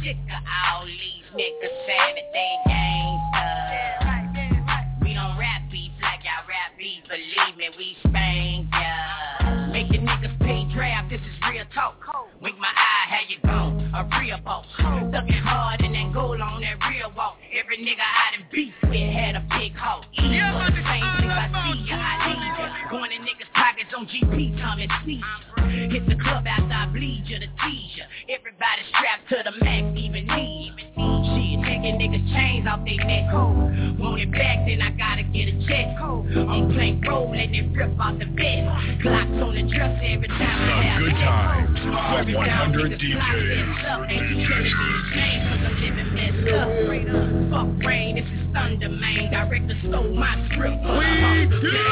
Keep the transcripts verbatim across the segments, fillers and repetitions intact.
sick of all these niggas saying that they gangsters. We don't rap beef like y'all rap beef. Believe me, we spank ya. Making niggas pay draft, this is real talk. Wink my eye, how you gone? A real boss. Looking hard and then goal on that real walk. Every nigga I done beef with had a big hoe. Eat yeah, but the same thing I see ya, I leave ya. Going in niggas' pockets on G P, come and sneeze ya. Hit the club after I bleed ya, the tease ya. Everybody strapped to the max, even me. Shit, taking niggas chains off they neck. Want it back, then I gotta get a check. On plank roll, letting it rip off the bed. Glocks on the dresser every time I have good times. Hot one hundred D Js. Fuck rain, this is Thunder, man. Director stole my script. We do it!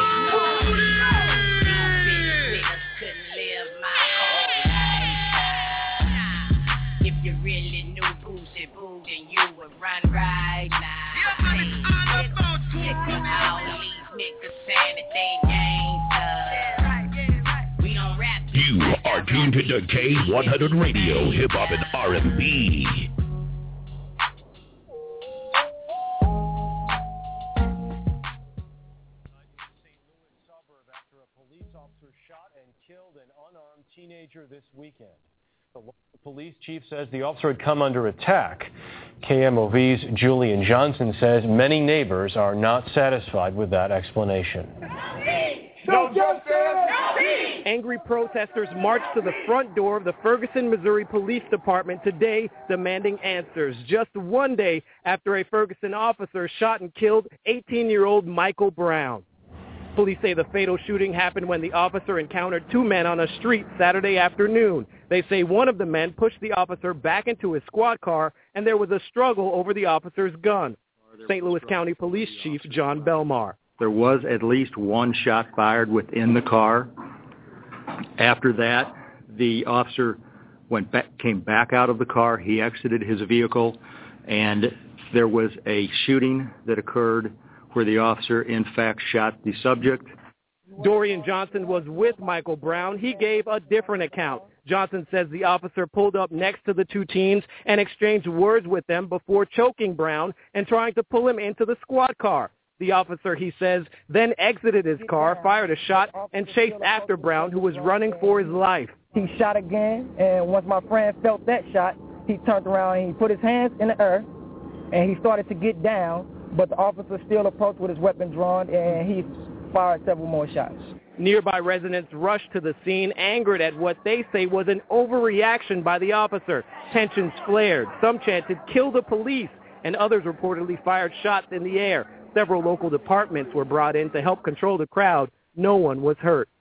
If you really knew Boosie Boo, then you would run right now. All these niggas saying that they gangsters. We don't rap. You are tuned to K one hundred Radio, Hip Hop and R and B. Teenager this weekend. The local police chief says the officer had come under attack. K M O V's Julian Johnson says many neighbors are not satisfied with that explanation. No justice! No peace! Angry protesters marched to the front door of the Ferguson, Missouri Police Department today demanding answers, just one day after a Ferguson officer shot and killed eighteen-year-old Michael Brown. Police say the fatal shooting happened when the officer encountered two men on a street Saturday afternoon. They say one of the men pushed the officer back into his squad car, and there was a struggle over the officer's gun. Saint Louis County Police Chief John Belmar. There was at least one shot fired within the car. After that, the officer went back, came back out of the car. He exited his vehicle, and there was a shooting that occurred where the officer, in fact, shot the subject. Dorian Johnson was with Michael Brown. He gave a different account. Johnson says the officer pulled up next to the two teens and exchanged words with them before choking Brown and trying to pull him into the squad car. The officer, he says, then exited his car, fired a shot, and chased after Brown, who was running for his life. He shot again, and once my friend felt that shot, he turned around and he put his hands in the earth, and he started to get down. But the officer still approached with his weapon drawn, and he fired several more shots. Nearby residents rushed to the scene, angered at what they say was an overreaction by the officer. Tensions flared. Some chanted, "Kill the police," and others reportedly fired shots in the air. Several local departments were brought in to help control the crowd. No one was hurt.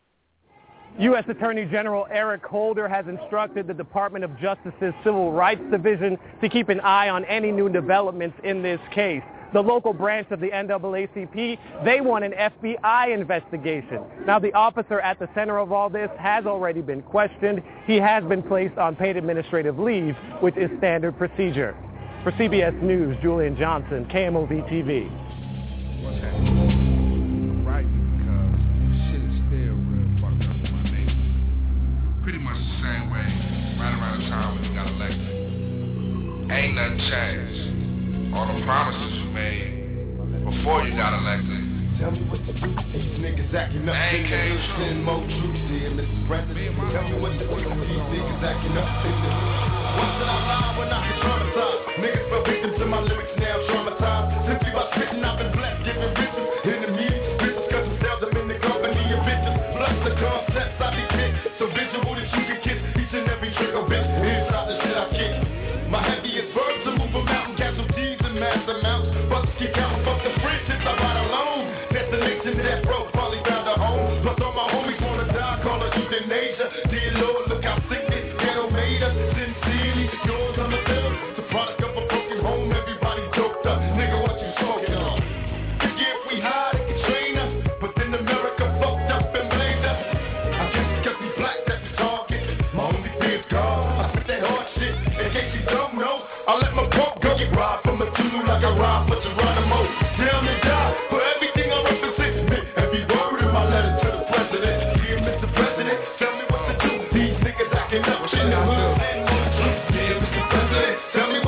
U S Attorney General Eric Holder has instructed the Department of Justice's Civil Rights Division to keep an eye on any new developments in this case. The local branch of the N double A C P, they want an F B I investigation. Now, the officer at the center of all this has already been questioned. He has been placed on paid administrative leave, which is standard procedure. For C B S News, Julian Johnson, K M O V T V. What's happening? Right, because shit is still real fucked up in my neighborhood. Pretty much the same way, right around the time when you got elected. Ain't nothing changed. All the promises you made before you got elected. Tell me what to do. These niggas acting up. They ain't came true. Send more troops here, Mister President. Tell me what to do. These niggas acting up. What did I lie when I get traumatized? Niggas fell victim to my lyrics, now traumatized. Simply by spitting, I've been blessed, giving riches. In the media, bitches cut themselves up in the company of bitches. Plus the concepts I be kick. So visual that you can kiss each and every trick of bitch. Here's how the shit I kick. My heaviest verbs to move a mountain, casualties and mass amounts. Bucks keep counting, fuck the friendships I ride alone. Destination death row, probably found a home. Plus all my homies wanna die, call it euthanasia. Dear Lord, look how sick this ghetto made us. Sincerely, yours I'm a devil. It's a product of a broken home, everybody doped up. Nigga, what you talking on? If we hide, it can train us. But then America fucked up and blamed us. I guess because we black, that's the target. My only fear is God. I spit that hard shit, in case you don't know. I let my pump go. You ride from a Tulu like I ride for Geronimo. Down and die for everything I represent. Every word in my letter to the president. Dear Mister President, tell me what to do. These niggas acting up. Shit, I'm dear Mister President, tell me what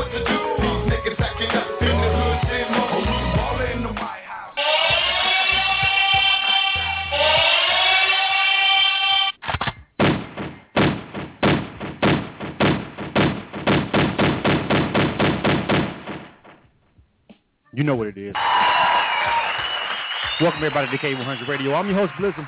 You know what it is. Welcome, everybody, to K one hundred Radio. I'm your host, Blizzum.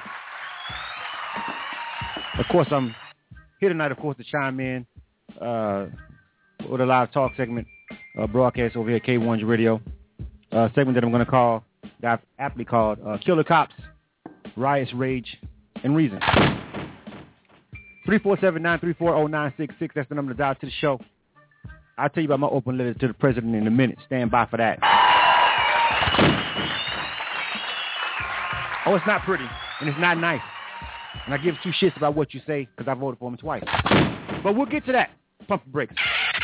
Of course, I'm here tonight, of course, to chime in uh, with a live talk segment, uh, broadcast over here at K one hundred Radio. Uh, segment that I'm going to call, that I've aptly called, uh, Killer Cops, Riots, Rage, and Reason. three four seven, nine three four, zero nine six six. That's the number to dial to the show. I'll tell you about my open letter to the president in a minute. Stand by for that. Oh, it's not pretty, and it's not nice. And I give two shits about what you say because I voted for him twice. But we'll get to that. Pump the brakes.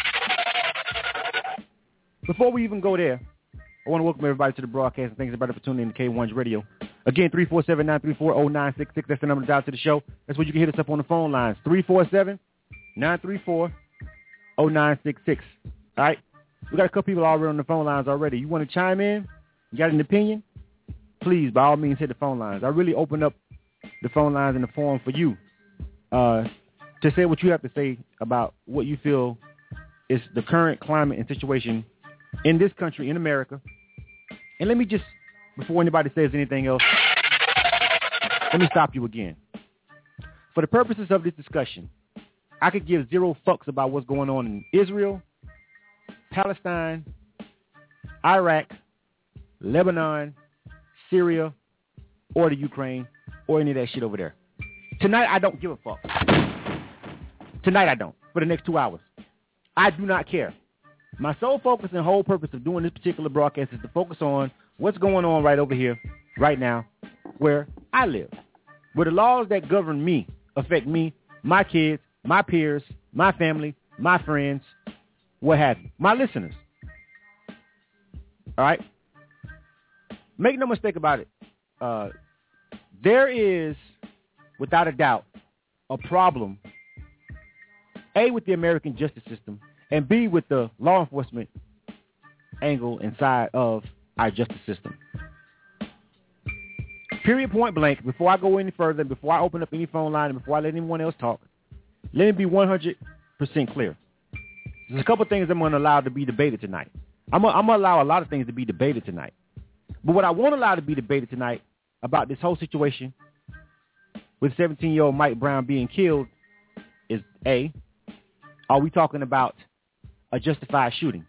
Before we even go there, I want to welcome everybody to the broadcast, and thanks everybody for tuning in to K one hundred Radio. Again, three four seven, nine three four, zero nine six six. That's the number to dial to the show. That's where you can hit us up on the phone lines. three four seven, nine three four, zero nine six six. All right? We got a couple people already on the phone lines already. You want to chime in? You got an opinion? Please, by all means, hit the phone lines. I really open up the phone lines in the forum for you uh, to say what you have to say about what you feel is the current climate and situation in this country, in America. And let me just, before anybody says anything else, let me stop you again. For the purposes of this discussion, I could give zero fucks about what's going on in Israel, Palestine, Iraq, Lebanon, Syria, or the Ukraine, or any of that shit over there. Tonight, I don't give a fuck. Tonight, I don't. For the next two hours. I do not care. My sole focus and whole purpose of doing this particular broadcast is to focus on what's going on right over here, right now, where I live. Where the laws that govern me affect me, my kids, my peers, my family, my friends, what have you. My listeners. All right? Make no mistake about it. Uh, there is, without a doubt, a problem, A, with the American justice system, and B, with the law enforcement angle inside of our justice system. Period, point blank. Before I go any further, before I open up any phone line, and before I let anyone else talk, let me be one hundred percent clear. There's a couple things I'm going to allow to be debated tonight. I'm going to allow a lot of things to be debated tonight. But what I won't allow to be debated tonight about this whole situation with seventeen-year-old Mike Brown being killed is, A, are we talking about a justified shooting?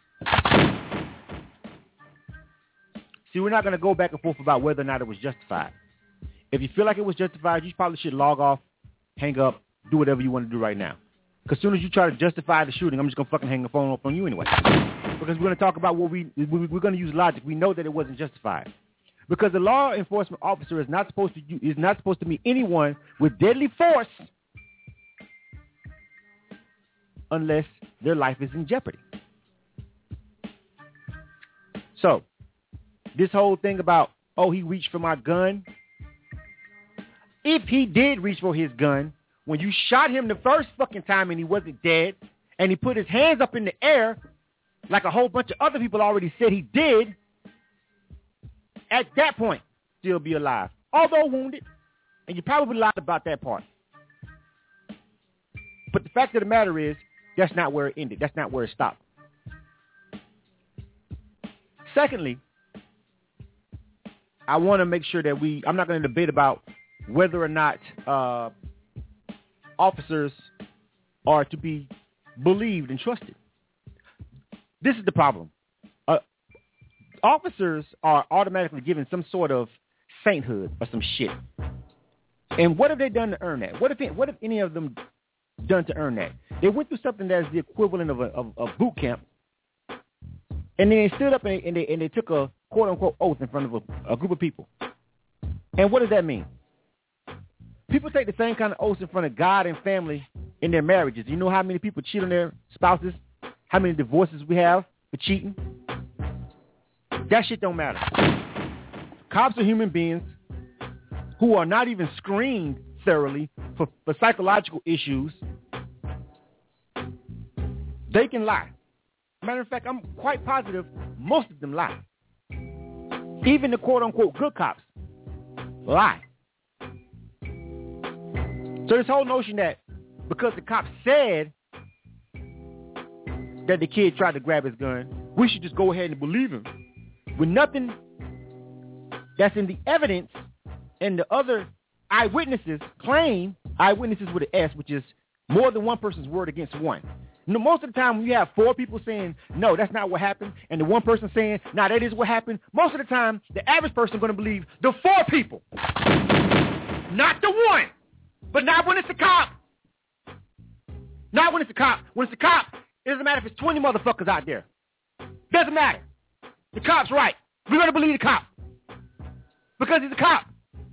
See, we're not going to go back and forth about whether or not it was justified. If you feel like it was justified, you probably should log off, hang up, do whatever you want to do right now. Because as soon as you try to justify the shooting, I'm just going to fucking hang the phone up on you anyway. Because we're going to talk about what we, we're going to use logic. We know that it wasn't justified. Because the law enforcement officer is not supposed to is not supposed to meet anyone with deadly force unless their life is in jeopardy. So, this whole thing about, oh, he reached for my gun. If he did reach for his gun, when you shot him the first fucking time and he wasn't dead, and he put his hands up in the air, like a whole bunch of other people already said he did, at that point, still be alive. Although wounded, and you probably lied about that part. But the fact of the matter is, that's not where it ended. That's not where it stopped. Secondly, I want to make sure that we, I'm not going to debate about whether or not uh, officers are to be believed and trusted. This is the problem. Uh, officers are automatically given some sort of sainthood or some shit. And what have they done to earn that? What if, what if any of them done to earn that? They went through something that's the equivalent of a of, of boot camp, and then they stood up and they, and they, and they took a quote-unquote oath in front of a, a group of people. And what does that mean? People take the same kind of oaths in front of God and family in their marriages. You know how many people cheat on their spouses? How many divorces we have for cheating? That shit don't matter. Cops are human beings who are not even screened thoroughly for, for psychological issues. They can lie. Matter of fact, I'm quite positive most of them lie. Even the quote-unquote good cops lie. So this whole notion that because the cop said that the kid tried to grab his gun, we should just go ahead and believe him. with nothing that's in the evidence, and the other eyewitnesses claim, eyewitnesses with an S, which is more than one person's word against one. You know, most of the time when you have four people saying, no, that's not what happened, and the one person saying, no, that is what happened, most of the time, the average person is going to believe the four people, not the one, but not when it's a cop. Not when it's a cop. When it's a cop, it doesn't matter if it's twenty motherfuckers out there. Doesn't matter. The cop's right. We're going to believe the cop because he's a cop.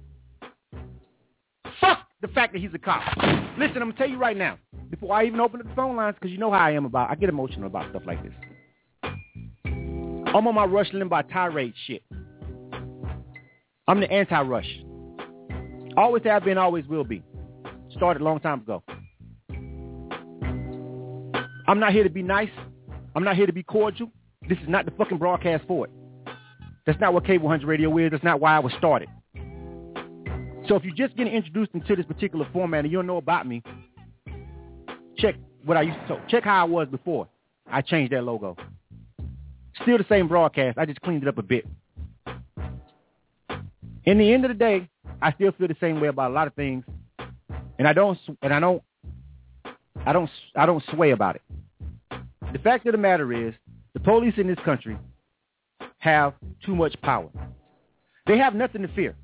Fuck the fact that he's a cop. Listen, I'm going to tell you right now, before I even open up the phone lines, because you know how I am about, I get emotional about stuff like this. I'm on my Rush Limbaugh tirade shit. I'm the anti-Rush. Always have been, always will be. Started a long time ago. I'm not here to be nice. I'm not here to be cordial. This is not the fucking broadcast for it. That's not what K one hundred Radio is. That's not why I was started. So if you're just getting introduced into this particular format and you don't know about me, check what I used to talk. Check how I was before I changed that logo. Still the same broadcast. I just cleaned it up a bit. In the end of the day, I still feel the same way about a lot of things, and I don't and I don't I don't I don't sway about it. The fact of the matter is, the police in this country have too much power. They have nothing to fear.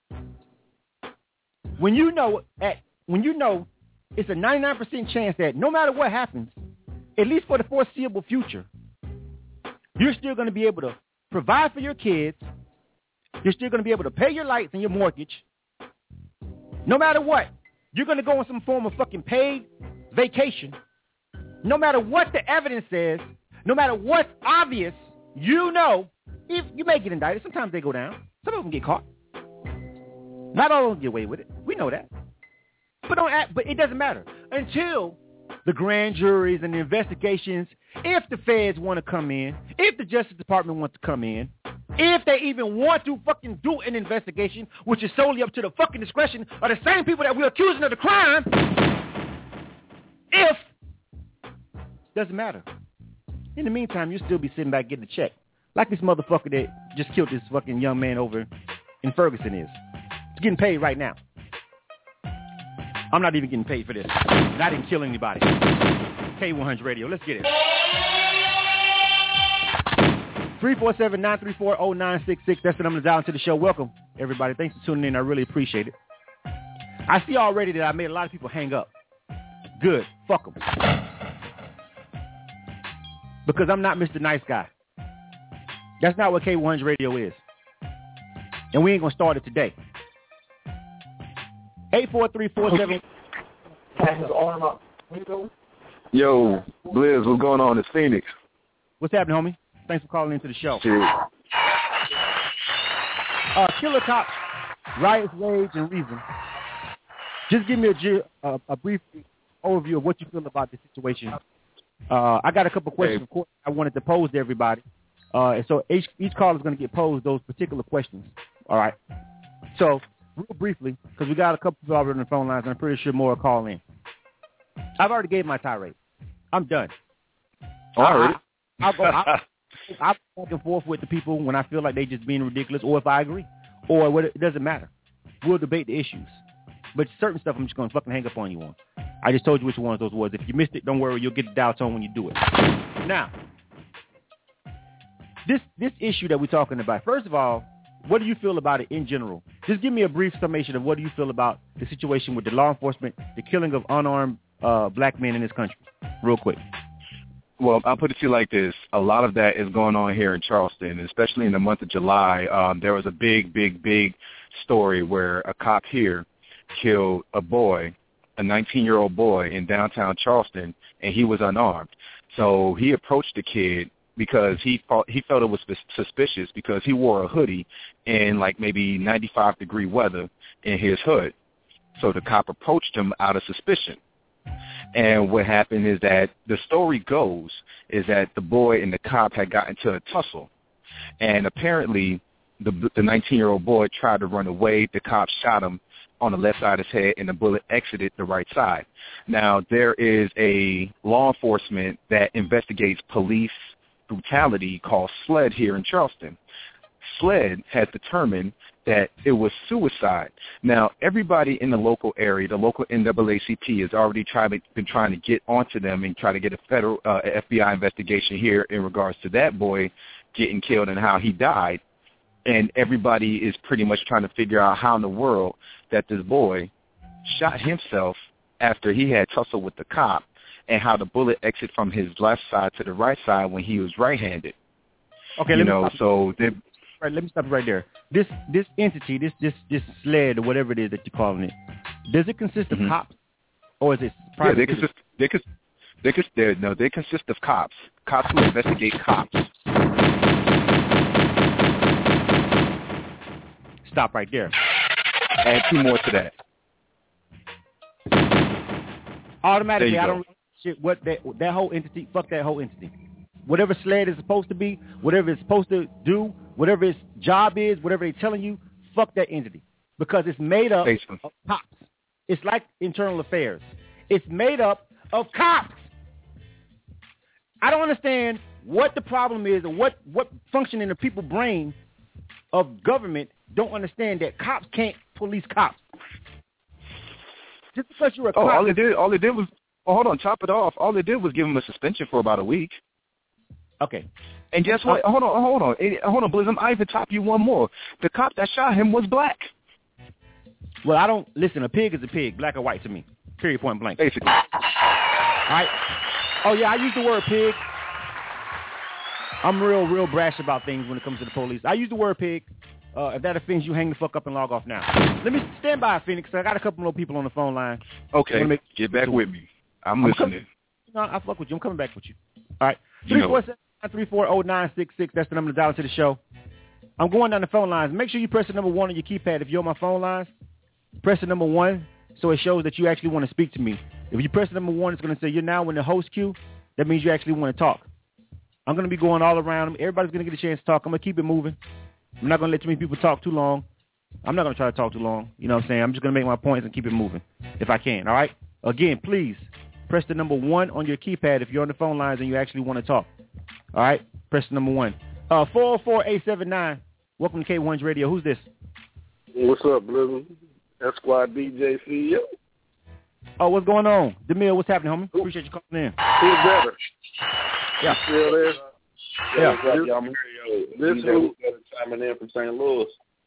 When you know at when you know it's a ninety-nine percent chance that no matter what happens, at least for the foreseeable future, you're still going to be able to provide for your kids. You're still going to be able to pay your lights and your mortgage. No matter what, you're going to go on some form of fucking paid vacation. No matter what the evidence says, no matter what's obvious, you know, if you may get indicted. Sometimes they go down. Some of them get caught. Not all of them get away with it. We know that. But don't act, but it doesn't matter until the grand juries and the investigations, if the feds want to come in, if the Justice Department wants to come in, if they even want to fucking do an investigation, which is solely up to the fucking discretion of the same people that we're accusing of the crime, if, doesn't matter. In the meantime, you'll still be sitting back getting a check. Like this motherfucker that just killed this fucking young man over in Ferguson is. He's getting paid right now. I'm not even getting paid for this. And I didn't kill anybody. K one hundred Radio. Let's get it. three four seven, nine three four, zero nine six six. That's the number to dial into the show. Welcome, everybody. Thanks for tuning in. I really appreciate it. I see already that I made a lot of people hang up. Good. Fuck them. Because I'm not Mister Nice Guy. That's not what K one hundred Radio is. And we ain't going to start it today. eight four three four seven. Yo, Blizz, what's going on? It's Phoenix. What's happening, homie? Thanks for calling into the show. Shit. Uh, Killer Cops, Riots, Rage, and Reason. Just give me a, a, a brief overview of what you feel about the situation. Uh, I got a couple questions, of course, I wanted to pose to everybody. Uh, and so each, each caller is going to get posed those particular questions. All right. So, real briefly, because we got a couple people over on the phone lines, and I'm pretty sure more will call in. I've already gave my tirade. I'm done. All right. I'll go. I'll, I'll go back and forth with the people when I feel like they just being ridiculous, or if I agree, or what. It doesn't matter. We'll debate the issues. But certain stuff I'm just going to fucking hang up on you on. I just told you which one of those was. If you missed it, don't worry. You'll get the dial tone when you do it. Now, this this issue that we're talking about, first of all, what do you feel about it in general? Just give me a brief summation of what do you feel about the situation with the law enforcement, the killing of unarmed uh, black men in this country, real quick. Well, I'll put it to you like this. A lot of that is going on here in Charleston, especially in the month of July. Um, there was a big, big, big story where a cop here killed a boy, a nineteen-year-old boy in downtown Charleston, and he was unarmed. So he approached the kid because he thought, he felt it was suspicious because he wore a hoodie in like maybe ninety-five degree weather in his hood. So the cop approached him out of suspicion. And what happened is that the story goes is that the boy and the cop had gotten into a tussle. And apparently the the nineteen-year-old boy tried to run away. The cop shot him on the left side of his head, and the bullet exited the right side. Now, there is a law enforcement that investigates police brutality called SLED here in Charleston. SLED has determined that it was suicide. Now, everybody in the local area, the local N double A C P, has already tried, been trying to get onto them and try to get a federal uh, F B I investigation here in regards to that boy getting killed and how he died. And everybody is pretty much trying to figure out how in the world that this boy shot himself after he had tussled with the cop, and how the bullet exited from his left side to the right side when he was right-handed. Okay, you let know, me stop. so they, right, let me stop right there. This this entity, this this this SLED or whatever it is that you're calling it, does it consist of mm-hmm. cops, or is it private? Yeah, they consist. They consist. They consist. They, no, they consist of cops. Cops who investigate cops. Stop right there. Add two more to that. Automatically, I don't shit what that that whole entity. Fuck that whole entity. Whatever SLED is supposed to be, whatever it's supposed to do, whatever its job is, whatever they're telling you, fuck that entity. Because it's made up Basically. of cops. It's like internal affairs. It's made up of cops. I don't understand what the problem is or what, what function in the people's brain of government don't understand that cops can't police cops. Just because you're a oh, cop. all they did, all they did was, oh, hold on, chop it off. All they did was give him a suspension for about a week. Okay. And guess what? Uh, hold on, hold on, hold on, Blizzum. I even top you one more. The cop that shot him was black. Well, I don't listen. A pig is a pig, black or white to me. Period, point blank. Basically. All right. Oh yeah, I use the word pig. I'm real, real brash about things when it comes to the police. I use the word pig. Uh, if that offends you, hang the fuck up and log off now. Let me stand by, Phoenix. I got a couple more people on the phone line. Okay, make, get back with me. I'm, I'm listening. No, I fuck with you. I'm coming back with you. All right. three four seven, nine three four, zero nine six six. That's the number to dial into the show. I'm going down the phone lines. Make sure you press the number one on your keypad. If you're on my phone lines, press the number one so it shows that you actually want to speak to me. If you press the number one, it's going to say you're now in the host queue. That means you actually want to talk. I'm going to be going all around them. Everybody's going to get a chance to talk. I'm going to keep it moving. I'm not going to let too many people talk too long. I'm not going to try to talk too long. You know what I'm saying? I'm just going to make my points and keep it moving if I can, all right? Again, please press the number one on your keypad if you're on the phone lines and you actually want to talk. All right? Press the number one. Uh, four oh four, eight seven nine. Welcome to K one's Radio. Who's this? What's up, brother? Esquire D J C E O. Oh, what's going on? DeMille, what's happening, homie? Ooh. Appreciate you calling in. Who's better? Yeah. You still there? Yeah. yeah. This, I'm this is chiming in from Saint Louis.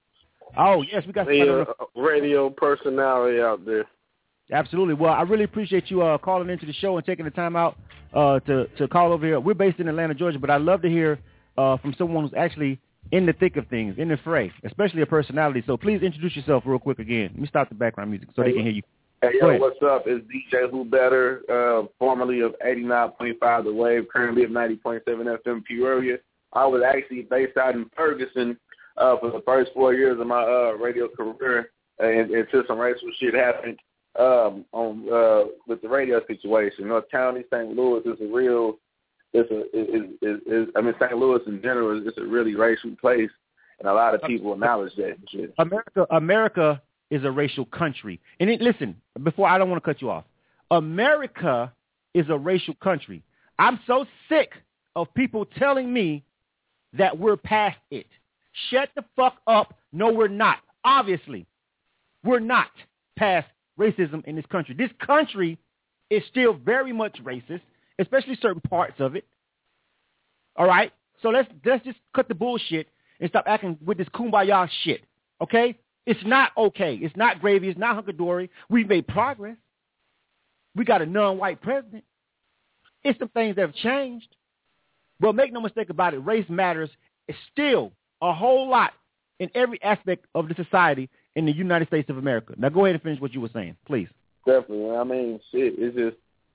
Oh, yes, we got the uh, radio personality out there. Absolutely. Well, I really appreciate you uh, calling into the show and taking the time out uh, to, to call over here. We're based in Atlanta, Georgia, but I'd love to hear uh, from someone who's actually in the thick of things, in the fray, especially a personality. So please introduce yourself real quick again. Let me stop the background music so hey, they can hear you. Hey, yo, what's up? It's D J Who Better, uh, formerly of eighty-nine point five The Wave, currently of ninety point seven F M Peoria. I was actually based out in Ferguson uh, for the first four years of my uh, radio career, and until some racial shit happened um, on uh, with the radio situation. North County, Saint Louis is a real, it's a, is, is, is, I mean, Saint Louis in general is it's a really racial place, and a lot of people acknowledge that shit. America, America is a racial country. And it, listen, before I don't want to cut you off, America is a racial country. I'm so sick of people telling me that we're past it. Shut the fuck up. No, we're not. Obviously, we're not past racism in this country. This country is still very much racist, especially certain parts of it. All right? So let's let's just cut the bullshit and stop acting with this kumbaya shit, okay? It's not okay. It's not gravy. It's not hunky-dory. We've made progress. We got a non-white president. It's some things that have changed. Well, make no mistake about it, race matters is still a whole lot in every aspect of the society in the United States of America. Now, go ahead and finish what you were saying, please. Definitely. I mean, shit, it's just,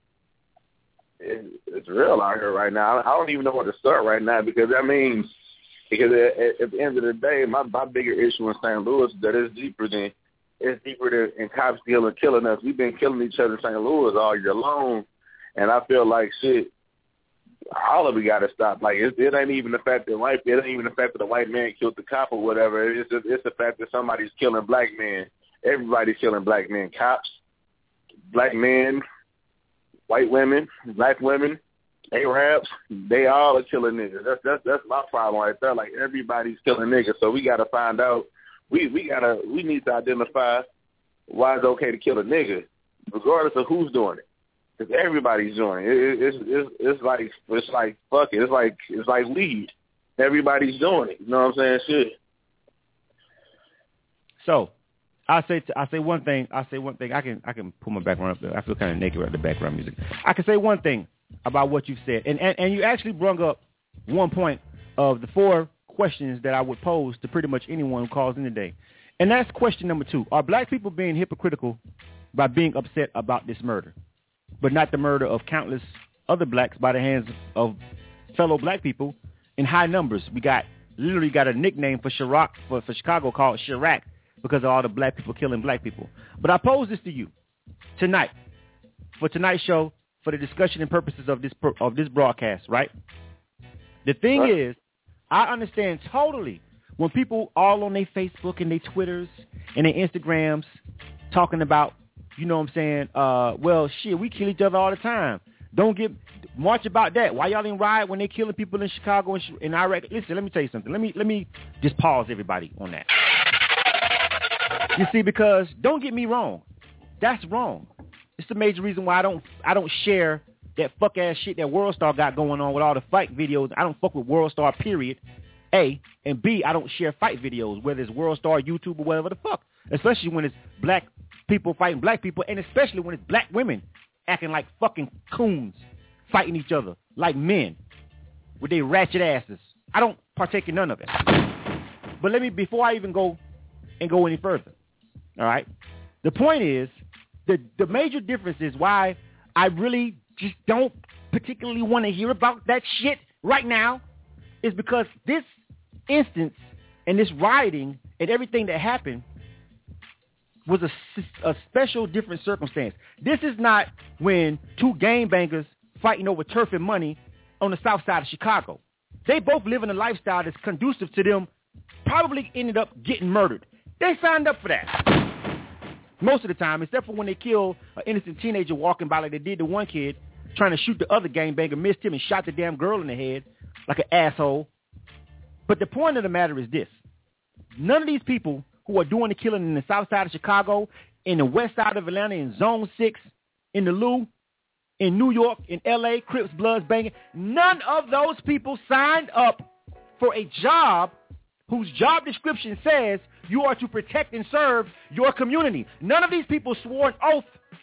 it, it's real out here right now. I don't even know where to start right now because, I mean, because at, at the end of the day, my, my bigger issue in Saint Louis is that it's deeper than, it's deeper than cops killing, killing us. We've been killing each other in Saint Louis all year long, and I feel like, shit, all of it got to stop. Like, it, it ain't even the fact that white, it ain't even the fact that a white man killed the cop or whatever. It's just, it's the fact that somebody's killing black men. Everybody's killing black men. Cops, black men, white women, black women, Arabs, they all are killing niggas. That's that's that's my problem right there. Like everybody's killing niggas, so we got to find out. We we gotta we need to identify why it's okay to kill a nigga, regardless of who's doing it. Because everybody's doing it. It, it. It's it's it's like it's like fuck it. It's like it's like weed. Everybody's doing it. You know what I'm saying? Shit. So, I say t- I say one thing. I say one thing. I can I can pull my background up there. I feel kind of naked with the background music. I can say one thing about what you've said, and and, and you actually brought up one point of the four questions that I would pose to pretty much anyone who calls in today, and that's question number two: are black people being hypocritical by being upset about this murder, but not the murder of countless other blacks by the hands of fellow black people in high numbers? We got literally got a nickname for Chirac for, for Chicago called Chirac, because of all the black people killing black people. But I pose this to you tonight, for tonight's show, for the discussion and purposes of this of this broadcast, right? The thing huh? is, I understand totally when people all on their Facebook and their Twitters and their Instagrams talking about, you know what I'm saying, uh, well, shit, we kill each other all the time. Don't get march about that. Why y'all didn't riot when they killing people in Chicago and in Iraq? Listen, let me tell you something. Let me let me just pause everybody on that. You see, because don't get me wrong, that's wrong. It's the major reason why I don't I don't share that fuck ass shit that WorldStar got going on with all the fight videos. I don't fuck with WorldStar, period. A and B, I don't share fight videos, whether it's WorldStar, YouTube, or whatever the fuck. Especially when it's black people fighting black people, and especially when it's black women acting like fucking coons, fighting each other like men with their ratchet asses. I don't partake in none of it. But let me, before I even go and go any further, all right? The point is, the, the major difference is why I really just don't particularly want to hear about that shit right now is because this instance and this rioting and everything that happened was a, a special different circumstance. This is not when two gangbangers fighting over turf and money on the south side of Chicago. They both live in a lifestyle that's conducive to them probably ended up getting murdered. They signed up for that. Most of the time, except for when they kill an innocent teenager walking by like they did to one kid, trying to shoot the other gangbanger, missed him and shot the damn girl in the head like an asshole. But the point of the matter is this. None of these people who are doing the killing in the south side of Chicago, in the west side of Atlanta, in Zone six, in the Lou, in New York, in L A, Crips, Bloods, banging, none of those people signed up for a job whose job description says you are to protect and serve your community. None of these people swore an oath.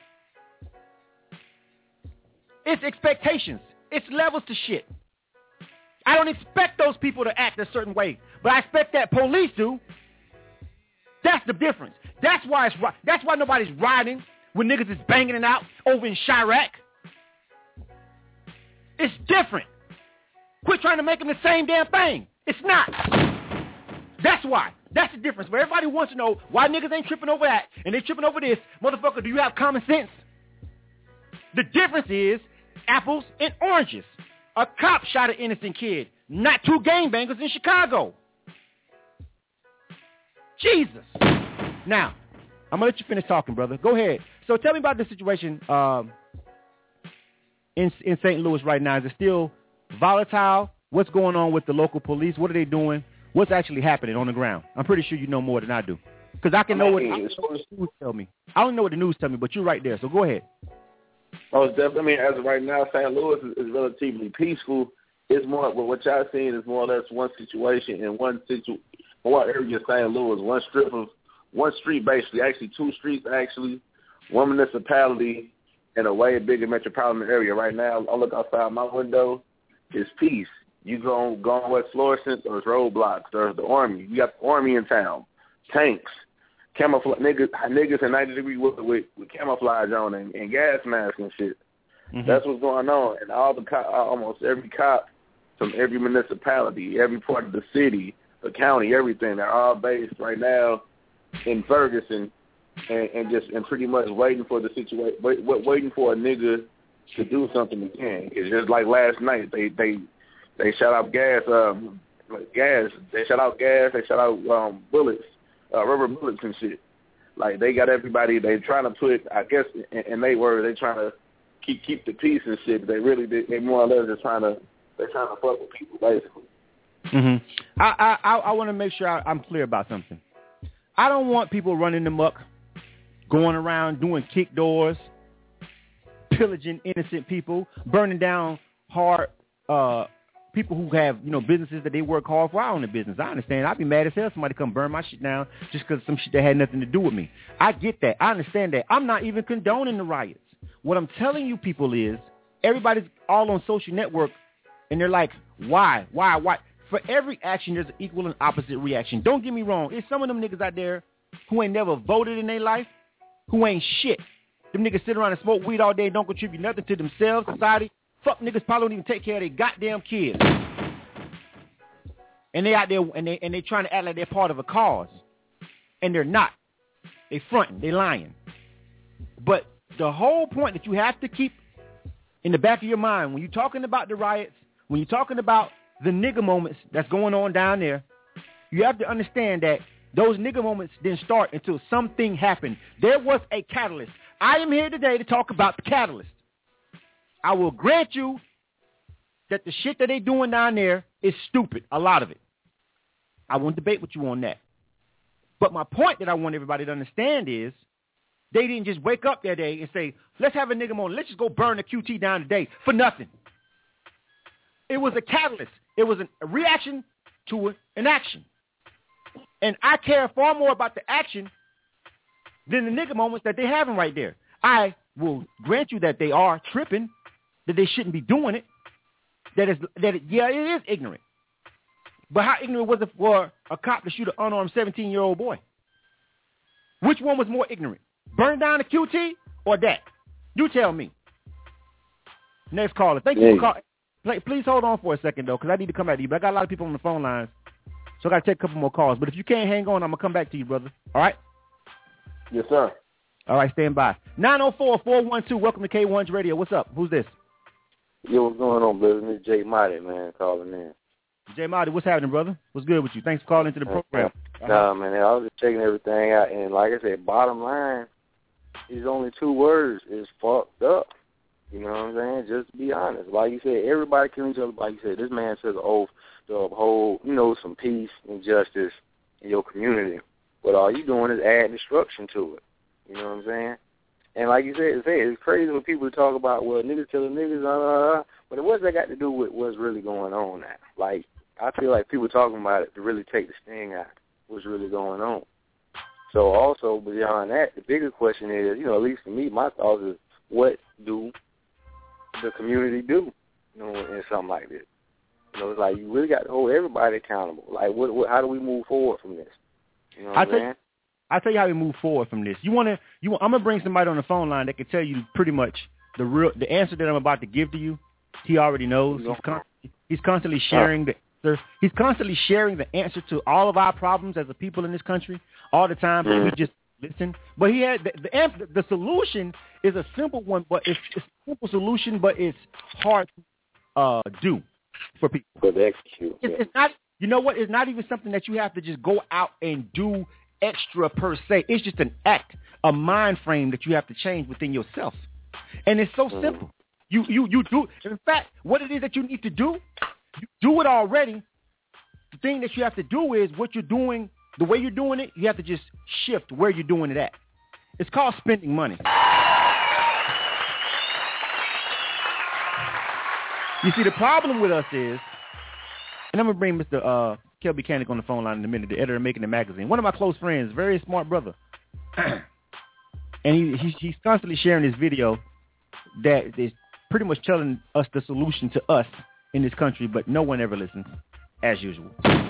It's expectations. It's levels to shit. I don't expect those people to act a certain way, but I expect that police do. That's the difference. That's why it's that's why nobody's riding when niggas is banging it out over in Chirac. It's different. Quit trying to make them the same damn thing. It's not. That's why. That's the difference. But everybody wants to know why niggas ain't tripping over that and they tripping over this. Motherfucker, do you have common sense? The difference is apples and oranges. A cop shot an innocent kid, not two gangbangers in Chicago. Jesus. Now, I'm going to let you finish talking, brother. Go ahead. So tell me about the situation um, in in Saint Louis right now. Is it still volatile? What's going on with the local police? What are they doing? What's actually happening on the ground? I'm pretty sure you know more than I do. Because I can know what, I know what the news tell me. I don't know what the news tell me, but you're right there. So go ahead. Oh, it's definitely. I mean, as of right now, Saint Louis is, is relatively peaceful. It's more, well, what y'all seen is more or less one situation in one situ, one area of Saint Louis, one strip of, one street basically, actually two streets actually, one municipality, and a way bigger metropolitan area. Right now, I look outside my window, it's peace. You go go on West Florissant, there's roadblocks, there's the Army. You got the Army in town, tanks, camouflage, niggas, niggas in ninety degree with, with, with camouflage on and, and gas masks and shit. Mm-hmm. That's what's going on. And all the cop, almost every cop from every municipality, every part of the city, the county, everything, they're all based right now in Ferguson and, and just and pretty much waiting for the situation, wait, waiting for a nigga to do something again. It's just like last night, they they they shot out gas, um, gas. They shot out gas. They shot out um, bullets, uh, rubber bullets and shit. Like they got everybody. They trying to put, I guess, in, in their word, they trying to keep keep the peace and shit. They really they, they more or less just trying to they're trying to fuck with people basically. Mm-hmm. I I I want to make sure I, I'm clear about something. I don't want people running amok, going around doing kick doors, pillaging innocent people, burning down hard uh, people who have, you know, businesses that they work hard for. I own a business. I understand. I'd be mad as hell if somebody come burn my shit down just because some shit that had nothing to do with me. I get that. I understand that. I'm not even condoning the riots. What I'm telling you people is everybody's all on social network, and they're like, why, why, why? For every action, there's an equal and opposite reaction. Don't get me wrong. There's some of them niggas out there who ain't never voted in their life, who ain't shit. Them niggas sit around and smoke weed all day and don't contribute nothing to themselves, society. Fuck niggas probably don't even take care of their goddamn kids. And they out there and they and they trying to act like they're part of a cause. And they're not. They fronting, they lying. But the whole point that you have to keep in the back of your mind when you're talking about the riots, when you're talking about the nigga moments that's going on down there, you have to understand that those nigga moments didn't start until something happened. There was a catalyst. I am here today to talk about the catalyst. I will grant you that the shit that they doing down there is stupid, a lot of it. I won't debate with you on that. But my point that I want everybody to understand is they didn't just wake up that day and say, let's have a nigga moment. Let's just go burn the Q T down today for nothing. It was a catalyst. It was a reaction to an action. And I care far more about the action than the nigga moments that they're having right there. I will grant you that they are tripping, that they shouldn't be doing it, that is, that it, yeah, it is ignorant. But how ignorant was it for a cop to shoot an unarmed seventeen-year-old boy? Which one was more ignorant? Burn down the Q T or that? You tell me. Next caller. Thank you hey. for calling. Please hold on for a second, though, because I need to come back to you. But I got a lot of people on the phone lines, so I got to take a couple more calls. But if you can't hang on, I'm going to come back to you, brother. All right? Yes, sir. All right, stand by. nine oh four, four one two, welcome to K one's Radio. What's up? Who's this? Yo, what's going on, brother? This is Jay Marty, man, calling in. Jay Marty, what's happening, brother? What's good with you? Thanks for calling into the program. Uh, nah, man, I was just checking everything out, and like I said, bottom line is only two words. It's fucked up. You know what I'm saying? Just to be honest. Like you said, everybody killing each other. Like you said, this man took an oath to uphold, you know, some peace and justice in your community. But all you doing is adding destruction to it. You know what I'm saying? And like you said, it's crazy when people talk about, well, niggas killing niggas, uh, uh, but what's that got to do with what's really going on now? Like, I feel like people talking about it to really take the sting out of what's really going on. So also, beyond that, the bigger question is, you know, at least for me, my thoughts is, what do the community do, you know, in something like this? You know, it's like you really got to hold everybody accountable. Like, what, what how do we move forward from this? You know what I'm saying? I'll tell you how we move forward from this. You want to? You want? I'm gonna bring somebody on the phone line that can tell you pretty much the real, the answer that I'm about to give to you. He already knows. He's, con- he's constantly sharing the answer. He's constantly sharing the answer to all of our problems as a people in this country all the time. But we just listen. But he had the the, answer, the solution is a simple one, but it's, it's a simple solution, but it's hard to uh, do for people. But execute. It's, it's not. You know what? It's not even something that you have to just go out and do extra per se. It's just an act, a mind frame that you have to change within yourself. And it's so simple. You you you do. In fact, what it is that you need to do, you do it already. The thing that you have to do is what you're doing, the way you're doing it, you have to just shift where you're doing it at. It's called spending money. You see, the problem with us is, and I'm going to bring Mister Uh, Kelby Canick on the phone line in a minute, the editor of Making It Magazine. One of my close friends, very smart brother. And he, he he's constantly sharing this video that is pretty much telling us the solution to us in this country, but no one ever listens, as usual.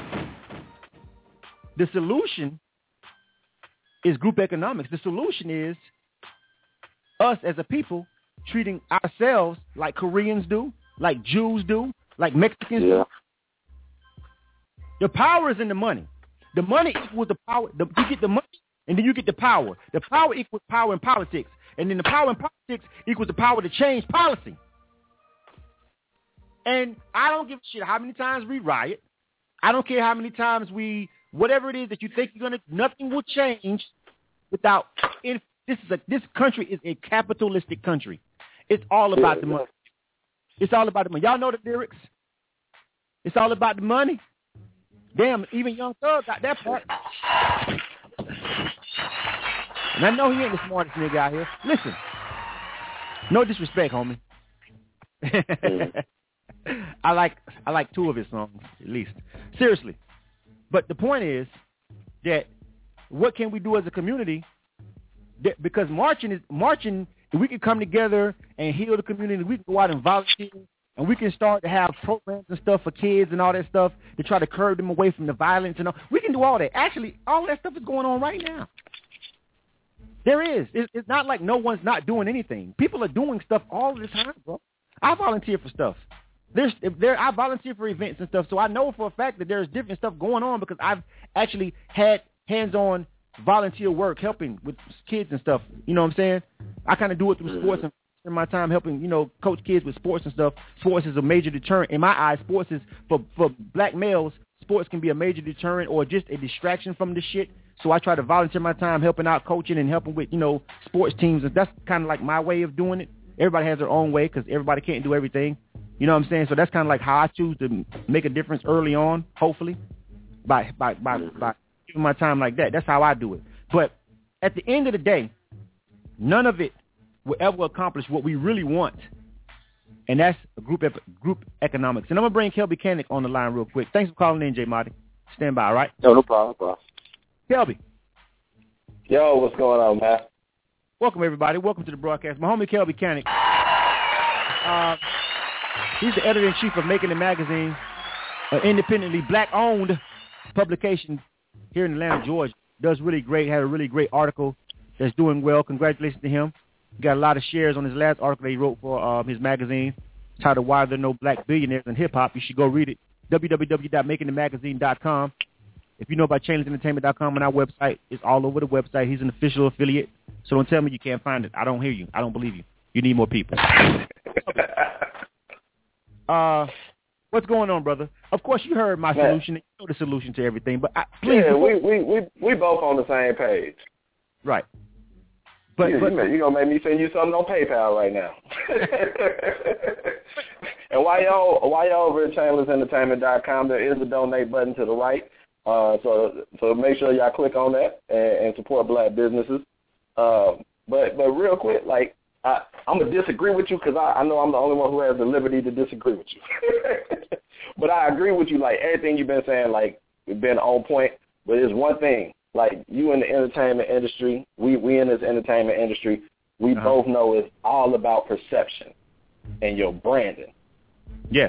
The solution is group economics. The solution is us as a people treating ourselves like Koreans do, like Jews do, like Mexicans yeah. do. The power is in the money. The money equals the power. The, you get the money, and then you get the power. The power equals power in politics. And then the power in politics equals the power to change policy. And I don't give a shit how many times we riot. I don't care how many times we, whatever it is that you think you're going to, nothing will change without, in, this is a, this country is a capitalistic country. It's all about the money. It's all about the money. Y'all know the lyrics. It's all about the money. Damn, even Young Thug got that part. And I know he ain't the smartest nigga out here. Listen, no disrespect, homie. I like I like two of his songs at least. Seriously. But the point is that what can we do as a community? That, because marching is marching, if we can come together and heal the community, we can go out and volunteer, and we can start to have programs and stuff for kids and all that stuff to try to curb them away from the violence and all. We can do all that. Actually, all that stuff is going on right now. There is. It's, it's not like no one's not doing anything. People are doing stuff all the time, bro. I volunteer for stuff. There's, if there, I volunteer for events and stuff, so I know for a fact that there's different stuff going on because I've actually had hands-on volunteer work helping with kids and stuff. You know what I'm saying? I kind of do it through sports and in my time helping, you know, coach kids with sports and stuff. Sports is a major deterrent. In my eyes, sports is, for, for black males, sports can be a major deterrent or just a distraction from the shit. So I try to volunteer my time helping out coaching and helping with, you know, sports teams. And that's kind of like my way of doing it. Everybody has their own way because everybody can't do everything. You know what I'm saying? So that's kind of like how I choose to make a difference early on, hopefully, by by by, by giving my time like that. That's how I do it. But at the end of the day, none of it will ever accomplish what we really want, and that's a group ep- group economics. And I'm going to bring Kelby Canick on the line real quick. Thanks for calling in, J. Marty. Stand by, all right? No, no problem, bro. Kelby. Yo, what's going on, man? Welcome, everybody. Welcome to the broadcast. My homie Kelby Canick. Uh, he's the editor-in-chief of Making It Magazine, an independently black-owned publication here in Atlanta, Georgia. Does really great. Had a really great article that's doing well. Congratulations to him. Got a lot of shares on his last article that he wrote for um, his magazine titled Why There Are No Black Billionaires in Hip-Hop. You should go read it. w w w dot making it magazine dot com. If you know about chainless entertainment dot com on our website, it's all over the website. He's an official affiliate. So don't tell me you can't find it. I don't hear you. I don't believe you. You need more people. uh, what's going on, brother? Of course, you heard my Man. solution. You know the solution to everything. But I, please, yeah, we, we, we, we both on the same page. Right. But, you, but you, you're going to make me send you something on PayPal right now. And while y'all, while y'all over at chainless entertainment dot com, there is a donate button to the right. Uh, so so make sure y'all click on that and, and support black businesses. Uh, but but real quick, like, I, I'm going to disagree with you because I, I know I'm the only one who has the liberty to disagree with you. But I agree with you, like, everything you've been saying, like, it's been on point. But there's one thing. Like, you in the entertainment industry, we, we in this entertainment industry, we uh-huh. both know it's all about perception and your branding. Yes.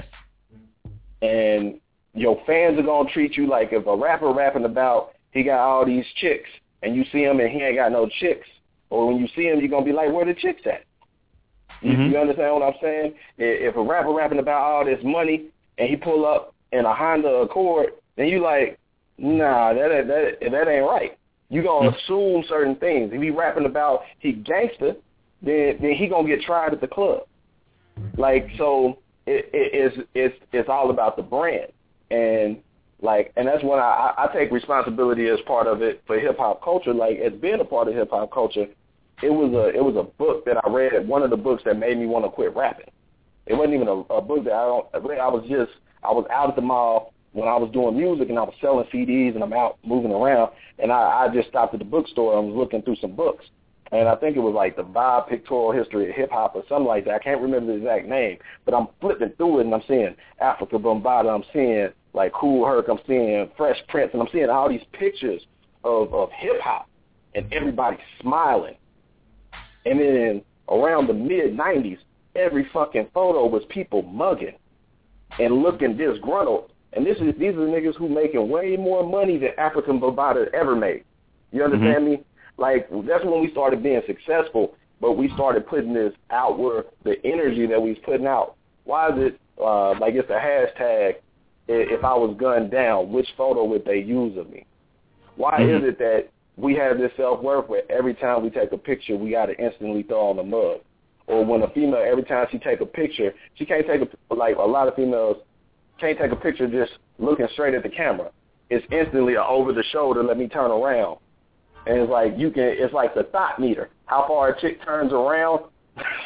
And your fans are going to treat you like if a rapper rapping about he got all these chicks and you see him and he ain't got no chicks, or when you see him, you're going to be like, where the chicks at? Mm-hmm. You, you understand what I'm saying? If a rapper rapping about all this money and he pull up in a Honda Accord, then you like, nah, that that that ain't right. You gonna mm-hmm. assume certain things. If he rapping about he gangster, then then he gonna get tried at the club. Like, so it, it, it's it's it's all about the brand, and like, and that's when I, I take responsibility as part of it for hip hop culture. Like, as being a part of hip hop culture, it was a it was a book that I read. One of the books that made me want to quit rapping. It wasn't even a, a book that I don't I read. I was just I was out at the mall when I was doing music and I was selling C Ds and I'm out moving around, and I, I just stopped at the bookstore and was looking through some books. And I think it was like the Vibe Pictorial History of Hip Hop or something like that. I can't remember the exact name, but I'm flipping through it and I'm seeing Africa Bambaataa, I'm seeing like Kool Herc, I'm seeing Fresh Prince, and I'm seeing all these pictures of, of hip hop and everybody smiling. And then around the mid nineties, every fucking photo was people mugging and looking disgruntled. And this is these are the niggas who making way more money than African Bambaataa ever made. You understand mm-hmm. me? Like, that's when we started being successful, but we started putting this outward, the energy that we was putting out. Why is it, uh, like it's a hashtag, if I was gunned down, which photo would they use of me? Why mm-hmm. is it that we have this self-worth where every time we take a picture, we got to instantly throw on the mug? Or when a female, every time she take a picture, she can't take a, like a lot of females can't take a picture just looking straight at the camera. It's instantly a over-the-shoulder, let me turn around. And it's like you can, it's like the thought meter. How far a chick turns around,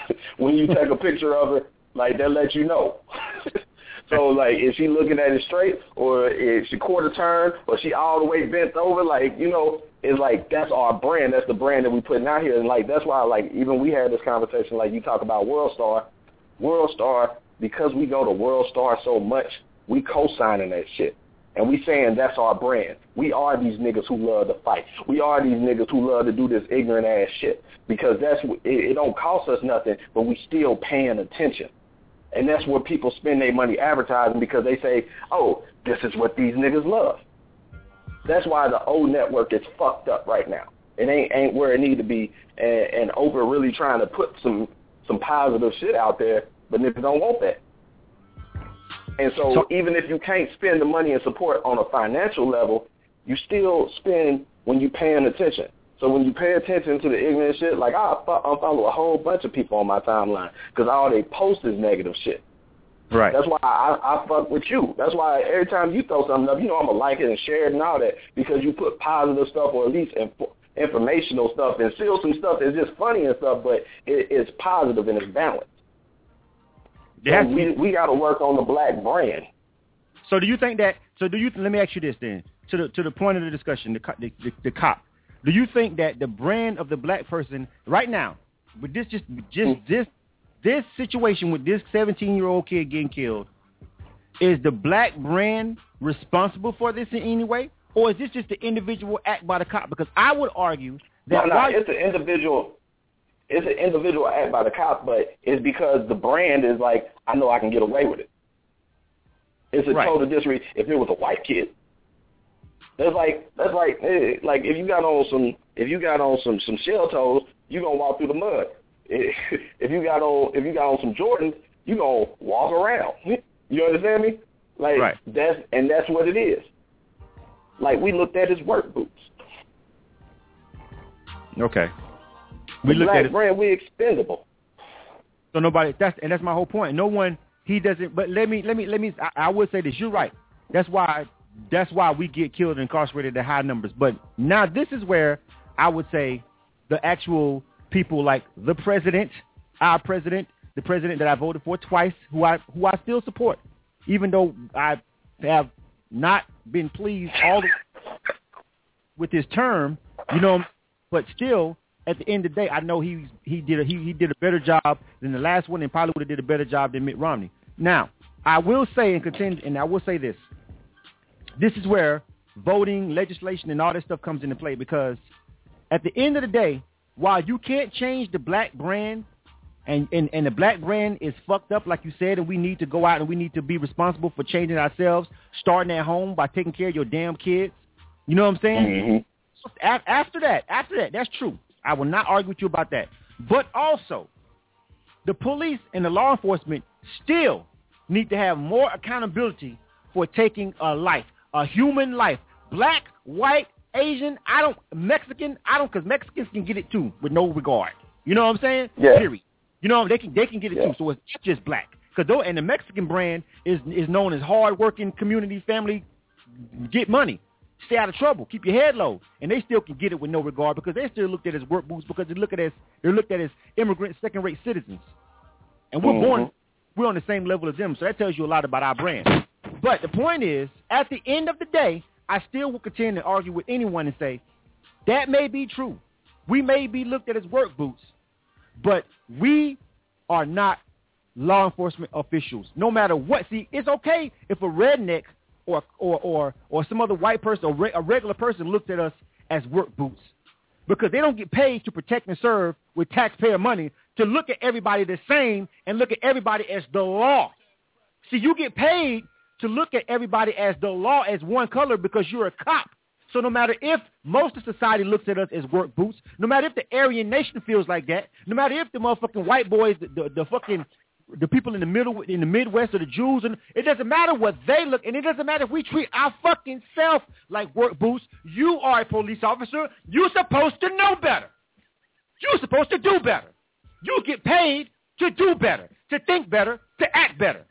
when you take a picture of her, like, that lets you know. So, like, is she looking at it straight, or is she quarter turn, or she all the way bent over? Like, you know, it's like, that's our brand. That's the brand that we putting out here. And, like, that's why, like, even we had this conversation, like, you talk about World Star. World Star, because we go to World Star so much, we co-signing that shit. And we saying that's our brand. We are these niggas who love to fight. We are these niggas who love to do this ignorant ass shit. Because that's it, it don't cost us nothing, but we still paying attention. And that's where people spend their money advertising, because they say, oh, this is what these niggas love. That's why the old network is fucked up right now. It ain't ain't where it need to be. And, and Oprah really trying to put some, some positive shit out there, but niggas don't want that. And so, so even if you can't spend the money and support on a financial level, you still spend when you're paying attention. So when you pay attention to the ignorant shit, like I, I follow a whole bunch of people on my timeline because all they post is negative shit. Right. That's why I, I fuck with you. That's why every time you throw something up, you know I'm going to like it and share it and all that, because you put positive stuff, or at least inf- informational stuff, and still some stuff that's just funny and stuff, but it, it's positive and it's balanced. So we we got to work on the black brand. So do you think that? So do you? Let me ask you this then. To the to the point of the discussion, the the, the, the cop. Do you think that the brand of the black person right now, with this just just mm. this this situation with this seventeen-year-old kid getting killed, is the black brand responsible for this in any way, or is this just the individual act by the cop? Because I would argue that no, no, it's an individual. It's an individual act by the cops, but it's because the brand is like, I know I can get away with it. It's a right. total disrespect. If it was a white kid, that's like that's like like if you got on some if you got on some some shell toes, you gonna walk through the mud. If you got on if you got on some Jordans, you gonna walk around. You understand me? Like right. that's and that's what it is. Like we looked at his work boots. Okay. We the look black at it. brand, we expendable. So nobody. That's and that's my whole point. No one. He doesn't. But let me. Let me. Let me. I, I would say this. You're right. That's why. That's why we get killed and incarcerated at high numbers. But now this is where I would say the actual people like the president, our president, the president that I voted for twice, who I who I still support, even though I have not been pleased all the, with his term. You know, but still. At the end of the day, I know he he did a, he he did a better job than the last one, and probably would have did a better job than Mitt Romney. Now, I will say and continue, and I will say this: this is where voting, legislation, and all that stuff comes into play. Because at the end of the day, while you can't change the black brand, and and and the black brand is fucked up, like you said, and we need to go out and we need to be responsible for changing ourselves, starting at home by taking care of your damn kids. You know what I'm saying? Mm-hmm. After that, after that, that's true. I will not argue with you about that. But also, the police and the law enforcement still need to have more accountability for taking a life, a human life. Black, white, Asian, I don't, Mexican, I don't, because Mexicans can get it too with no regard. You know what I'm saying? Yeah. Period. You know, they can they can get it yeah. too, so it's not just black. Cause though, and the Mexican brand is is known as hard-working, community, family, get money. Stay out of trouble. Keep your head low. And they still can get it with no regard because they still looked at as work boots because they look at as they're looked at as immigrant second-rate citizens. And we're mm-hmm. born, we're on the same level as them. So that tells you a lot about our brand. But the point is, at the end of the day, I still will continue to argue with anyone and say that may be true. We may be looked at as work boots, but we are not law enforcement officials. No matter what. See, it's okay if a redneck Or, or or or some other white person or re- a regular person looks at us as work boots because they don't get paid to protect and serve with taxpayer money to look at everybody the same and look at everybody as the law. See, you get paid to look at everybody as the law as one color because you're a cop. So no matter if most of society looks at us as work boots, no matter if the Aryan nation feels like that, no matter if the motherfucking white boys, the, the, the fucking the people in the middle, in the Midwest, or the Jews, and it doesn't matter what they look, and it doesn't matter if we treat our fucking self like work boots. You are a police officer. You're supposed to know better. You're supposed to do better. You get paid to do better, to think better, to act better.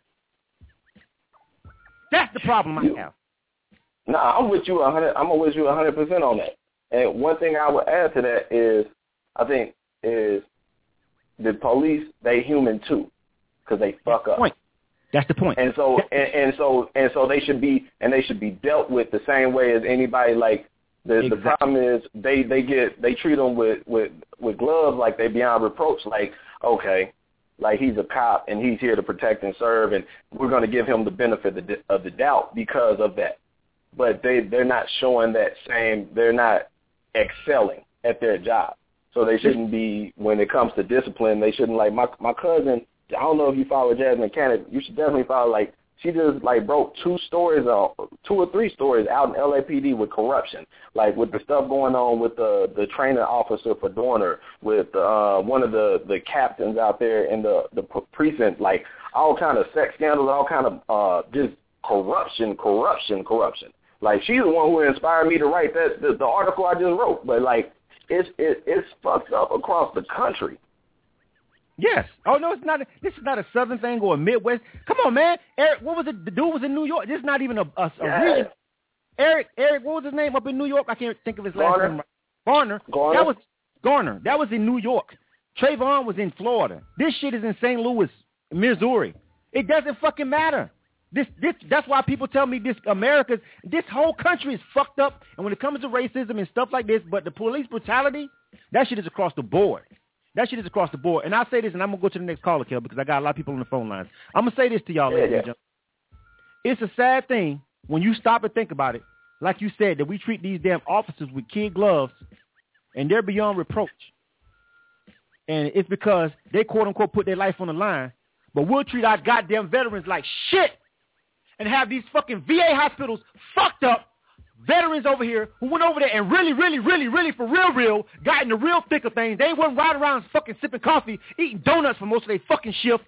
That's the problem I have. No, I'm with you a hundred. I'm with you a hundred percent on that. And one thing I would add to that is, I think is the police, they human too, because they fuck up. Point. That's the point. And so and, and so and so they should be and they should be dealt with the same way as anybody. Like the exactly. the problem is they, they get they treat them with, with, with gloves like they beyond reproach. Like, okay, like he's a cop and he's here to protect and serve, and we're going to give him the benefit of the, of the doubt because of that. But they they're not showing that same. They're not excelling at their job. So they shouldn't be, when it comes to discipline, they shouldn't, like, my my cousin, I don't know if you follow Jasmine Cannon, you should definitely follow, like, she just, like, broke two stories, uh, two or three stories out in L A P D with corruption, like, with the stuff going on with the, the training officer for Dorner, with uh, one of the, the captains out there in the, the precinct, like, all kind of sex scandals, all kind of uh, just corruption, corruption, corruption. Like, she's the one who inspired me to write that the, the article I just wrote, but, like, It's it, it's fucked up across the country. Yes. Oh no, it's not. A, this is not a Southern thing or a Midwest. Come on, man. Eric, what was it? The dude was in New York. This is not even a, a, a yes. region. Eric, Eric, what was his name up in New York? I can't think of his last Garner. name. Garner. Garner. That was Garner. That was in New York. Trayvon was in Florida. This shit is in Saint Louis, Missouri. It doesn't fucking matter. This, this, that's why people tell me this America's, this whole country is fucked up. And when it comes to racism and stuff like this, but the police brutality, that shit is across the board. That shit is across the board. And I'll say this, and I'm going to go to the next caller, Kel, because I got a lot of people on the phone lines. I'm going to say this to y'all, yeah, ladies yeah. and gentlemen. It's a sad thing when you stop and think about it, like you said, that we treat these damn officers with kid gloves, and they're beyond reproach. And it's because they, quote-unquote, put their life on the line. But we'll treat our goddamn veterans like shit. And have these fucking V A hospitals fucked up veterans over here who went over there and really, really, really, really, for real, real, got in the real thick of things. They wasn't riding around fucking sipping coffee, eating donuts for most of their fucking shift.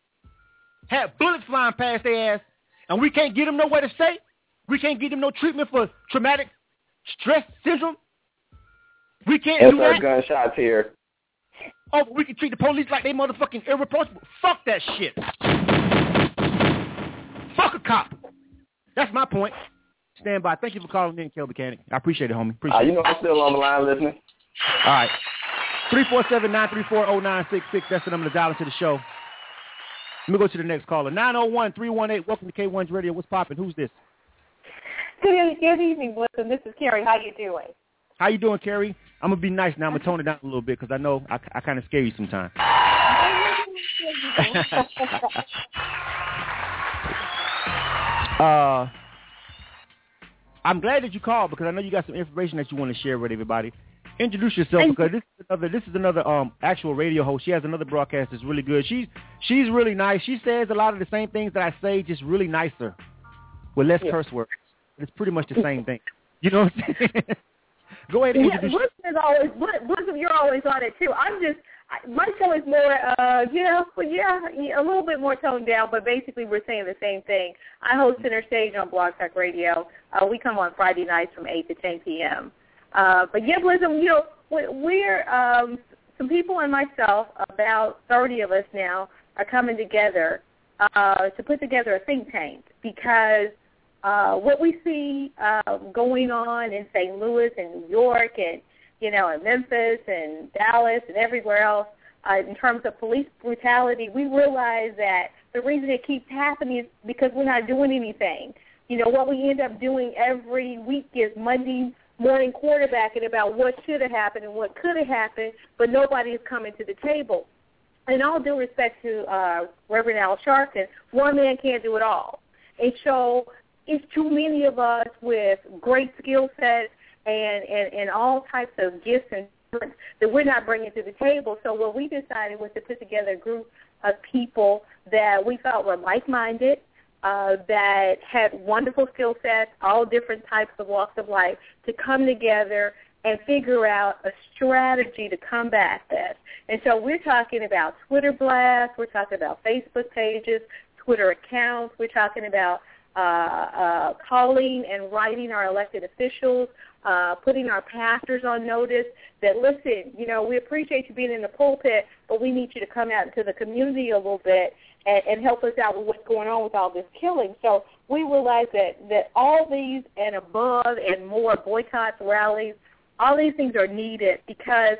Had bullets flying past their ass, and we can't get them nowhere to stay. We can't get them no treatment for traumatic stress syndrome. We can't That's do our that. gunshots here. Oh, we can treat the police like they motherfucking irreproachable. Fuck that shit. Fuck a cop. That's my point. Stand by. Thank you for calling in, Kel Mechanic. I appreciate it, homie. Appreciate uh, you it. know I'm still on the line listening. All right. three four seven, nine three four, zero nine six six. That's the number to dial into the show. Let me go to the next caller. nine oh one, three one eight. Welcome to K one's Radio. What's popping? Who's this? Good, good evening, Blitzen. This is Carrie. How you doing? How you doing, Carrie? I'm going to be nice now. I'm going to tone it down a little bit because I know I, I kind of scare you sometimes. uh, I'm glad that you called because I know you got some information that you want to share with everybody. Introduce yourself because this is another this is another um actual radio host. She has another broadcast that's really good. She's she's really nice. She says a lot of the same things that I say, just really nicer with less yeah. curse words. It's pretty much the same thing. You know what I'm saying? Go ahead and yeah, introduce Blitzen is always Blitzen, you're always on it too. I'm just my show is more uh yeah, yeah, a little bit more toned down, but basically we're saying the same thing. I host Center Stage on Blog Talk Radio. Uh, we come on Friday nights from eight to ten p.m. Uh, but yeah, Blitzen, you know, we're, um, some people and myself, about thirty of us now, are coming together uh, to put together a think tank because uh, what we see uh, going on in Saint Louis and New York and, you know, in Memphis and Dallas and everywhere else uh, in terms of police brutality, we realize that the reason it keeps happening is because we're not doing anything. You know, what we end up doing every week is Monday morning quarterbacking about what should have happened and what could have happened, but nobody is coming to the table. In all due respect to uh, Reverend Al Sharpton, one man can't do it all. And so it's too many of us with great skill sets and, and, and all types of gifts and talents that we're not bringing to the table. So what we decided was to put together a group of people that we felt were like-minded, Uh, that had wonderful skill sets, all different types of walks of life, to come together and figure out a strategy to combat this. And so we're talking about Twitter blasts, we're talking about Facebook pages, Twitter accounts, we're talking about uh, uh, calling and writing our elected officials, uh, putting our pastors on notice that, listen, you know, we appreciate you being in the pulpit, but we need you to come out into the community a little bit and, and help us out with what's going on with all this killing. So we realize that, that all these and above and more boycotts, rallies, all these things are needed because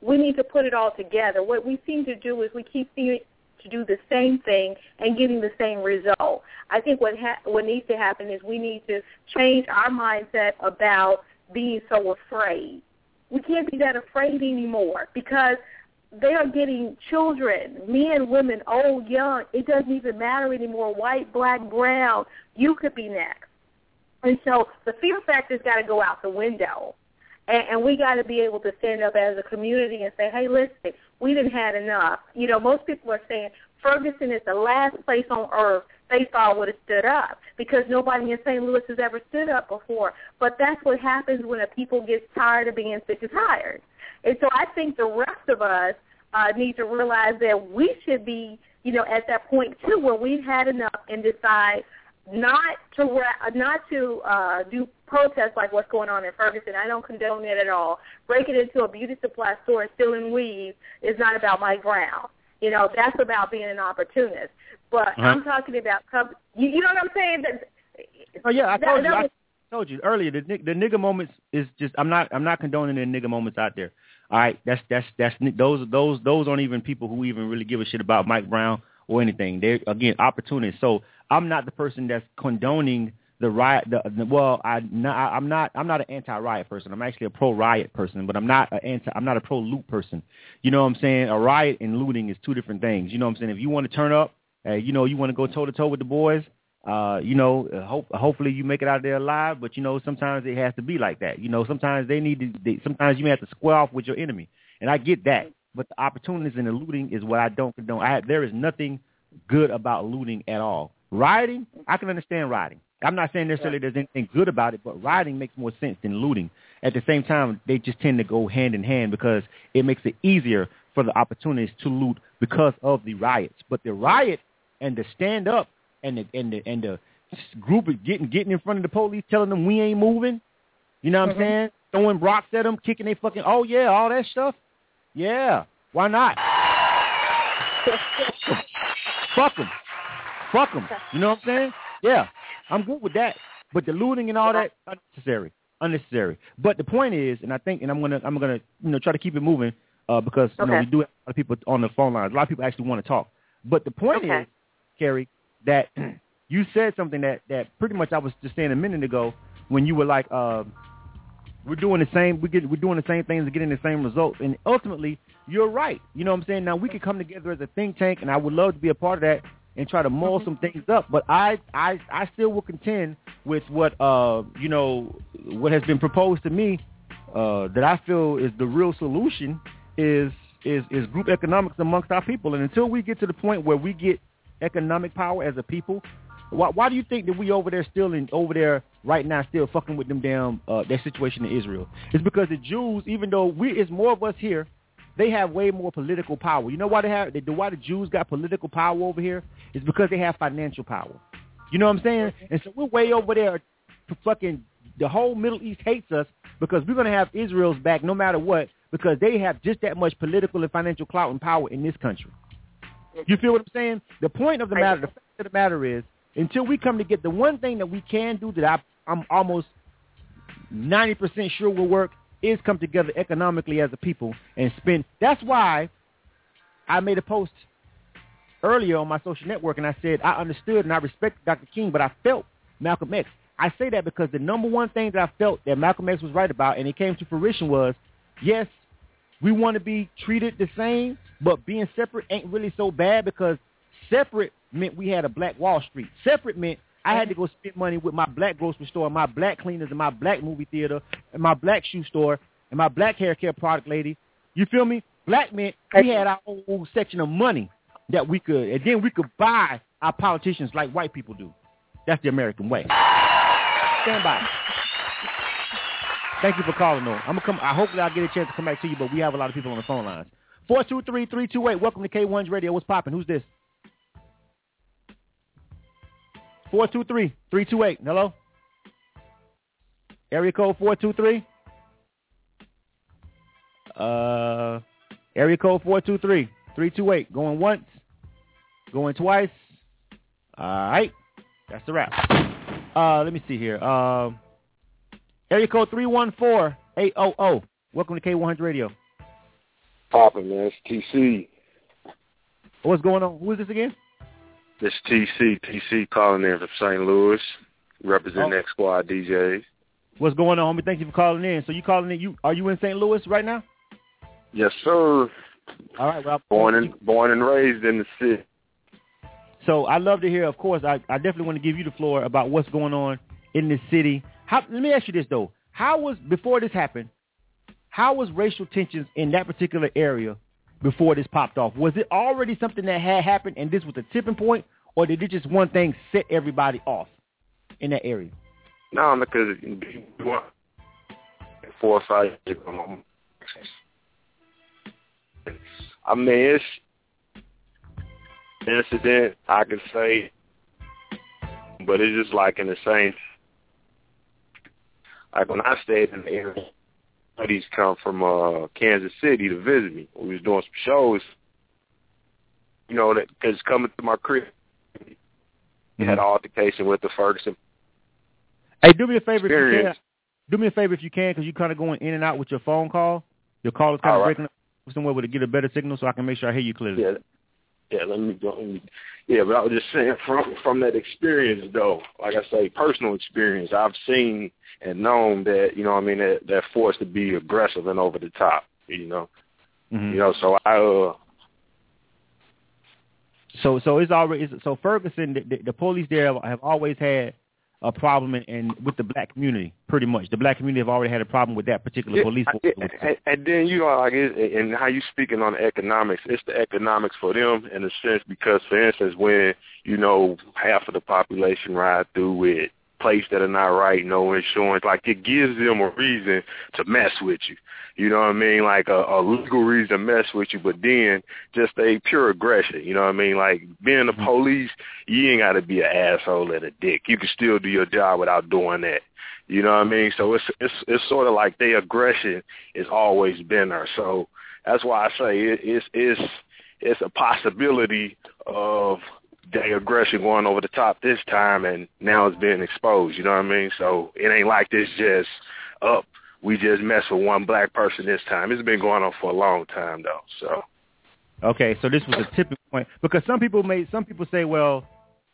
we need to put it all together. What we seem to do is we keep seeming to do the same thing and getting the same result. I think what ha- what needs to happen is we need to change our mindset about being so afraid. We can't be that afraid anymore because they are getting children, men, women, old, young. It doesn't even matter anymore, white, black, brown. You could be next. And so the fear factor's got to go out the window. And, and we got to be able to stand up as a community and say, hey, listen, we done had enough. You know, most people are saying Ferguson is the last place on earth they thought would have stood up because nobody in Saint Louis has ever stood up before. But that's what happens when a people gets tired of being sick and tired. And so I think the rest of us uh, need to realize that we should be, you know, at that point, too, where we've had enough and decide not to ra- not to uh, do protests like what's going on in Ferguson. I don't condone it at all. Breaking into a beauty supply store and stealing weave is not about Mike Brown. You know, that's about being an opportunist. But uh-huh. I'm talking about, you, you know what I'm saying? That, oh yeah, I told that, you. that was, I told you earlier. The the nigga moments is just. I'm not. I'm not condoning the nigga moments out there. All right, that's that's that's those those those aren't even people who even really give a shit about Mike Brown or anything. They're again opportunists. So I'm not the person that's condoning the riot. The, the, well, I not, I'm not. I'm not an anti-riot person. I'm actually a pro-riot person, but I'm not an anti. I'm not a pro-loot person. You know what I'm saying? A riot and looting is two different things. You know what I'm saying? If you want to turn up, uh, you know, you want to go toe to toe with the boys. Uh, you know, hope, hopefully you make it out of there alive, but, you know, sometimes it has to be like that. You know, sometimes they need to, they, sometimes you may have to square off with your enemy. And I get that. But the opportunities in the looting is what I don't condone. I have, there is nothing good about looting at all. Rioting, I can understand rioting. I'm not saying necessarily there's anything good about it, but rioting makes more sense than looting. At the same time, they just tend to go hand in hand because it makes it easier for the opportunists to loot because of the riots. But the riot and the stand up, And the and the and the group is getting getting in front of the police, telling them we ain't moving. You know what mm-hmm. I'm saying? Throwing rocks at them, kicking they fucking. Oh yeah, all that stuff. Yeah, why not? Fuck them, fuck them. You know what I'm saying? Yeah, I'm good with that. But the looting and all that unnecessary, unnecessary. But the point is, and I think, and I'm gonna I'm gonna you know try to keep it moving uh, because you okay. know we do have a lot of people on the phone lines. A lot of people actually want to talk. But the point okay. is, Carrie, that you said something that, that pretty much I was just saying a minute ago when you were like, uh, we're doing the same, we get, we're doing the same things and getting the same results. And ultimately, you're right. You know what I'm saying? Now, we could come together as a think tank, and I would love to be a part of that and try to mull mm-hmm. some things up. But I, I, I still will contend with what, uh, you know, what has been proposed to me uh, that I feel is the real solution is, is, is group economics amongst our people. And until we get to the point where we get economic power as a people, why, why do you think that we over there still in over there right now still fucking with them damn uh, their situation in Israel? It's because the Jews, even though we it's more of us here, they have way more political power. You know why they have? They, why the Jews got political power over here? It's because they have financial power. You know what I'm saying? And so we're way over there. Fucking the whole Middle East hates us because we're gonna have Israel's back no matter what because they have just that much political and financial clout and power in this country. You feel what I'm saying? The point of the matter, the fact of the matter is, until we come to get the one thing that we can do that I, I'm almost ninety percent sure will work is come together economically as a people and spend. That's why I made a post earlier on my social network and I said I understood and I respect Doctor King, but I felt Malcolm X. I say that because the number one thing that I felt that Malcolm X was right about and it came to fruition was, yes, we want to be treated the same, but being separate ain't really so bad because separate meant we had a black Wall Street. Separate meant I had to go spend money with my black grocery store, my black cleaners, and my black movie theater, and my black shoe store, and my black hair care product lady. You feel me? Black meant we had our own section of money that we could, and then we could buy our politicians like white people do. That's the American way. Stand by. Thank you for calling, though. I'm gonna come. I hopefully I'll get a chance to come back to you, but we have a lot of people on the phone lines. four two three, three two eight. Welcome to K one's Radio. What's popping? Who's this? four two three, three two eight. Hello? Area code four two three. Uh, area code four two three, three two eight. Going once. Going twice. All right. That's the wrap. Uh, let me see here. Um. Area code three one four, eight hundred. Welcome to K one hundred Radio. Poppin', man. It's T C. What's going on? Who is this again? This T C. T C calling in from Saint Louis, representing Oh. X Squad D Js. What's going on, homie? Thank you for calling in. So you calling in? You are you in Saint Louis right now? Yes, sir. All right. Well, Born and born and raised in the city. So I love to hear. Of course, I, I definitely want to give you the floor about what's going on in this city. How, let me ask you this though: How was before this happened? How was racial tensions in that particular area before this popped off? Was it already something that had happened and this was the tipping point, or did it just one thing set everybody off in that area? No, because four or five years ago, I mean, it's an incident, I could say, but it's just like in the same, like when I stayed in the area, buddies come from uh, Kansas City to visit me. We was doing some shows, you know, that because coming to my crib, we had an altercation with the Ferguson. Hey, do me a favor if you Experience. can. Do me a favor if you can, because you're kind of going in and out with your phone call. Your call is kind All of right. breaking up somewhere where to get a better signal, so I can make sure I hear you clearly. Yeah, yeah. Let me go. Let me, yeah, but I was just saying from from that experience, though. Like I say, personal experience. I've seen and known that you know, what I mean, that that forced to be aggressive and over the top. You know, Mm-hmm. you know. So I. Uh, So, so it's already it's, so Ferguson. The, the, the police there have always had a problem in, in with the black community. Pretty much, the black community have already had a problem with that particular yeah, police. I- and, and then you know, like, it, and how you speaking on the economics, it's the economics for them in a sense because, for instance, when you know half of the population ride through with plates that are not right, no insurance, like it gives them a reason to mess with you. You know what I mean? Like a, a legal reason to mess with you, but then just a pure aggression. You know what I mean? Like being the police, you ain't got to be an asshole and a dick. You can still do your job without doing that. You know what I mean? So it's it's it's sort of like their aggression has always been there. So that's why I say it, it's it's it's a possibility of their aggression going over the top this time, and now it's being exposed. You know what I mean? So it ain't like this just up. We just messed with one black person this time. It's been going on for a long time, though. So Okay, so this was a tipping point because some people may some people say, well,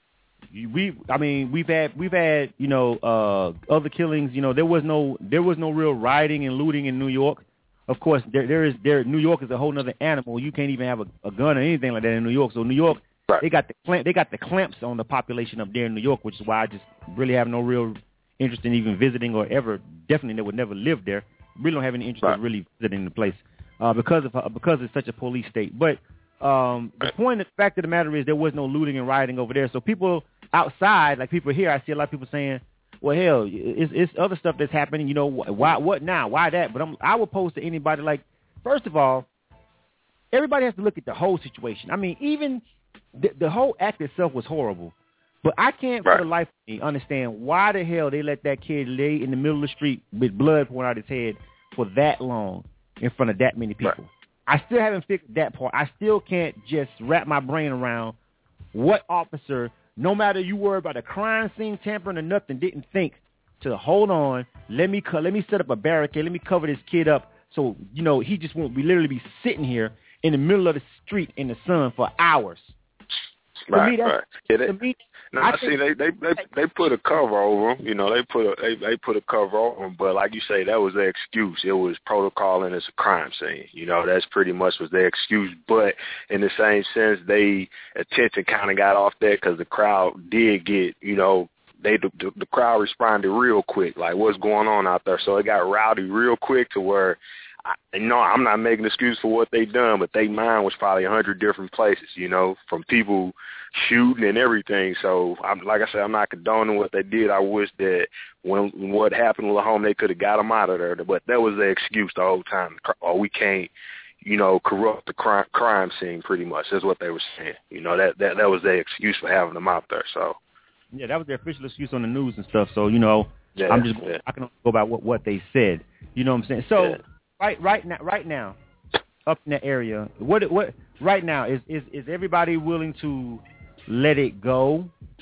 we I mean we've had we've had you know uh, other killings. You know there was no there was no real rioting and looting in New York. Of course, there there is there New York is a whole other animal. You can't even have a, a gun or anything like that in New York. So New York, right. they got the clamp, they got the clamps on the population up there in New York, which is why I just really have no real interest in even visiting or ever definitely they would never live there. Really don't have any interest Right. in really visiting the place uh, because of uh, because it's such a police state. But um, the point, the fact of the matter is there was no looting and rioting over there. So people outside, like people here, I see a lot of people saying, well, hell, it's, it's other stuff that's happening. You know, why, what now? Why that? But I'm, I would pose to anybody, like, first of all, everybody has to look at the whole situation. I mean, even the, the whole act itself was horrible. But I can't Right. for the life of me understand why the hell they let that kid lay in the middle of the street with blood pouring out his head for that long in front of that many people. Right. I still haven't figured that part. I still can't just wrap my brain around what officer, no matter you worry about a crime scene tampering or nothing, didn't think to hold on, let me co- let me set up a barricade, let me cover this kid up so, you know, he just won't be literally be sitting here in the middle of the street in the sun for hours. right, to me, that's, right. Yeah, they, to me, no, I I see. think- They, they they they put a cover over them. You know, they put a they, they put a cover over them. But like you say, that was their excuse. It was protocol and it's a crime scene. You know, that's pretty much was their excuse. But in the same sense, they attention kind of got off that because the crowd did get, you know, they the, the crowd responded real quick. Like, what's going on out there? So it got rowdy real quick to where. I, no, I'm not making an excuse for what they done, but they mind was probably a hundred different places, you know, from people shooting and everything. So, I'm like I said, I'm not condoning what they did. I wish that when what happened with home, they could have got them out of there. But that was their excuse the whole time. Oh, we can't, you know, corrupt the crime crime scene. Pretty much, that's what they were saying. You know, that that that was their excuse for having them out there. So, yeah, that was their official excuse on the news and stuff. So, you know, yeah, I'm just yeah. I can only go by what what they said. You know what I'm saying? So. Yeah. Right, right now, right now, up in that area, what, what, right now is, is, is everybody willing to let it go?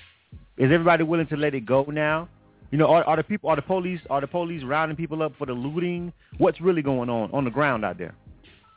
Is everybody willing to let it go now? You know, are, are the people, are the police, are the police rounding people up for the looting? What's really going on on the ground out there?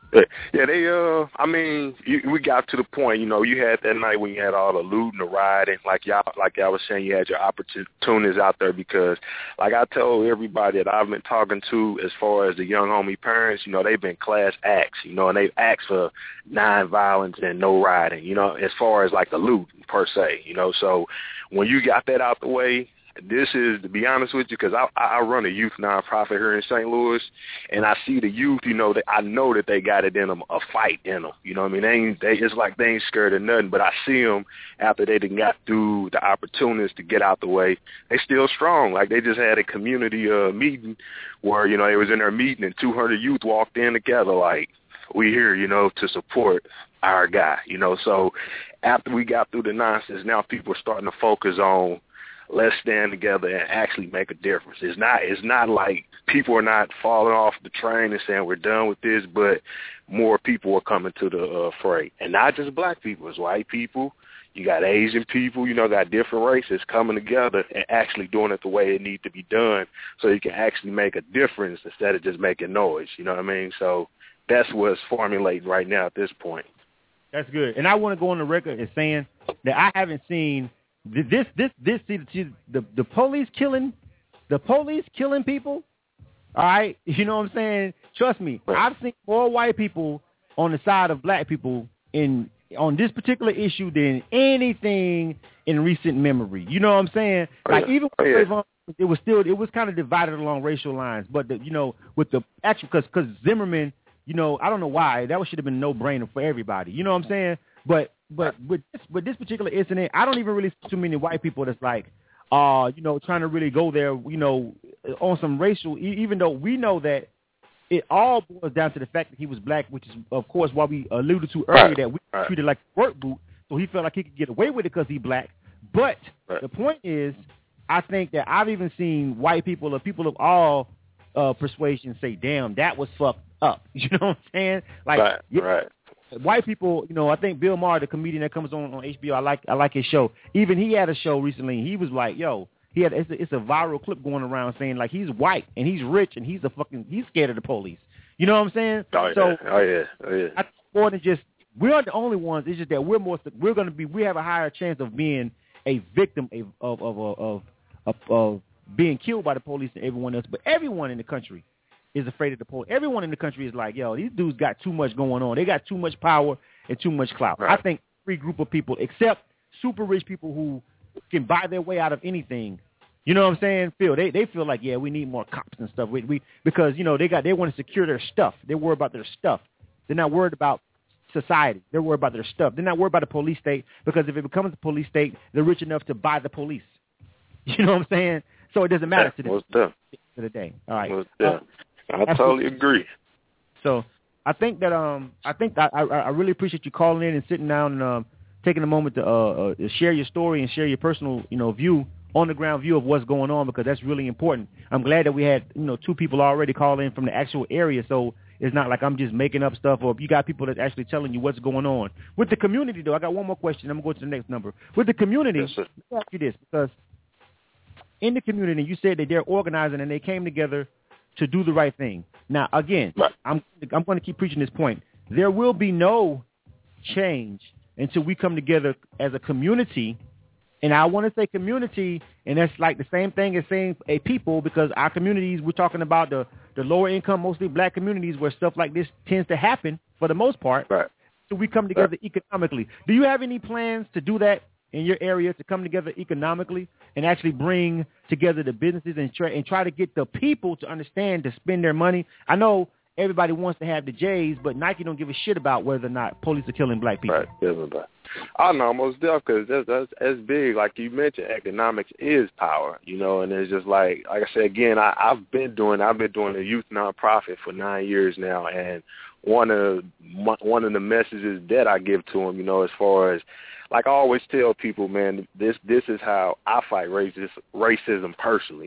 Yeah, they. Uh, I mean, you, we got to the point. You know, you had that night when you had all the looting, the rioting. Like y'all, like y'all was saying, you had your opportunities out there because, like I told everybody that I've been talking to, as far as the young homie parents, you know, they've been class acts. You know, and they've asked for non-violence and no rioting. You know, as far as like the loot per se. You know, so when you got that out the way. This is, to be honest with you, because I, I run a youth nonprofit here in Saint Louis, and I see the youth, you know, that I know that they got it in them, a fight in them. You know what I mean? They ain't, they, it's like they ain't scared of nothing, but I see them after they done got through the opportunities to get out the way. They still strong. Like they just had a community uh, meeting where, you know, they was in their meeting and two hundred youth walked in together like, we here, you know, to support our guy, you know. So after we got through the nonsense, now people are starting to focus on let's stand together and actually make a difference. It's not it's not like people are not falling off the train and saying we're done with this, but more people are coming to the uh, fray. And not just black people, it's white people. You got Asian people, you know, got different races coming together and actually doing it the way it needs to be done so you can actually make a difference instead of just making noise, you know what I mean? So that's what's formulating right now at this point. That's good. And I want to go on the record as saying that I haven't seen This, this, this, see, the the police killing, the police killing people. All right, you know what I'm saying? Trust me, I've seen more white people on the side of black people in on this particular issue than anything in recent memory. You know what I'm saying? Like even oh, yeah. with, it was still it was kind of divided along racial lines, but the, you know with the actual because because Zimmerman, you know I don't know why that should have been a no brainer for everybody. You know what I'm saying? But But with this, with this particular incident, I don't even really see too many white people that's like, uh, you know, trying to really go there, you know, on some racial, even though we know that it all boils down to the fact that he was black, which is, of course, why we alluded to earlier that we right. treated like a work boot, so he felt like he could get away with it because he's black. But right. the point is, I think that I've even seen white people or people of all uh, persuasions say, damn, that was fucked up. You know what I'm saying? Like, right, yeah, right. White people, you know, I think Bill Maher, the comedian that comes on on H B O, I like I like his show. Even he had a show recently. He was like, yo, he had it's a, it's a viral clip going around saying like he's white and he's rich and he's a fucking he's scared of the police. You know what I'm saying? Oh so, yeah, oh yeah, oh yeah. I think more than just we're the only ones. It's just that we're more we're going to be we have a higher chance of being a victim of of of of, of, of being killed by the police than everyone else. But everyone in the country is afraid of the police. Everyone in the country is like, yo, these dudes got too much going on. They got too much power and too much clout. Right. I think every group of people, except super rich people who can buy their way out of anything, you know what I'm saying, feel they they feel like, yeah, we need more cops and stuff. We, we because you know they got they want to secure their stuff. They're worried about their stuff. They're not worried about society. They're worried about their stuff. They're not worried about the police state because if it becomes a police state, they're rich enough to buy the police. You know what I'm saying? So it doesn't matter yeah, to most them to the day. All right. Most uh, I absolutely. totally agree. So I think that um I think that I I really appreciate you calling in and sitting down and um taking a moment to uh, uh share your story and share your personal you know view on the ground view of what's going on because that's really important. I'm glad that we had you know two people already call in from the actual area, so it's not like I'm just making up stuff or you got people that's actually telling you what's going on with the community. Though I got one more question. I'm gonna go to the next number with the community. Yes, sir. Let me ask you this because in the community you said that they're organizing and they came together to do the right thing. Now, again, right. I'm I'm going to keep preaching this point. There will be no change until we come together as a community. And I want to say community, and that's like the same thing as saying a people because our communities, we're talking about the, the lower income, mostly black communities where stuff like this tends to happen for the most part. Right. So we come together right. economically. Do you have any plans to do that in your area to come together economically and actually bring together the businesses and try, and try to get the people to understand to spend their money? I know everybody wants to have the J's, but Nike don't give a shit about whether or not police are killing black people. Right, everybody. I know, most definitely, because that's, that's, that's big. Like you mentioned, economics is power, you know, and it's just like, like I said, again, I, I've been doing, I've been doing a youth nonprofit for nine years now, and one of one of the messages that I give to them, you know, as far as, like I always tell people, man, this this is how I fight racist, racism personally.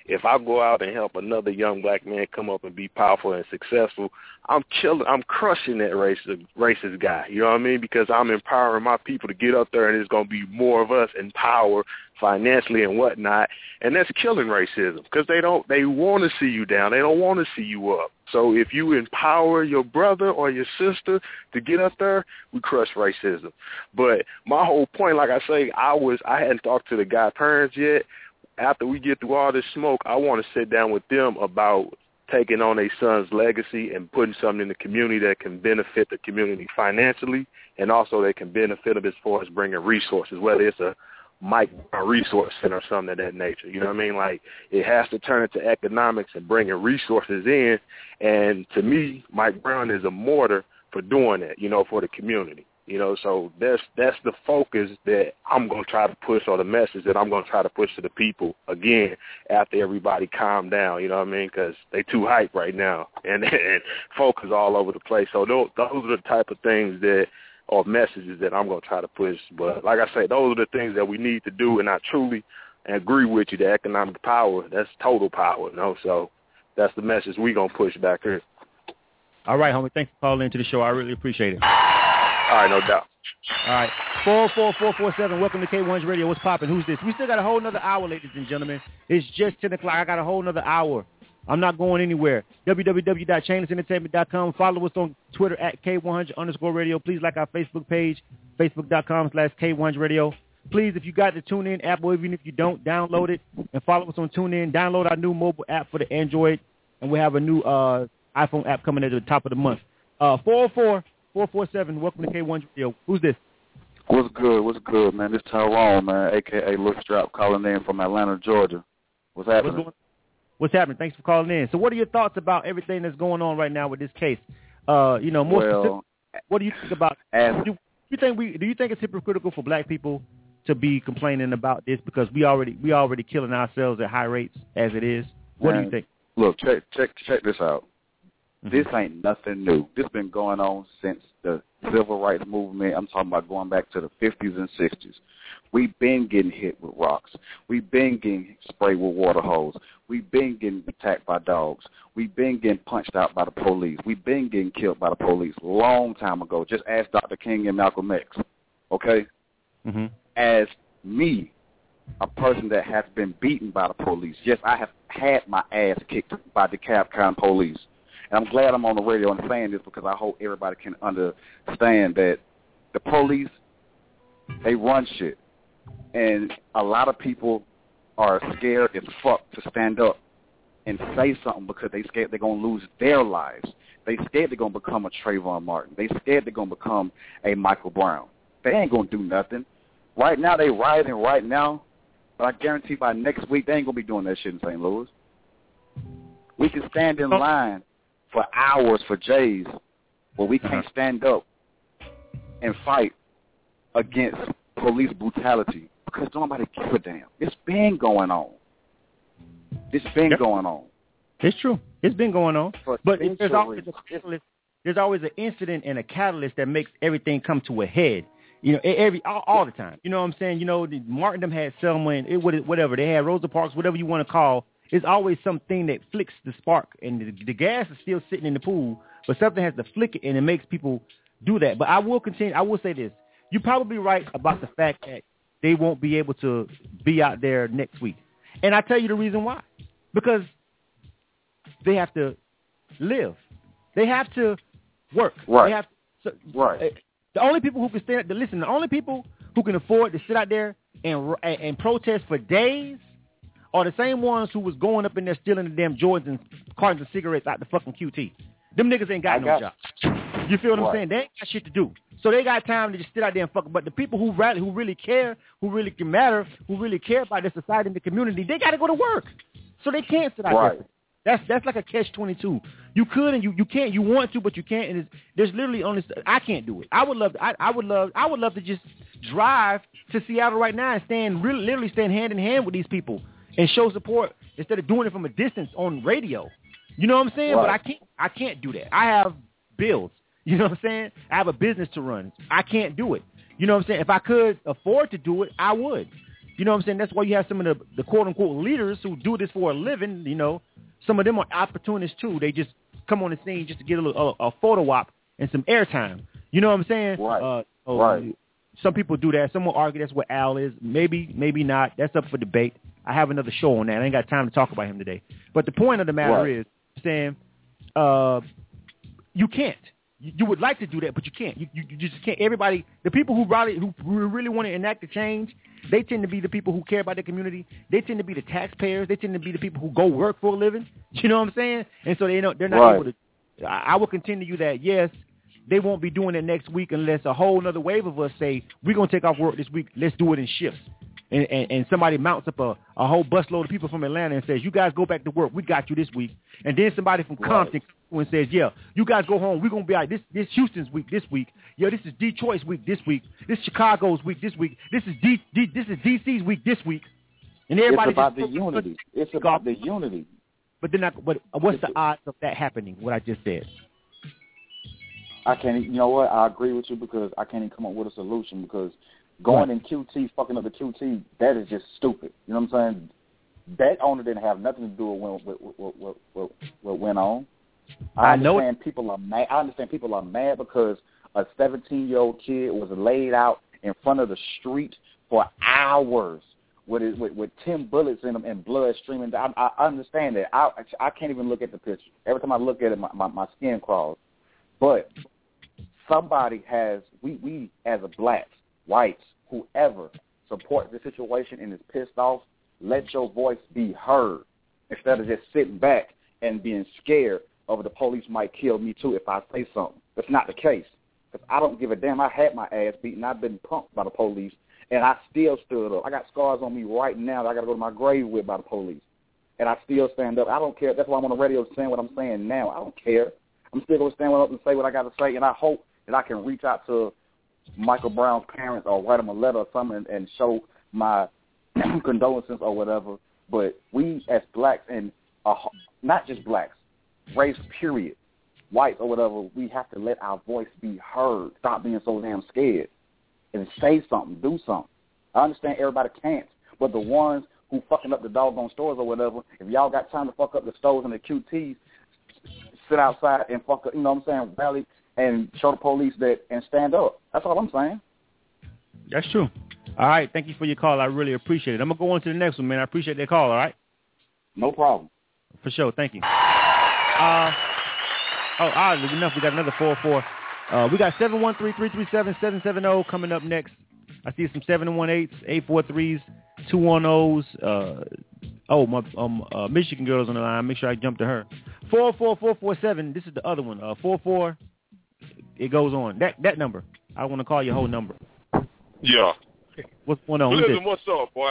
if I go out and help another young black man come up and be powerful and successful, I'm killing, I'm crushing that racist, racist guy. You know what I mean? Because I'm empowering my people to get up there, and there's going to be more of us in power financially and whatnot, and that's killing racism because they don't, they want to see you down. They don't want to see you up. So if you empower your brother or your sister to get up there, we crush racism. But my whole point, like I say, I was, I hadn't talked to the guy parents yet. After we get through all this smoke, I want to sit down with them about taking on a son's legacy and putting something in the community that can benefit the community financially, and also they can benefit them as far as bringing resources, whether it's a Mike Brown Resource Center or something of that nature. You know what I mean? Like, it has to turn into economics and bringing resources in, and to me, Mike Brown is a mortar for doing that, you know, for the community. You know, so that's that's the focus that I'm going to try to push, or the message that I'm going to try to push to the people, again, after everybody calm down, you know what I mean, because they too hype right now, and, and focus all over the place. So those, those are the type of things that, or messages that I'm going to try to push. But like I say, those are the things that we need to do, and I truly agree with you, the economic power, that's total power, you know, so that's the message we're going to push back here. All right, homie, thanks for calling into the show. I really appreciate it. All right, no doubt. All right, four four four four seven, welcome to K one's Radio. What's popping? Who's this? We still got a whole nother hour, ladies and gentlemen. It's just ten o'clock. I got a whole nother hour. I'm not going anywhere. w w w dot chainless entertainment dot com. Follow us on Twitter at K one hundred underscore radio. Please like our Facebook page, facebook.com slash K100 radio. Please, if you got the TuneIn app, or even if you don't, download it and follow us on TuneIn. Download our new mobile app for the Android, and we have a new uh, iPhone app coming at the top of the month. Uh, four oh four, four four seven, welcome to K one hundred radio. Who's this? What's good? What's good, man? This Tyrone, man, a k a. Lil Strap, calling in from Atlanta, Georgia. What's happening? What's, going, what's happening? Thanks for calling in. So what are your thoughts about everything that's going on right now with this case? Uh, you know, more well, specific, what do you think about as, do you think we do you think it's hypocritical for black people to be complaining about this, because we already we already killing ourselves at high rates as it is? What man, do you think? Look, check check check this out. Mm-hmm. This ain't nothing new. This been going on since the civil rights movement. I'm talking about going back to the fifties and sixties. We've been getting hit with rocks. We've been getting sprayed with water hose. We've been getting attacked by dogs. We've been getting punched out by the police. We've been getting killed by the police a long time ago. Just ask Doctor King and Malcolm X, okay? Mm-hmm. As me, a person that has been beaten by the police, yes, I have had my ass kicked by DeKalb County police. And I'm glad I'm on the radio and saying this, because I hope everybody can understand that the police, they run shit. And a lot of people are scared as fuck to stand up and say something, because they scared they're going to lose their lives. They scared they're going to become a Trayvon Martin. They scared they're going to become a Michael Brown. They ain't going to do nothing. Right now, they rioting right now, but I guarantee by next week, they ain't going to be doing that shit in Saint Louis. We can stand in line for hours for J's, where we can't stand up and fight against police brutality, because nobody give a damn. It's been going on. It's been yep. going on. It's true. It's been going on. But, but there's always a catalyst. There's always an incident and a catalyst that makes everything come to a head. You know, every all, all the time. You know what I'm saying? You know, the, Martin them had Selma and it, whatever they had, Rosa Parks, whatever you want to call. It's always something that flicks the spark, and the, the gas is still sitting in the pool, but something has to flick it, and it makes people do that. But I will continue. I will say this: you're probably right about the fact that they won't be able to be out there next week, and I tell you the reason why: because they have to live, they have to work, right? They have to, so, right. The only people who can stand, listen, the only people who can afford to sit out there and and, and protest for days are the same ones who was going up in there stealing the damn Jordans and cartons of cigarettes out the fucking Q T. Them niggas ain't got I no got job. You feel what right. I'm saying? They ain't got shit to do. So they got time to just sit out there and fuck. But the people who rally, who really care, who really can matter, who really care about their society and the community, they got to go to work. So they can't sit out right. there. That's that's like a catch twenty-two. You could and you, you can't. You want to, but you can't. And it's, there's literally only. I can't do it. I would love. To, I, I would love. I would love to just drive to Seattle right now and stand, really, literally stand hand in hand with these people and show support instead of doing it from a distance on radio. You know what I'm saying? Right. But I can't. I can't do that. I have bills. You know what I'm saying? I have a business to run. I can't do it. You know what I'm saying? If I could afford to do it, I would. You know what I'm saying? That's why you have some of the, the quote-unquote leaders who do this for a living, you know. Some of them are opportunists, too. They just come on the scene just to get a, little, a, a photo op and some airtime. You know what I'm saying? Right. Uh, so right. Some people do that. Some will argue that's what Al is. Maybe, maybe not. That's up for debate. I have another show on that. I ain't got time to talk about him today. But the point of the matter right. is, saying uh, you can't. You, you would like to do that, but you can't. You, you, you just can't. Everybody, the people who really, who really want to enact the change, they tend to be the people who care about their community. They tend to be the taxpayers. They tend to be the people who go work for a living. You know what I'm saying? And so they know they're not right. able to. I, I will continue that. Yes, they won't be doing it next week unless a whole other wave of us say we're gonna take off work this week. Let's do it in shifts. And, and, and somebody mounts up a, a whole busload of people from Atlanta and says, you guys go back to work. We got you this week. And then somebody from right. Compton and says, yeah, you guys go home. We're going to be all right. This, this Houston's week this week. Yeah, this is Detroit's week this week. This is Chicago's week this week. This is D, D, this is D C's week this week. And everybody it's about just, the unity. It's about the unity. But then, I, but what's the odds of that happening, what I just said? I can't, you know what, I agree with you because I can't even come up with a solution because going in Q T, fucking up the Q T, that is just stupid. You know what I'm saying? That owner didn't have nothing to do with what, what, what, what, what went on. I, I know understand people are mad. I understand people are mad because a seventeen-year-old kid was laid out in front of the street for hours with it, with, with ten bullets in them and blood streaming. I, I understand that. I I can't even look at the picture. Every time I look at it, my, my, my skin crawls. But somebody has, we, we as a blacks, whites, whoever supports the situation and is pissed off, let your voice be heard instead of just sitting back and being scared of the police might kill me too if I say something. That's not the case. Because I don't give a damn. I had my ass beaten. I've been punked by the police, and I still stood up. I got scars on me right now that I got to go to my grave with by the police. And I still stand up. I don't care. That's why I'm on the radio saying what I'm saying now. I don't care. I'm still going to stand up and say what I got to say, and I hope that I can reach out to Michael Brown's parents or write him a letter or something and, and show my condolences or whatever. But we as blacks, and uh, not just blacks, race period, whites or whatever, we have to let our voice be heard. Stop being so damn scared and say something, do something. I understand everybody can't, but the ones who fucking up the doggone stores or whatever, if y'all got time to fuck up the stores and the Q Ts, sit outside and fuck up, you know what I'm saying, rally and show the police that and stand up. That's all I'm saying. That's true. All right, thank you for your call. I really appreciate it. I'm going to go on to the next one, man. I appreciate that call, all right? No problem. For sure. Thank you. Uh, oh, all right, enough. We got another four four. Uh, we got seven one three, three three seven, seven seven zero coming up next. I see some seven one eights, eight four threes, two one ohs. Uh, oh, my um, uh, Michigan girl's on the line. Make sure I jump to her. four four four four seven. This is the other one. Uh, four four. It goes on. That that number. I want to call your whole number. Yeah. What's going on? Listen, what's up, boy?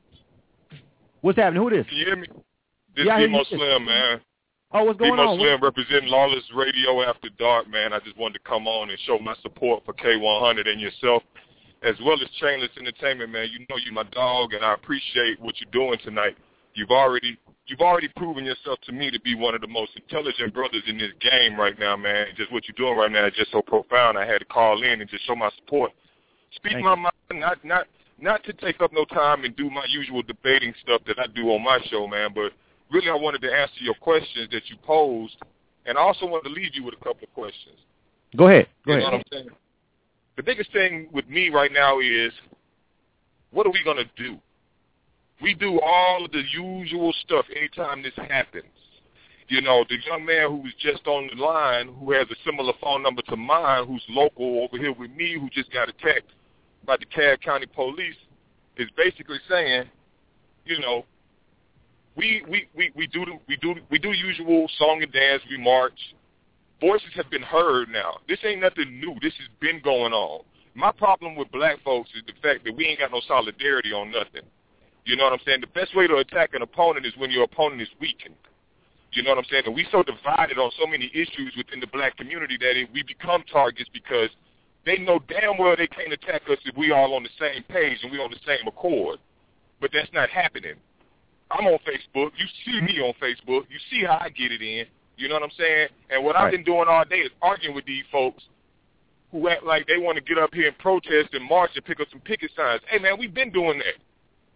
What's happening? Who this? Can you hear me? This yeah, is Demo Slim, man. Oh, what's going Demo on? Slim representing Lawless Radio After Dark, man. I just wanted to come on and show my support for K one hundred and yourself, as well as Chainless Entertainment, man. You know you're my dog, and I appreciate what you're doing tonight. You've already you've already proven yourself to me to be one of the most intelligent brothers in this game right now, man. Just what you're doing right now is just so profound. I had to call in and just show my support. Speak Thank my you. mind, not not not to take up no time and do my usual debating stuff that I do on my show, man, but really I wanted to answer your questions that you posed, and I also wanted to leave you with a couple of questions. Go ahead. Go you ahead. know what I'm saying? The biggest thing with me right now is, what are we going to do? We do all of the usual stuff anytime this happens. You know, the young man who was just on the line, who has a similar phone number to mine, who's local over here with me, who just got attacked by the DeKalb County Police, is basically saying, you know, we we, we, we do the we do we do usual song and dance, we march. Voices have been heard now. This ain't nothing new. This has been going on. My problem with black folks is the fact that we ain't got no solidarity on nothing. You know what I'm saying? The best way to attack an opponent is when your opponent is weakened. You know what I'm saying? And we so divided on so many issues within the black community that it, we become targets because they know damn well they can't attack us if we all on the same page and we on the same accord. But that's not happening. I'm on Facebook. You see me on Facebook. You see how I get it in. You know what I'm saying? And what right. I've been doing all day is arguing with these folks who act like they want to get up here and protest and march and pick up some picket signs. Hey, man, we've been doing that.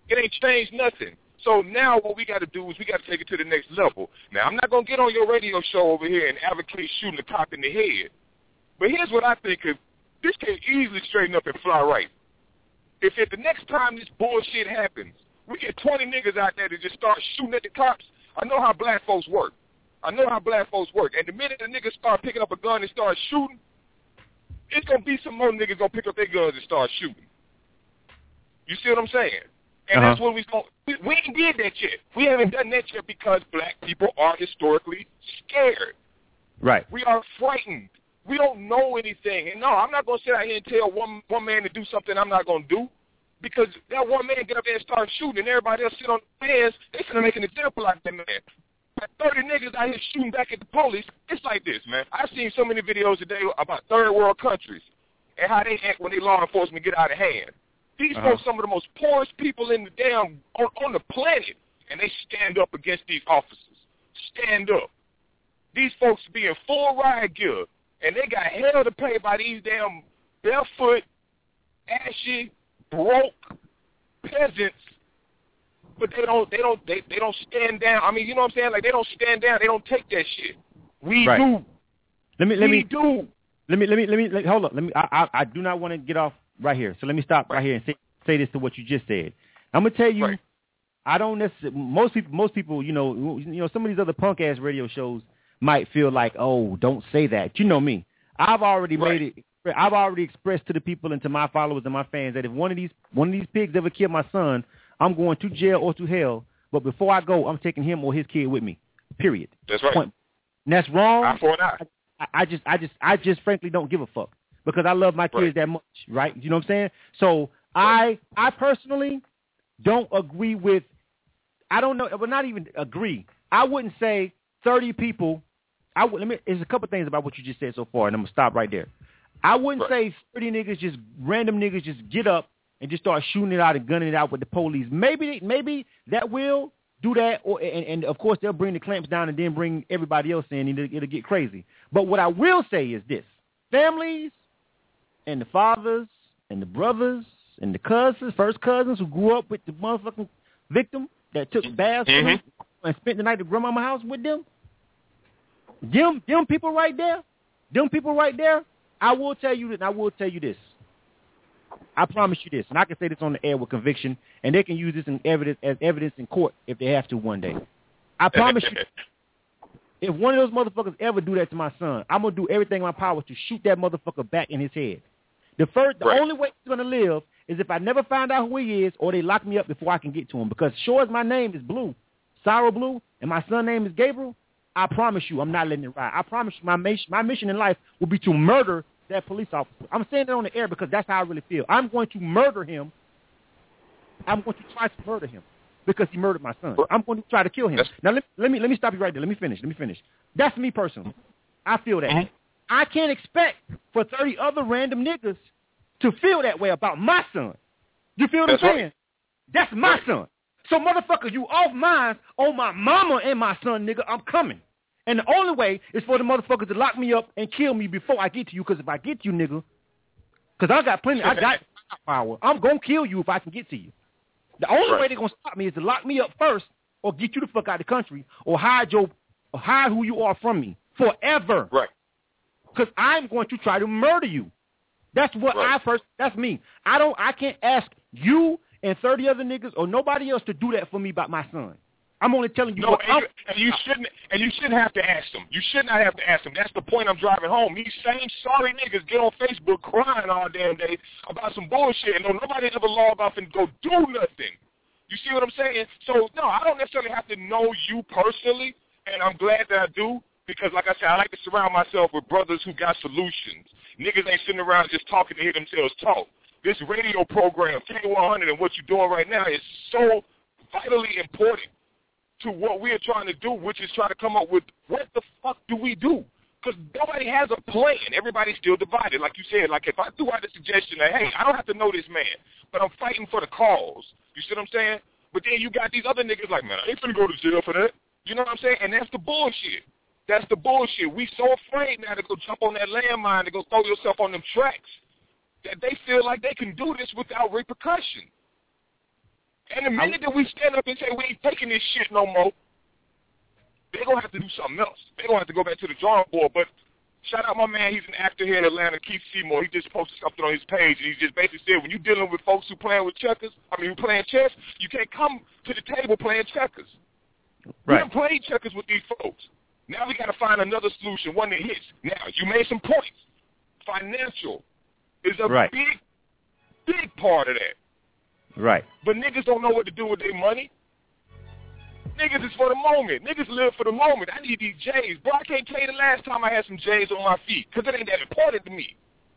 It ain't changed nothing. So now what we got to do is we got to take it to the next level. Now, I'm not going to get on your radio show over here and advocate shooting a cop in the head. But here's what I think. If this can easily straighten up and fly right. If at the next time this bullshit happens, we get twenty niggas out there to just start shooting at the cops, I know how black folks work. I know how black folks work. And the minute the niggas start picking up a gun and start shooting, it's going to be some more niggas going to pick up their guns and start shooting. You see what I'm saying? And uh-huh. that's what we going we, we ain't did that yet. We haven't done that yet because black people are historically scared. Right. We are frightened. We don't know anything. And no, I'm not going to sit out here and tell one one man to do something I'm not going to do, because that one man get up there and start shooting and everybody else sit on the fence. They finna make an example out of that man. But thirty niggas out here shooting back at the police. It's like this, man. I've seen so many videos today about third world countries and how they act when they law enforcement get out of hand. These uh-huh. folks, some of the most poorest people in the damn on, on the planet, and they stand up against these officers. Stand up. These folks be in full riot gear, and they got hell to pay by these damn barefoot, ashy, broke peasants. But they don't, they don't, they, they don't stand down. I mean, you know what I'm saying? Like, they don't stand down. They don't take that shit. We right. do. Let me, let we me do. Let me, let me, let me, let, hold on. Let me. I, I, I do not want to get off right here. So let me stop right, right here and say, say this to what you just said. I'm gonna tell you, right. I don't necessarily. Most people, most people, you know, you know, some of these other punk ass radio shows might feel like, oh, don't say that. You know me. I've already right. made it. I've already expressed to the people and to my followers and my fans that if one of these one of these pigs ever killed my son, I'm going to jail or to hell. But before I go, I'm taking him or his kid with me. Period. That's right. Point. And that's wrong. Eye for an eye. I, I just, I just, I just frankly don't give a fuck because I love my kids right. that much, right? You know what I'm saying? So right. I, I personally don't agree with. I don't know. Well, not even agree. I wouldn't say thirty people. I would. Let me. There's a couple things about what you just said so far, and I'm gonna stop right there. I wouldn't right. say thirty niggas, just random niggas, just get up and just start shooting it out and gunning it out with the police. Maybe, maybe that will do that, or and, and of course they'll bring the clamps down and then bring everybody else in, and it'll, it'll get crazy. But what I will say is this: families and the fathers and the brothers and the cousins, first cousins who grew up with the motherfucking victim that took baths mm-hmm. and spent the night at grandmama's house with them. Them, them people right there, them people right there. I will tell you that. I will tell you this. I promise you this, and I can say this on the air with conviction, and they can use this in evidence as evidence in court if they have to one day. I promise you, if one of those motherfuckers ever do that to my son, I'm gonna do everything in my power to shoot that motherfucker back in his head. The first, the right. only way he's gonna live is if I never find out who he is, or they lock me up before I can get to him. Because sure as my name is Blue, Sorrow Blue, and my son's name is Gabriel, I promise you, I'm not letting it ride. I promise you, my mission, my mission in life will be to murder that police officer. I'm saying it on the air because that's how I really feel. I'm going to murder him. I'm going to try to murder him because he murdered my son. I'm going to try to kill him. That's, now let, let me let me stop you right there. Let me finish. Let me finish. That's me personally. I feel that. Mm-hmm. I can't expect for thirty other random niggas to feel that way about my son. You feel what that's I'm saying? Right. That's my right. son. So motherfucker, you off mine on my mama and my son, nigga. I'm coming. And the only way is for the motherfuckers to lock me up and kill me before I get to you. Because if I get to you, nigga, because I got plenty, I got power. I'm going to kill you if I can get to you. The only right. way they're going to stop me is to lock me up first or get you the fuck out of the country or hide your, or hide who you are from me forever. Right. Because I'm going to try to murder you. That's what right. I first, that's me. I don't, I can't ask you and thirty other niggas or nobody else to do that for me about my son. I'm only telling you. No, what and you, and you shouldn't, and you shouldn't have to ask them. You should not have to ask them. That's the point I'm driving home. These same sorry niggas get on Facebook crying all damn day about some bullshit, and nobody ever log off and go do nothing. You see what I'm saying? So no, I don't necessarily have to know you personally, and I'm glad that I do because, like I said, I like to surround myself with brothers who got solutions. Niggas ain't sitting around just talking to hear themselves talk. This radio program, K one hundred, and what you're doing right now is so vitally important to what we're trying to do, which is try to come up with what the fuck do we do? Because nobody has a plan. Everybody's still divided. Like you said, like if I threw out a suggestion that, hey, I don't have to know this man, but I'm fighting for the cause. You see what I'm saying? But then you got these other niggas like, man, I ain't finna go to jail for that. You know what I'm saying? And that's the bullshit. That's the bullshit. We so afraid now to go jump on that landmine, to go throw yourself on them tracks, that they feel like they can do this without repercussion. And the minute that we stand up and say we ain't taking this shit no more, they're going to have to do something else. They're going to have to go back to the drawing board. But shout out my man, he's an actor here in Atlanta, Keith Seymour. He just posted something on his page, and he just basically said, when you're dealing with folks who playing with checkers, I mean, who playing chess, you can't come to the table playing checkers. Right. We done played checkers with these folks. Now we got to find another solution, one that hits. Now, you made some points. Financial is a right. big, big part of that. Right. But niggas don't know what to do with their money. Niggas is for the moment. Niggas live for the moment. I need these J's. Bro, I can't tell you the last time I had some J's on my feet because it ain't that important to me.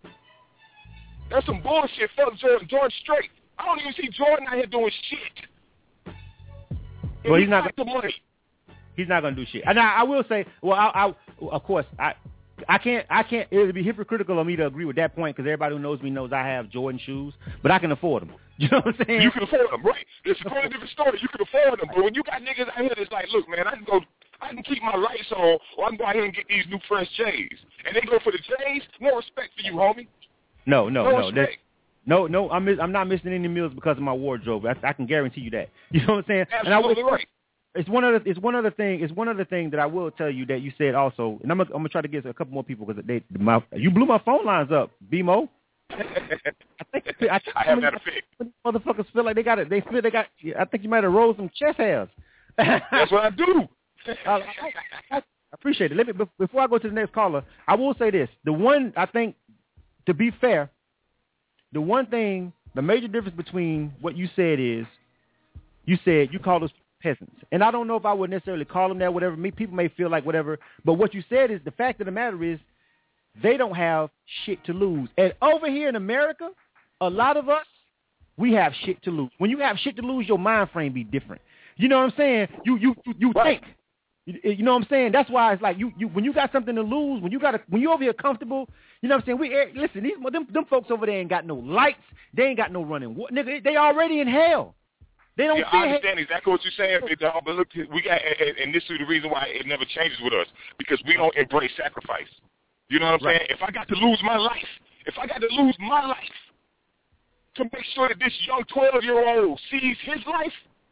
That's some bullshit. Fuck Jordan. Jordan straight. I don't even see Jordan out here doing shit. And well, he's not the money. He's not gonna do shit. And I, I will say, well, I, I, of course, I, I can't, I can't. It would be hypocritical of me to agree with that point because everybody who knows me knows I have Jordan shoes, but I can afford them. You know what I'm saying? You can afford them, right? It's a totally different story. You can afford them, but when you got niggas out here that's like, look, man, I can go, I can keep my lights on, or I can go out here and get these new fresh J's, and they go for the J's. No respect for you, homie. No, no, no. no. That's, no, no. I'm, miss, I'm not missing any meals because of my wardrobe. I, I can guarantee you that. You know what I'm saying? Absolutely and I, right. It's one other. It's one other thing. It's one other thing that I will tell you that you said also, and I'm gonna, I'm gonna try to get a couple more people because they, my, you blew my phone lines up, B-Mo. I think I, I have that effect. Motherfuckers feel like they got it. They feel they got. I think you might have rolled some chest hairs. That's what I do. I, I, I appreciate it. Let me before I go to the next caller. I will say this: the one I think, to be fair, the one thing, the major difference between what you said is, you said you called us peasants, and I don't know if I would necessarily call them that. Whatever, me people may feel like whatever, but what you said is the fact of the matter is, they don't have shit to lose. And over here in America, a lot of us, we have shit to lose. When you have shit to lose, your mind frame be different. You know what I'm saying? You you you, you right. think. You, you know what I'm saying? That's why it's like you, you when you got something to lose, when you got a, when you over here comfortable, you know what I'm saying? We listen, these them, them folks over there ain't got no lights. They ain't got no running water. Nigga, they already in hell. They don't. Yeah, I understand exactly what you're saying, but look, we got, and this is the reason why it never changes with us, because we don't embrace sacrifice. You know what I'm right. saying? If I got to lose my life, if I got to lose my life to make sure that this young twelve-year-old sees his life,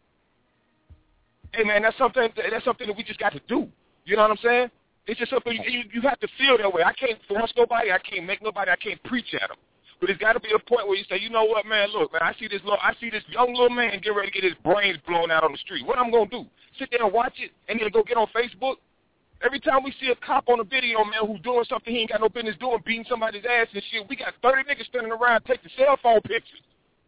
hey man, that's something. That's something that we just got to do. You know what I'm saying? It's just something you, you have to feel that way. I can't force nobody. I can't make nobody. I can't preach at them. But it's got to be a point where you say, you know what, man? Look, man, I see this little, I see this young little man get ready to get his brains blown out on the street. What I'm gonna do? Sit there and watch it, and then go get on Facebook? Every time we see a cop on a video, man, who's doing something he ain't got no business doing, beating somebody's ass and shit, we got thirty niggas standing around taking cell phone pictures.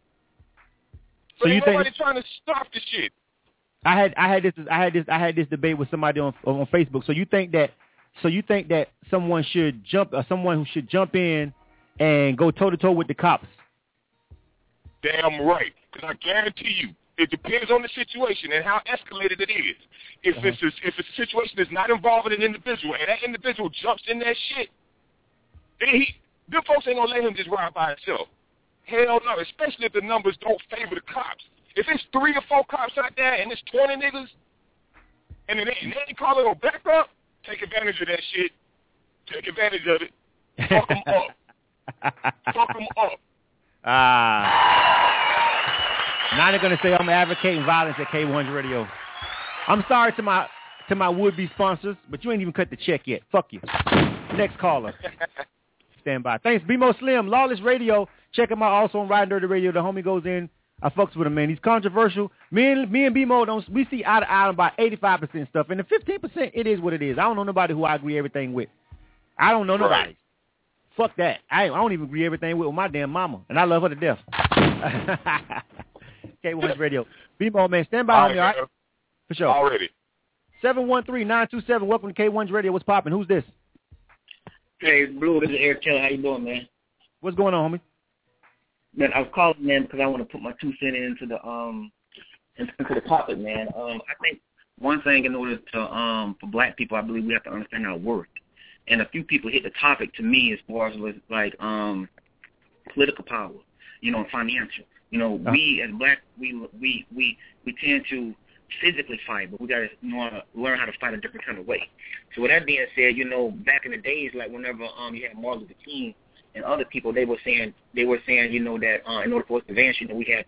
So but you ain't think nobody trying to stop the shit. I had I had this I had this I had this debate with somebody on on Facebook. So you think that so you think that someone should jump uh, someone who should jump in and go toe to toe with the cops? Damn right, because I guarantee you, it depends on the situation and how escalated it is. If uh-huh. it's a, if it's a situation that's not involving an individual and that individual jumps in that shit, then he, them folks ain't gonna let him just ride by himself. Hell no, especially if the numbers don't favor the cops. If it's three or four cops out there and it's twenty niggas, and then they, and they ain't calling no backup, take advantage of that shit. Take advantage of it. Fuck them up. Fuck them up. Ah. Now they're gonna say I'm advocating violence at K one Radio. I'm sorry to my to my would-be sponsors, but you ain't even cut the check yet. Fuck you. Next caller. Stand by. Thanks, B-Mo Slim, Lawless Radio. Check him out also on Riding Dirty Radio. The homie goes in. I fucks with him, man. He's controversial. Me and me and B-Mo don't we see eye to eye on about eighty-five percent stuff, and the fifteen percent it is what it is. I don't know nobody who I agree everything with. I don't know nobody. Right. Fuck that. I ain't, I don't even agree everything with, with my damn mama, and I love her to death. K one Radio. B-Mo, man, stand by on me, all right? For sure. Already. seven one three, nine two seven. Welcome to K one's Radio. What's popping? Who's this? Hey, Blue. This is Eric Taylor. How you doing, man? What's going on, homie? Man, I was calling, man, because I want to put my two cents into the um into the topic, man. Um, I think one thing in order to um for black people, I believe we have to understand our worth. And a few people hit the topic to me as far as like um political power, you know, and financial. You know, uh-huh. we as black, we we we we tend to physically fight, but we got to know how to learn how to fight a different kind of way. So with that being said, you know, back in the days, like whenever um you had Martin Luther King and other people, they were saying they were saying, you know, that uh, in order for us to advance, you know, we had to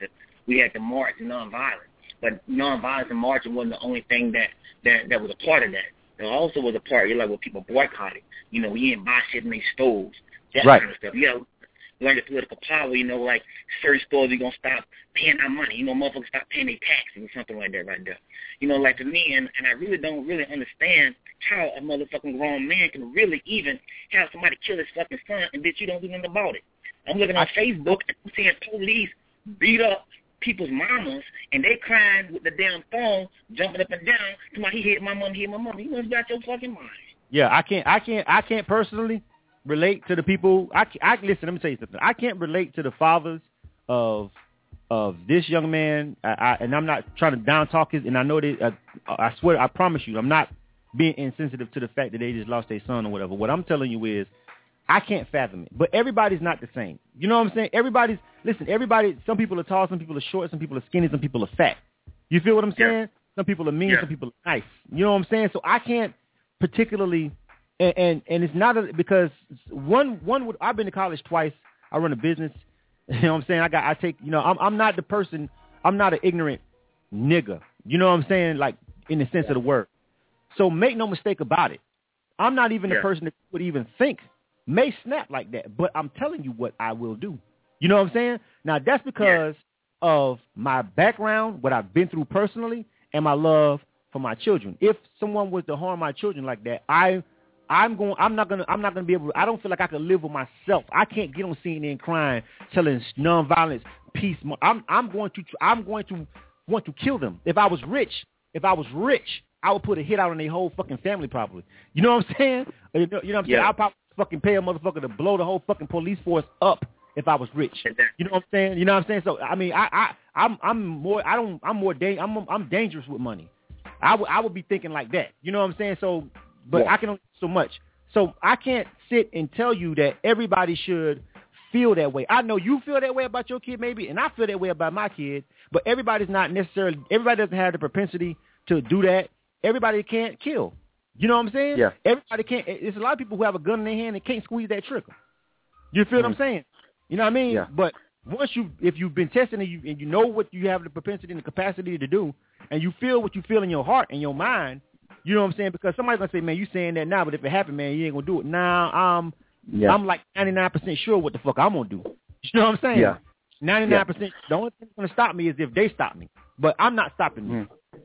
we had to march nonviolent. But nonviolence and marching wasn't the only thing that, that, that was a part of that. There also was a part, you're like, where people boycotted. You know, you didn't buy shit in these stores, that right. kind of stuff. You know, learn the political power, you know, like certain stores, you're going to stop paying our money. You know, motherfuckers stop paying their taxes or something like that right there. You know, like to me, and, and I really don't really understand how a motherfucking grown man can really even have somebody kill his fucking son and bitch, you don't do nothing about it. I'm looking on Facebook and I'm seeing police beat up people's mamas and they crying with the damn phone, jumping up and down, somebody he hit my mom, he hit my mom. You must got your fucking mind. Yeah, I can't, I can't, I can't personally relate to the people. I, I listen. Let me tell you something. I can't relate to the fathers of of this young man. I, I, and I'm not trying to down talk his. And I know that. Uh, I swear, I promise you, I'm not being insensitive to the fact that they just lost their son or whatever. What I'm telling you is, I can't fathom it. But everybody's not the same. You know what I'm saying? Everybody's listen. Everybody. Some people are tall. Some people are short. Some people are skinny. Some people are fat. You feel what I'm saying? Yeah. Some people are mean. Yeah. Some people are nice. You know what I'm saying? So I can't particularly. And, and and it's not a, because one one would I've been to college twice. I run a business. You know what I'm saying? I got I take you know I'm I'm not the person. I'm not an ignorant nigga. You know what I'm saying? Like in the sense of the word. So make no mistake about it. I'm not even yeah. the person that would even think may snap like that. But I'm telling you what I will do. You know what I'm saying? Now that's because yeah. of my background, what I've been through personally, and my love for my children. If someone was to harm my children like that, I. I'm going. I'm not gonna. I'm not gonna be able. To, I don't feel like I can live with myself. I can't get on C N N crying, telling nonviolence, peace. I'm. I'm going to. I'm going to want to kill them. If I was rich, if I was rich, I would put a hit out on their whole fucking family probably. You know what I'm saying? You know, you know what I'm yeah. saying? I'll probably fucking pay a motherfucker to blow the whole fucking police force up if I was rich. You know what I'm saying? You know what I'm saying? So I mean, I, I, I'm, I'm more. I don't. I'm more. Da- I'm, I'm dangerous with money. I would. I would be thinking like that. You know what I'm saying? So. But yeah. I can only do so much. So I can't sit and tell you that everybody should feel that way. I know you feel that way about your kid maybe, and I feel that way about my kid, but everybody's not necessarily, everybody doesn't have the propensity to do that. Everybody can't kill. You know what I'm saying? Yeah. Everybody can't. There's a lot of people who have a gun in their hand and can't squeeze that trigger. You feel mm-hmm. what I'm saying? You know what I mean? Yeah. But once you, if you've been testing and you, and you know what you have the propensity and the capacity to do, and you feel what you feel in your heart and your mind, you know what I'm saying? Because somebody's going to say, man, you saying that now, but if it happened, man, you ain't going to do it. Now, um, yeah. I'm like ninety-nine percent sure what the fuck I'm going to do. You know what I'm saying? Yeah. ninety-nine percent. Yeah. The only thing that's going to stop me is if they stop me. But I'm not stopping you. Mm.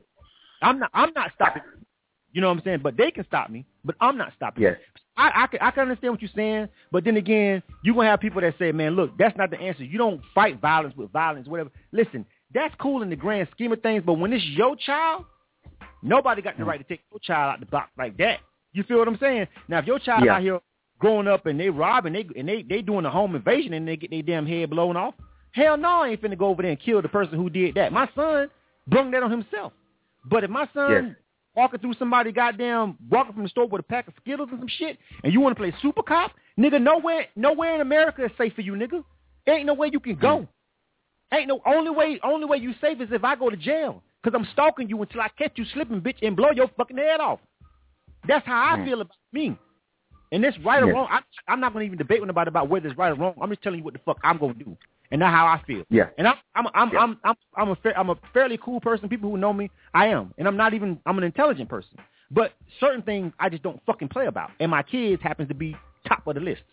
I'm not I'm not stopping you. You know what I'm saying? But they can stop me, but I'm not stopping yes. you. I, I, can, I can understand what you're saying, but then again, you're going to have people that say, man, look, that's not the answer. You don't fight violence with violence, whatever. Listen, that's cool in the grand scheme of things, but when it's your child, nobody got the right to take your child out the box like that. You feel what I'm saying? Now, if your child yeah. out here growing up and they robbing, they and they they doing a home invasion and they get their damn head blown off, hell no, I ain't finna go over there and kill the person who did that. My son brung that on himself. But if my son yes. walking through somebody goddamn walking from the store with a pack of Skittles and some shit, and you want to play super cop, nigga, nowhere nowhere in America is safe for you, nigga. There ain't no way you can go. Mm. Ain't no only way only way you safe is if I go to jail. Because I'm stalking you until I catch you slipping, bitch, and blow your fucking head off. That's how I mm. feel about me. And this right or yeah. wrong, I, I'm not going to even debate with nobody about whether it's right or wrong. I'm just telling you what the fuck I'm going to do. And that's how I feel. Yeah. And I'm I'm I'm yeah. I'm I'm I'm a fair, I'm a fairly cool person. People who know me, I am. And I'm not even I'm an intelligent person. But certain things I just don't fucking play about. And my kids happens to be top of the list.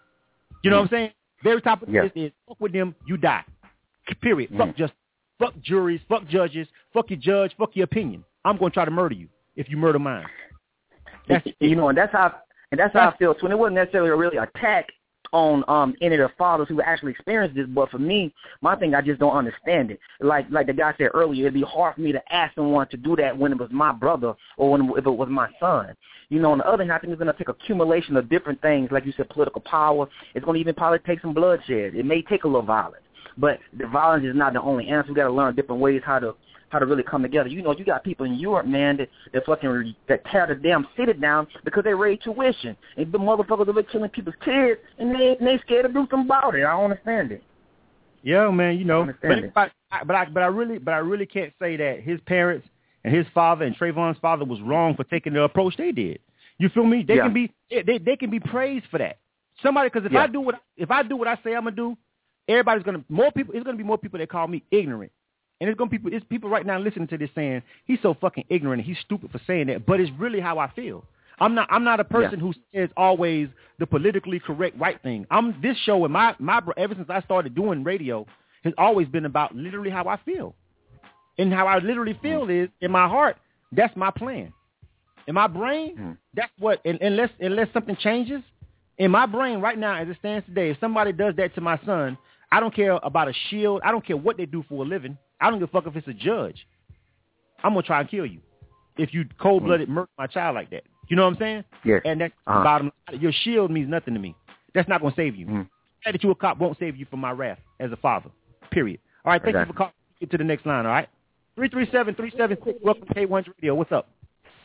You know mm. what I'm saying? Very top of the yeah. list is fuck with them, you die. Period. Mm. Fuck just fuck juries, fuck judges, fuck your judge, fuck your opinion. I'm going to try to murder you if you murder mine. That's you know, and that's how and that's, that's how I feel. So it wasn't necessarily a really attack on um any of the fathers who actually experienced this, but for me, my thing, I just don't understand it. Like like the guy said earlier, it'd be hard for me to ask someone to do that when it was my brother or when if it was my son. You know, on the other hand, I think it's going to take accumulation of different things, like you said, political power. It's going to even probably take some bloodshed. It may take a little violence. But the violence is not the only answer. We got to learn different ways how to how to really come together. You know, you got people in Europe, man, that, that fucking that tear the damn city down because they raise tuition. And the motherfuckers are killing people's kids, and they and they scared to do something about it. I don't understand it. Yeah, man, you know, I but it. but I, but I but I really but I really can't say that his parents and his father and Trayvon's father was wrong for taking the approach they did. You feel me? They yeah. can be they they can be praised for that. Somebody, because if yeah. I do what if I do what I say I'm gonna do, everybody's gonna more people. It's gonna be more people that call me ignorant And it's gonna people. It's people right now listening to this saying he's so fucking ignorant and he's stupid for saying that. But it's really how I feel. I'm not. I'm not a person yeah. who says always the politically correct right thing. I'm this show and my my ever since I started doing radio has always been about literally how I feel, and how I literally feel is in my heart. That's my plan. In my brain, mm. that's what. And, unless unless something changes in my brain right now as it stands today, if somebody does that to my son, I don't care about a shield. I don't care what they do for a living. I don't give a fuck if it's a judge. I'm going to try and kill you if you cold-blooded murder my child like that. You know what I'm saying? Yes. And that's uh-huh. the bottom line. Your shield means nothing to me. That's not going to save you. Mm-hmm. The fact that you a cop won't save you from my wrath as a father, period. All right, thank exactly. you for calling. Get to the next line, all right? three three seven, three seven six, welcome to K one Radio. What's up?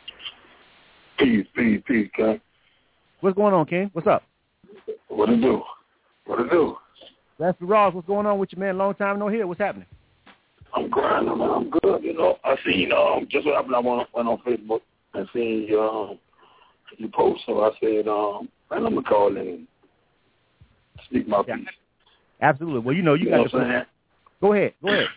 Peace, peace, peace, King. What's going on, King? What's up? What it do? What it do? That's the Ross. What's going on with you, man? Long time no hear. What's happening? I'm grinding, man. I'm good. You know, I seen um just what happened. I went, went on Facebook and seen your um, you post. So I said, um, man, I'm gonna call in and speak my yeah. piece. Absolutely. Well, you know, you, you got know to. what I'm saying? Go ahead. Go ahead.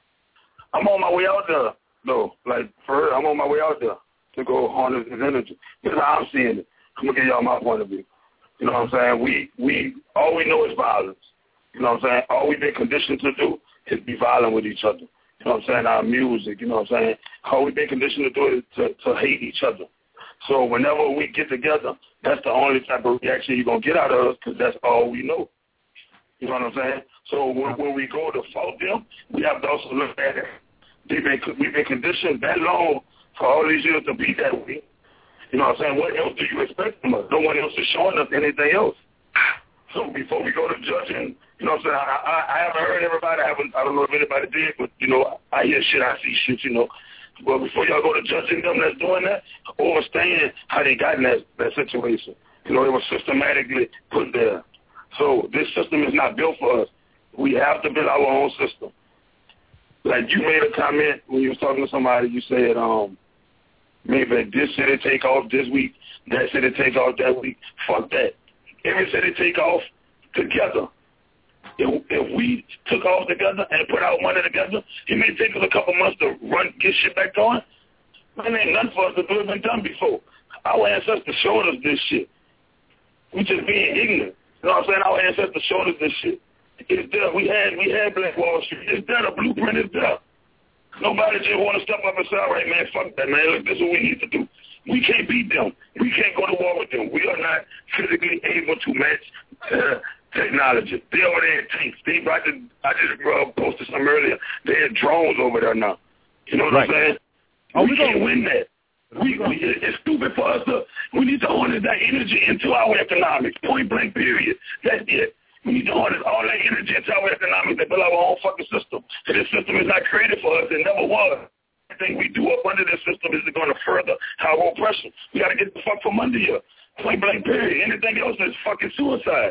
I'm on my way out there, though. Like for real, I'm on my way out there to go harness this energy. This is how I'm seeing it. I'm gonna give y'all my point of view. You know what I'm saying? We we all we know is violence. You know what I'm saying? All we've been conditioned to do is be violent with each other. You know what I'm saying? Our music, you know what I'm saying? All we've been conditioned to do is to, to hate each other. So whenever we get together, that's the only type of reaction you're going to get out of us because that's all we know. You know what I'm saying? So when, when we go to fault them, we have to also look at it. They've been, we've been conditioned that long for all these years to be that way. You know what I'm saying? What else do you expect from us? No one else is showing us anything else. So before we go to judging, you know what I'm saying, I, I, I haven't heard everybody. I, haven't, I don't know if anybody did, but, you know, I hear shit, I see shit, you know. But before y'all go to judging them that's doing that, understand how they got in that, that situation. You know, it was systematically put there. So this system is not built for us. We have to build our own system. Like you made a comment when you was talking to somebody, you said, um, maybe this city take off this week, that city take off that week. Fuck that. Every city take off together. If, if we took off together and put our money together, it may take us a couple months to run, get shit back going. Man, ain't nothing for us to do. It's been done before. Our ancestors showed us this shit. We just being ignorant. You know what I'm saying? Our ancestors showed us this shit. It's there. We had we had Black Wall Street. It's there. The blueprint is there. Nobody just want to step up and say, all right, man, fuck that, man. Look, this is what we need to do. We can't beat them. We can't go to war with them. We are not physically able to match uh, technology. They over there in tanks. They about to, I just uh, posted some earlier. They had drones over there now. You know what right. I'm saying? Oh, we, we can't win that. We, we, it's stupid for us to, we need to harness that energy into our economics. Point blank, period. That's it. We need to harness all that energy into our economics and build our own fucking system. So this system is not created for us. It never was. Everything we do up under this system is going to further our oppression. We got to get the fuck from under here. Point blank, period. Anything else is fucking suicide.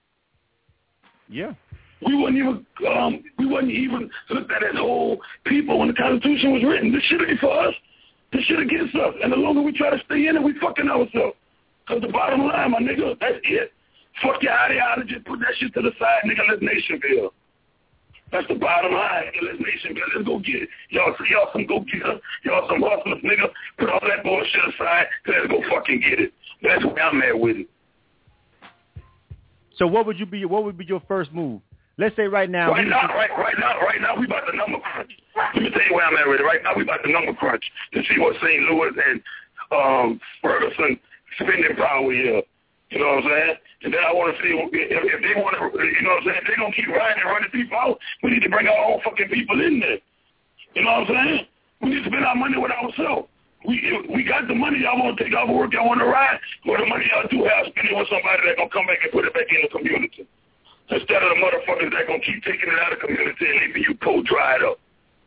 Yeah. We wouldn't even, um, we wouldn't even look at it whole people when the Constitution was written. This shit ain't for us. This shit against us. And the longer we try to stay in it, we fucking ourselves. Because the bottom line, my nigga, that's it. Fuck your ideology. Put that shit to the side, nigga. Let's nation build. That's the bottom line. Nigga, let's nation build. Let's go get it. Y'all, y'all some go-getters. Y'all some hustlers, nigga. Put all that bullshit aside. Let's go fucking get it. That's where I'm at with it. So what would you be? What would be your first move? Let's say right now. Right now, right, right now, right now, we about to number crunch. Let me tell you where I'm at with it. Right now, we about to number crunch to see what Saint Louis and um, Ferguson spending power here. You know what I'm saying? And then I want to see if, if they want to, you know what I'm saying? If they're going to keep riding and running people out, we need to bring our own fucking people in there. You know what I'm saying? We need to spend our money with ourselves. We we got the money, y'all want to take off work, y'all want to ride, or the money y'all do have, spend it with somebody that's going to come back and put it back in the community. Instead of the motherfuckers that going to keep taking it out of the community and leaving you cold dried up.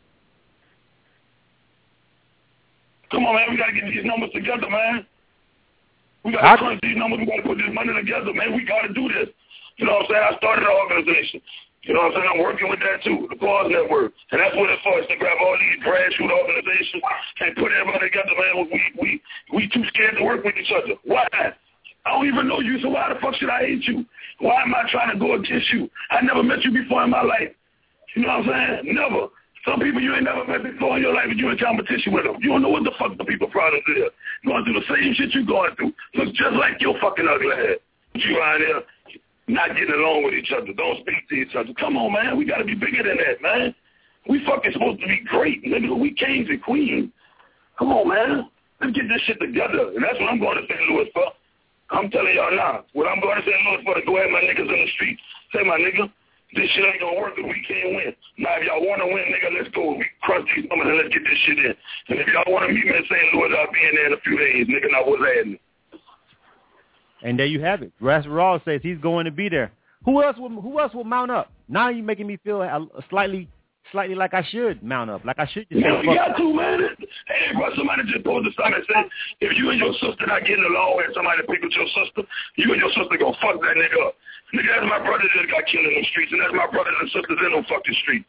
Come on, man, we got to get these numbers together, man. We got to crunch these numbers. We got to put this money together, man. We got to do this. You know what I'm saying? I started an organization. You know what I'm saying? I'm working with that, too, the Claws Network. And that's what it's for, is to grab all these grassroots organizations and put everybody together, man. We, we, we too scared to work with each other. Why? I don't even know you, so why the fuck should I hate you? Why am I trying to go against you? I never met you before in my life. You know what I'm saying? Never. Some people you ain't never met before in your life, and you in competition with them. You don't know what the fuck the people problems is. You going through the same shit you going through. Looks just like your fucking ugly head. You out there not getting along with each other. Don't speak to each other. Come on, man. We got to be bigger than that, man. We fucking supposed to be great, nigga. We kings and queens. Come on, man. Let's get this shit together. And that's what I'm going to Saint Louis for. I'm telling y'all now. What I'm going to Saint Louis for is go at my niggas in the street. Say, my nigga, this shit ain't going to work if we can't win. Now, if y'all want to win, nigga, let's go. We crush these numbers and let's get this shit in. And if y'all want to meet me in Saint Louis, I'll be in there in a few days. Nigga, now what's happening? And there you have it. Rascal Ross says he's going to be there. Who else will Who else will mount up? Now you're making me feel a, a slightly, slightly like I should mount up, like I should just. Yeah, you got to, man. Hey, bro, somebody just posted something and said, if you and your sister not getting along and somebody pick with your sister, you and your sister gonna fuck that nigga up. Nigga, that's my brother that got killed in the streets, and that's my brothers and sisters in them fucking street.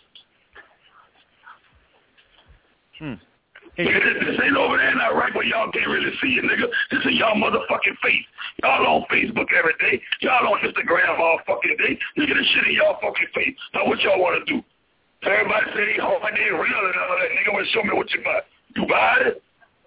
Hmm. Nigga, this, this ain't over there not right where y'all can't really see it, nigga. This is y'all motherfucking face. Y'all on Facebook every day. Y'all on Instagram all fucking day. Nigga, this shit in y'all fucking face. Now what y'all want to do? Everybody say, oh, I did real and all that. Nigga, well, show me what you buy. You buy it?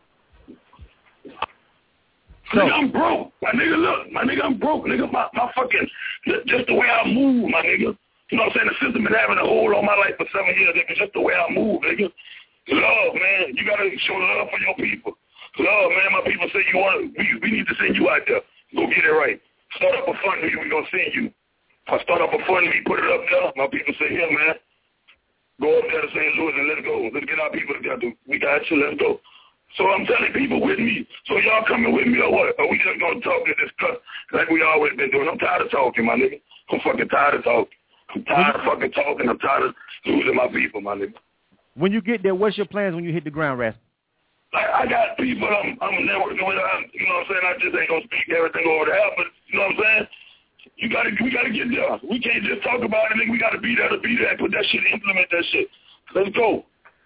So, nigga, I'm broke. My nigga, look. My nigga, I'm broke. Nigga, my, my fucking, just the way I move, my nigga. You know what I'm saying? The system been having a hold on my life for seven years, nigga. Just the way I move, nigga. Love, man. You got to show love for your people. Love, man. My people say you want to, we, we need to send you out there. Go get it right. Start up a fund, we going to send you. I start up a fund, we put it up there. My people say, here, man. Go up there to Saint Louis and let's go. Let's get our people together. We got you. Let's go. So I'm telling people with me. So y'all coming with me or what? Or we just going to talk and discuss like we always been doing? I'm tired of talking, my nigga. I'm fucking tired of talking. I'm tired of fucking talking. I'm tired of losing my people, my nigga. When you get there, what's your plans when you hit the ground, Rascal? I, I got people I'm, I'm networking with. I'm, you know what I'm saying? I just ain't going to speak everything over there, but you know what I'm saying? You gotta, we gotta get there. We can't just talk about it, nigga. We gotta be there to be there. Put that shit, implement that shit. Let's go.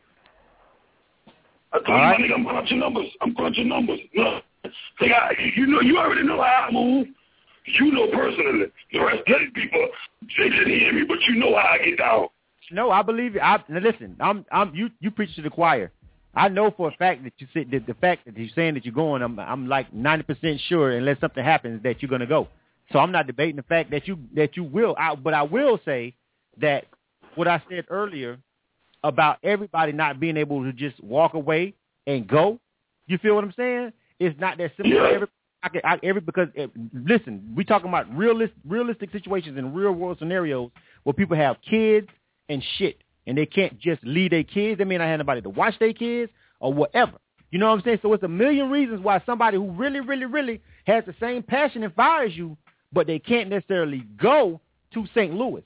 I told All you, right. my nigga, I'm crunching numbers. I'm crunching numbers. No, nigga, you know, you already know how I move. You know personally. The rest of these people, they didn't hear me, but you know how I get down. No, I believe it. I, now listen, I'm, I'm, you, you preach to the choir. I know for a fact that you said that the fact that you're saying that you're going, I'm, I'm like ninety percent sure, unless something happens, that you're gonna go. So I'm not debating the fact that you that you will. I, but I will say that what I said earlier about everybody not being able to just walk away and go. You feel what I'm saying? It's not that simple. Yeah. Every, I can, I, every because it, listen, we talking about realistic, realistic situations and real world scenarios where people have kids and shit, and they can't just leave their kids. They may not have anybody to watch their kids or whatever. You know what I'm saying? So it's a million reasons why somebody who really, really, really has the same passion and fire as you, but they can't necessarily go to Saint Louis.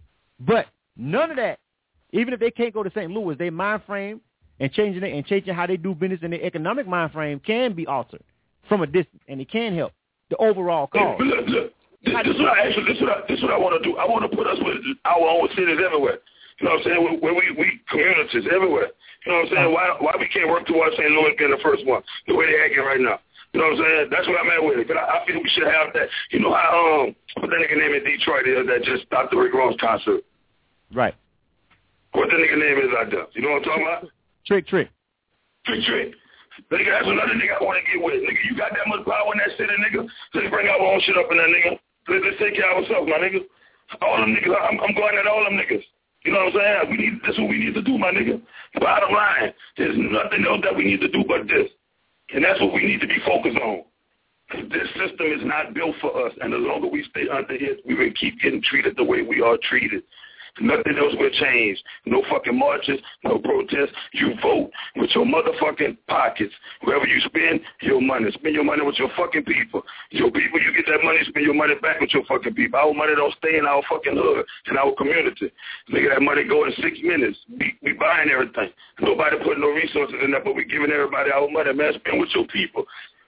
But none of that, even if they can't go to Saint Louis, their mind frame and changing it and changing how they do business and their economic mind frame can be altered from a distance, and it can help the overall cause. Hey, look, look. This, this is what I actually, this is what I, this is what I want to do. I want to put us with our own cities everywhere. You know what I'm saying? Where we, we communities everywhere. You know what I'm saying? Why why we can't work towards Saint Louis being the first one, the way they're acting right now. You know what I'm saying? That's what I'm at with it. But I, I feel we should have that. You know how, um, what that nigga name in Detroit is that just stopped the Rick Ross concert? Right. What the nigga name is out there? You know what I'm talking about? Trick, Trick. Trick, Trick. Nigga, that's another nigga I want to get with. Nigga, you got that much power in that city, nigga? Let's bring our own shit up in that nigga. Let's, let's take care of ourselves, my nigga. All them niggas, I'm, I'm going at all them niggas. You know what I'm saying? We need, that's what we need to do, my nigga. Bottom line, there's nothing else that we need to do but this. And that's what we need to be focused on. This system is not built for us, and the longer we stay under it, we will keep getting treated the way we are treated. Nothing else will change. No fucking marches, no protests. You vote with your motherfucking pockets. Wherever you spend your money, spend your money with your fucking people. Your people, you get that money, spend your money back with your fucking people. Our money don't stay in our fucking hood, in our community. Nigga, that money go in six minutes. We, we buying everything. Nobody putting no resources in there, but we giving everybody our money. Man, spend with your people.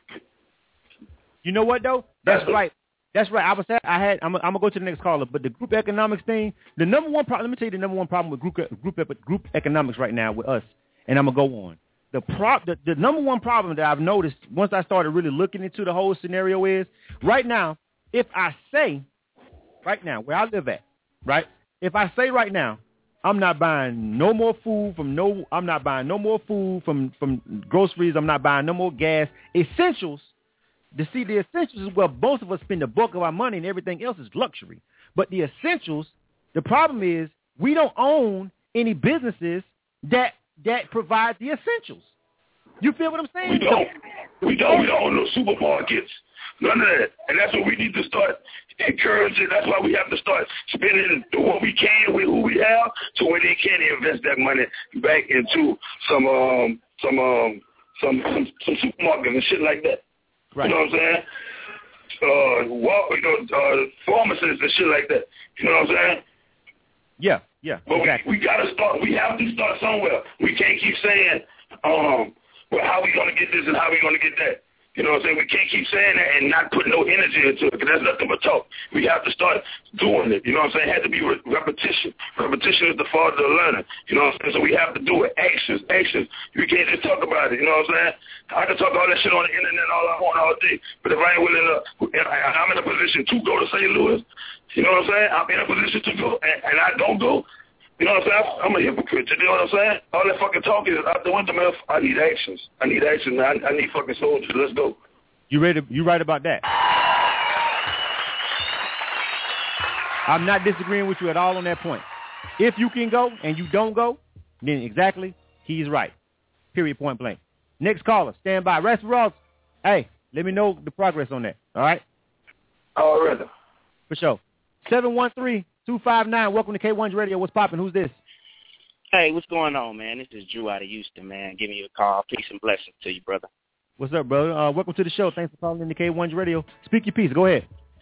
You know what, though? That's, That's right. That's right. I was I had. I'm, I'm gonna go to the next caller, but the group economics thing. The number one problem. Let me tell you the number one problem with group group group economics right now with us. And I'm gonna go on. The prop. The, the number one problem that I've noticed once I started really looking into the whole scenario is right now. If I say right now where I live at, right. If I say right now I'm not buying no more food from no. I'm not buying no more food from from groceries. I'm not buying no more gas. Essentials. To see the essentials is where most of us spend the bulk of our money, and everything else is luxury. But the essentials, the problem is we don't own any businesses that that provide the essentials. You feel what I'm saying? We don't. We don't. We don't own no supermarkets. None of that. And that's what we need to start encouraging. That's why we have to start spending and do what we can with who we have, so when they can invest that money back into some um some um some some, some supermarkets and shit like that. Right. You know what I'm saying? Uh, well, you know, uh, pharmacists and shit like that. You know what I'm saying? Yeah, yeah. But exactly. we, we gotta start. We have to start somewhere. We can't keep saying, um, well, how we gonna get this and how we gonna get that. You know what I'm saying? We can't keep saying that and not put no energy into it, because that's nothing but talk. We have to start doing it. You know what I'm saying? It has to be re- repetition. Repetition is the father of learning. You know what I'm saying? So we have to do it. Actions, actions. We can't just talk about it. You know what I'm saying? I can talk all that shit on the internet all I want all day, but if I ain't willing to, and I, I'm in a position to go to Saint Louis, you know what I'm saying? I'm in a position to go, and, and I don't go. You know what I'm saying? I'm a hypocrite. You know what I'm saying? All that fucking talk is out the window, man. I need actions. I need action. I, I need fucking soldiers. Let's go. You ready? You right about that? I'm not disagreeing with you at all on that point. If you can go and you don't go, then exactly, he's right. Period, point blank. Next caller, stand by. Rest Ross, hey, let me know the progress on that, all right? All right. For sure. seven one three, two five nine, welcome to K one's Radio. What's popping? Who's this? Hey, what's going on, man? This is Drew out of Houston, man. Giving you a call. Peace and blessings to you, brother. What's up, brother? Uh, welcome to the show. Thanks for calling in to K one's Radio. Speak your piece. Go ahead.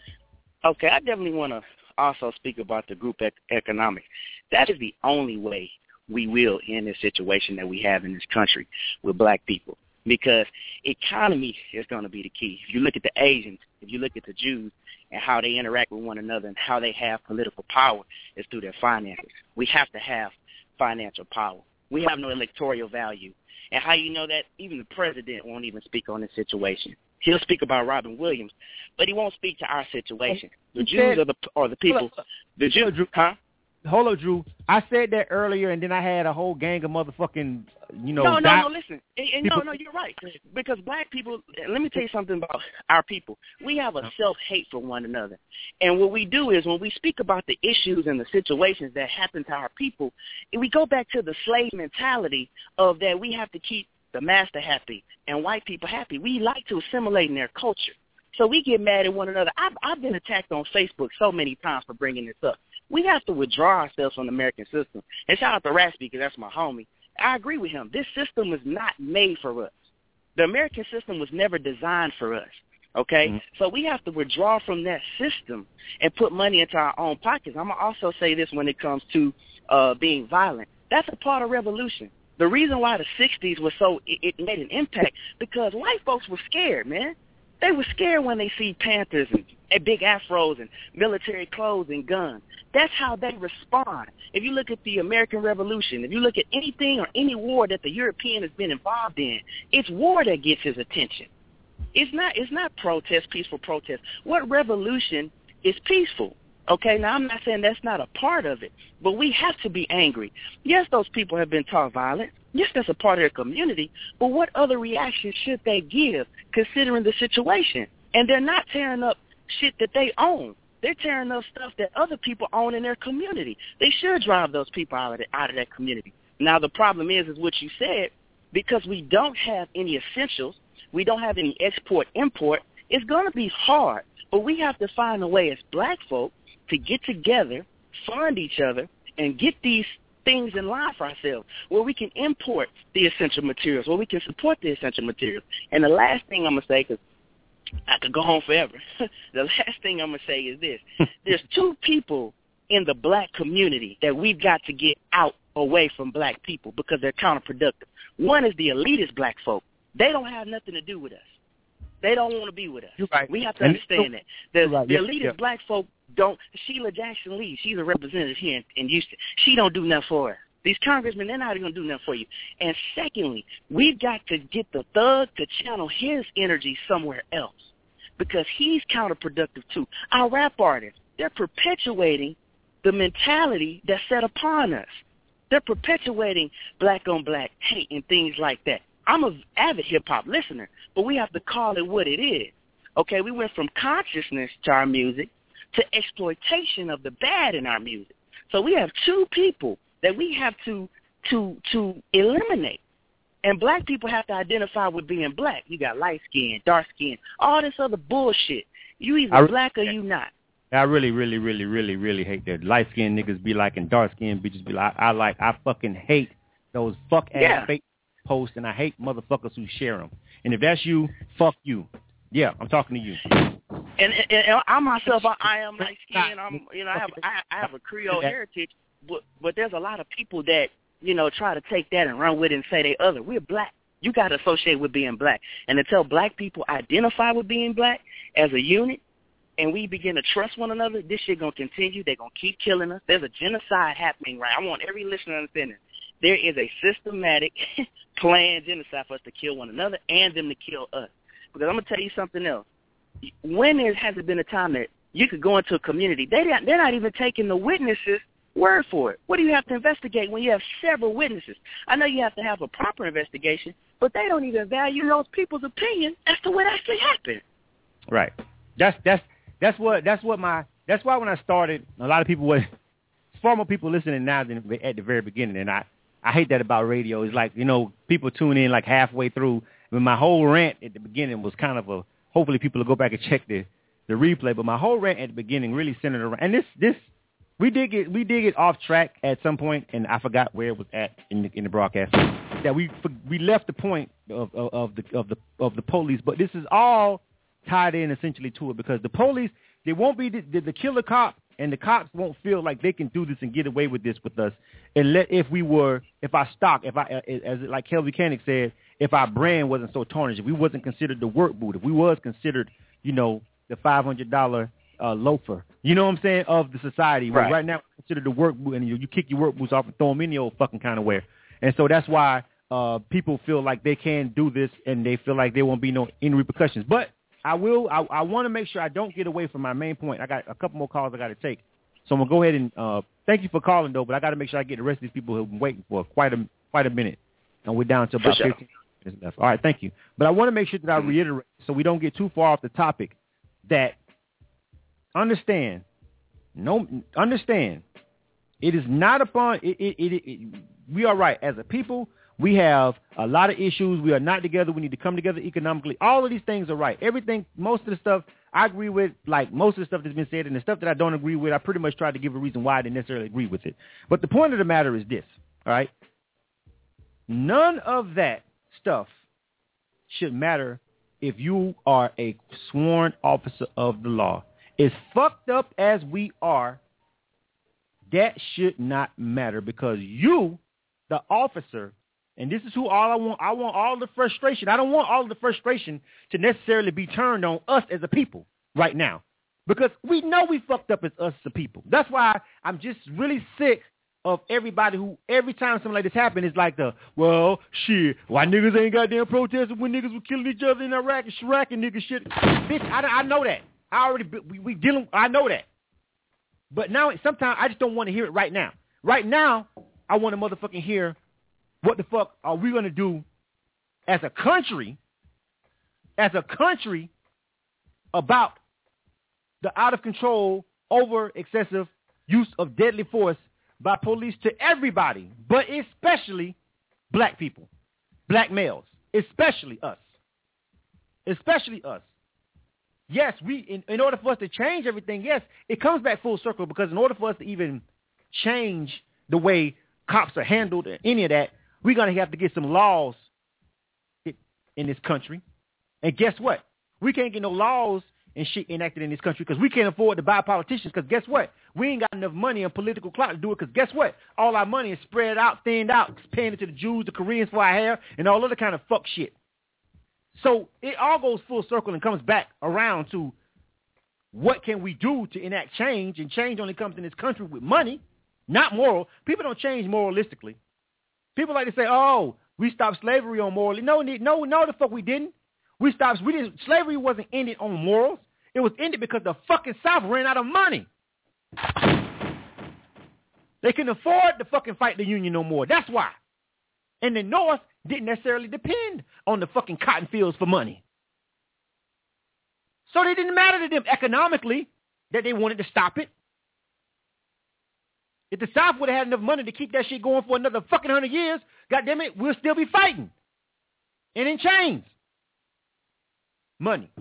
Okay, I definitely want to also speak about the group ec- economics. That is the only way we will end this situation that we have in this country with black people, because economy is going to be the key. If you look at the Asians, if you look at the Jews and how they interact with one another and how they have political power, is through their finances. We have to have financial power. We have no electoral value. And how you know that? Even the president won't even speak on this situation. He'll speak about Robin Williams, but he won't speak to our situation. The Jews are the are the people. The Jews, huh? Hold on, Drew. I said that earlier, and then I had a whole gang of motherfucking, you know. No, no, di- no. Listen, and, and no, no. You're right. Because black people. Let me tell you something about our people. We have a self-hate for one another, and what we do is when we speak about the issues and the situations that happen to our people, we go back to the slave mentality of that we have to keep the master happy and white people happy. We like to assimilate in their culture, so we get mad at one another. I've, I've been attacked on Facebook so many times for bringing this up. We have to withdraw ourselves from the American system. And shout out to Raspy, because that's my homie. I agree with him. This system was not made for us. The American system was never designed for us, okay? Mm-hmm. So we have to withdraw from that system and put money into our own pockets. I'm going to also say this when it comes to uh, being violent. That's a part of revolution. The reason why the sixties was so, it, it made an impact, because white folks were scared, man. They were scared when they see Panthers and, and big afros and military clothes and guns. That's how they respond. If you look at the American Revolution, if you look at anything or any war that the European has been involved in, it's war that gets his attention. It's not it's not protest, peaceful protest. What revolution is peaceful? Okay, now I'm not saying that's not a part of it, but we have to be angry. Yes, those people have been taught violence. Yes, that's a part of their community, but what other reaction should they give considering the situation? And they're not tearing up shit that they own. They're tearing up stuff that other people own in their community. They should drive those people out of, the, out of that community. Now, the problem is, is what you said, because we don't have any essentials, we don't have any export-import, it's going to be hard. But we have to find a way as black folk to get together, fund each other, and get these things in line for ourselves, where we can import the essential materials, where we can support the essential materials. And the last thing I'm going to say, because I could go home forever, the last thing I'm going to say is this. There's two people in the black community that we've got to get out away from black people because they're counterproductive. One is the elitist black folk. They don't have nothing to do with us. They don't want to be with us. Right. We have to and understand that. The, right. the yeah, elitist yeah. black folk don't. Sheila Jackson Lee, she's a representative here in, in Houston. She don't do nothing for us. These congressmen, they're not going to do nothing for you. And secondly, we've got to get the thug to channel his energy somewhere else because he's counterproductive too. Our rap artists, they're perpetuating the mentality that's set upon us. They're perpetuating black-on-black hate and things like that. I'm an avid hip-hop listener, but we have to call it what it is. Okay, we went from consciousness to our music to exploitation of the bad in our music. So we have two people that we have to to to eliminate. And black people have to identify with being black. You got light skin, dark skin, all this other bullshit. You either I, black or you not. I really, really, really, really, really hate that light skinned niggas be like and dark skinned bitches be like. I like. I fucking hate those fuck ass Yeah. fake posts, and I hate motherfuckers who share them. And if that's you, fuck you. Yeah, I'm talking to you. And, and, and I myself, I, I am light skinned. I'm, you know, I have I, I have a Creole heritage, but but there's a lot of people that, you know, try to take that and run with it and say they other. We're black. You got to associate with being black. And until black people identify with being black as a unit, and we begin to trust one another, this shit going to continue. They're going to keep killing us. There's a genocide happening, right? I want every listener to understand this. There is a systematic planned genocide for us to kill one another and them to kill us. Because I'm going to tell you something else. When there hasn't been a time that you could go into a community, they, they're not even taking the witnesses' word for it. What do you have to investigate when you have several witnesses? I know you have to have a proper investigation, but they don't even value those people's opinion as to what actually happened. Right. That's that's that's what that's what my that's why when I started, a lot of people were far more people listening now than at the very beginning, and I I hate that about radio. It's like, you know, people tune in like halfway through. I mean, my whole rant at the beginning was kind of a. Hopefully, people will go back and check the the replay. But my whole rant at the beginning really centered around, and this this we did get we did get off track at some point, and I forgot where it was at in the in the broadcast. That we we left the point of of, of the of the of the police, but this is all tied in essentially to it, because the police, they won't be the, the, the killer cop, and the cops won't feel like they can do this and get away with this with us, and let if we were if our stock, if I as like Kelvin Mechanic said, if our brand wasn't so tarnished, if we wasn't considered the work boot, if we was considered, you know, the five hundred dollar uh, loafer, you know what I'm saying, of the society. Right, right now, we're considered the work boot, and you, you kick your work boots off and throw them any old fucking kind of way. And so that's why uh, people feel like they can do this, and they feel like there won't be no any repercussions. But I will. I, I want to make sure I don't get away from my main point. I got a couple more calls I got to take, so I'm gonna go ahead and uh, thank you for calling though. But I got to make sure I get the rest of these people who've been waiting for quite a quite a minute, and we're down to about For sure. fifteen minutes left. All right, thank you. But I want to make sure that I reiterate, so we don't get too far off the topic, that understand, no, understand, it is not upon it. It, it, it, it we are right as a people. We have a lot of issues. We are not together. We need to come together economically. All of these things are right. Everything, most of the stuff I agree with, like most of the stuff that's been said, and the stuff that I don't agree with, I pretty much try to give a reason why I didn't necessarily agree with it. But the point of the matter is this, all right? None of that stuff should matter if you are a sworn officer of the law. As fucked up as we are, that should not matter, because you, the officer, and this is who all I want. I want all the frustration. I don't want all the frustration to necessarily be turned on us as a people right now, because we know we fucked up as us as a people. That's why I'm just really sick of everybody who, every time something like this happens, it's like the, well, shit, why niggas ain't goddamn protesting when niggas were killing each other in Iraq and Iraq and niggas shit. Bitch, I, I know that. I already, we, we dealing, I know that. But now, sometimes I just don't want to hear it right now. Right now, I want to motherfucking hear what the fuck are we going to do as a country, as a country, about the out of control, over excessive use of deadly force by police to everybody, but especially black people, black males, especially us, especially us. Yes, we in, in order for us to change everything, yes, it comes back full circle, because in order for us to even change the way cops are handled or any of that, we're going to have to get some laws in this country. And guess what? We can't get no laws and shit enacted in this country because we can't afford to buy politicians, because guess what? We ain't got enough money and political clout to do it, because guess what? All our money is spread out, thinned out, paying it to the Jews, the Koreans for our hair, and all other kind of fuck shit. So it all goes full circle and comes back around to what can we do to enact change, and change only comes in this country with money, not moral. People don't change moralistically. People like to say, "Oh, we stopped slavery on morally." No, no, no, the fuck we didn't. We stopped. We didn't. Slavery wasn't ended on morals. It was ended because the fucking South ran out of money. They couldn't afford to fucking fight the union no more. That's why. And the North didn't necessarily depend on the fucking cotton fields for money. So it didn't matter to them economically that they wanted to stop it. If the South would have had enough money to keep that shit going for another fucking hundred years, goddamn it, we'll still be fighting. And in chains. Money.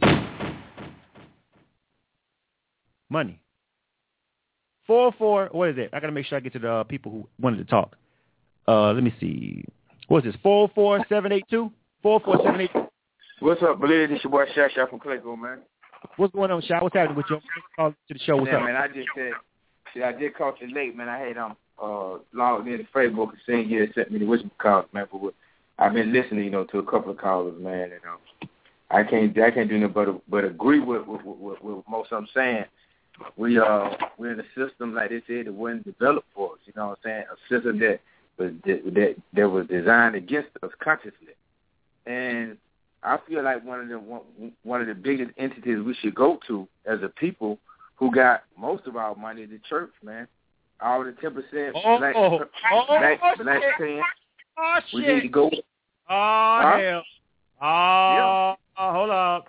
Money. four oh four, what is it? I got to make sure I get to the uh, people who wanted to talk. Uh, let me see. What is this? four oh four, seven eight two? four oh four, seven eight two. What's up, Billy? This your boy Shaq Shaq from Clayco, man. What's going on, Shaq? What's happening with you? Call to the show. What's yeah, up? man, I just said, shit, I did call you late, man. I had um uh logged in to Facebook and saying you had sent me the whistle calls, man. But I've been listening, you know, to a couple of callers, man, and um, I can't I can't do nothing but but agree with with, with, with most of them saying. We uh we're in a system like they said that wasn't developed for us. You know what I'm saying? A system that was that that was designed against us consciously. And I feel like one of the one, one of the biggest entities we should go to as a people who got most of our money, the church, man. All the ten percent oh, black oh, black, oh, black shit. ten. Oh, we shit. need to go. Oh huh? hell. Oh, yeah. oh hold up.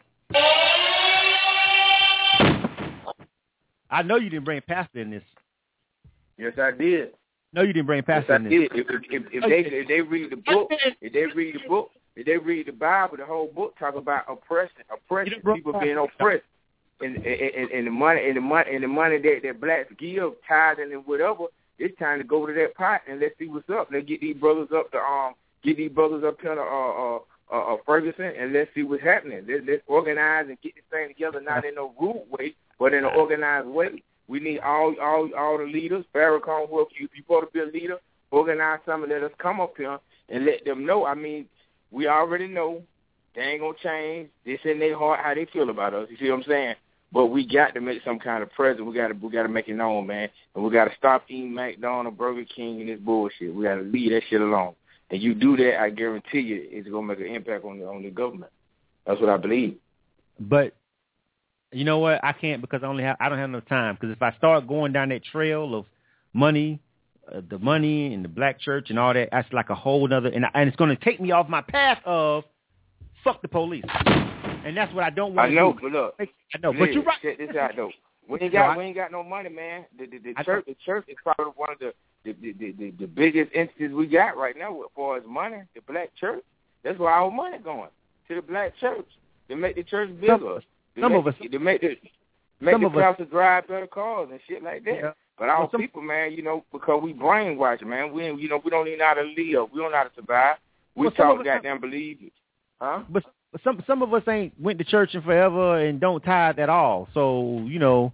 I know you didn't bring Pastor in this. Yes, I did. No, you didn't bring Pastor yes, in I this. did. If, if, if they if they read the book, if they read the book, if they read the Bible, the whole book talk about oppression, oppression, people being oppressed, and and, and the money and the money and the money that, that blacks give, tithing and whatever. It's time to go to that pot and let's see what's up. Let's get these brothers up to um get these brothers up to uh uh uh, uh Ferguson and let's see what's happening. Let's, let's organize and get this thing together, not in no rude way, but in an organized way. We need all all all the leaders, Farrakhan, who if you, if you want to be a leader, organize some and let us come up here and let them know. I mean, we already know they ain't going to change. It's in their heart how they feel about us. You see what I'm saying? But we got to make some kind of presence. We got to we got to make it known, man. And we got to stop eating McDonald's, Burger King, and this bullshit. We got to leave that shit alone. And you do that, I guarantee you, it's going to make an impact on the on the government. That's what I believe. But you know what? I can't because I only have I don't have enough time. Because if I start going down that trail of money, uh, the money and the black church and all that, that's like a whole other, and, and it's going to take me off my path of fuck the police. And that's what I don't want to do. I know, but look, I know, but you're right. Check this out though. We ain't got we ain't got no money, man. The the, the church the church is probably one of the the, the the the biggest entities we got right now as far as money. The black church. That's where our money going, to the black church to make the church bigger. Some make, of us, to make the make some the of us, pastor drive better cars and shit like that. Yeah. But our well, some, people, man, you know, because we brainwashed, man. We you know we don't even know how to live. We don't know how to survive. We well, talk goddamn believe it, huh? But But some some of us ain't went to church in forever and don't tithe at all. So you know,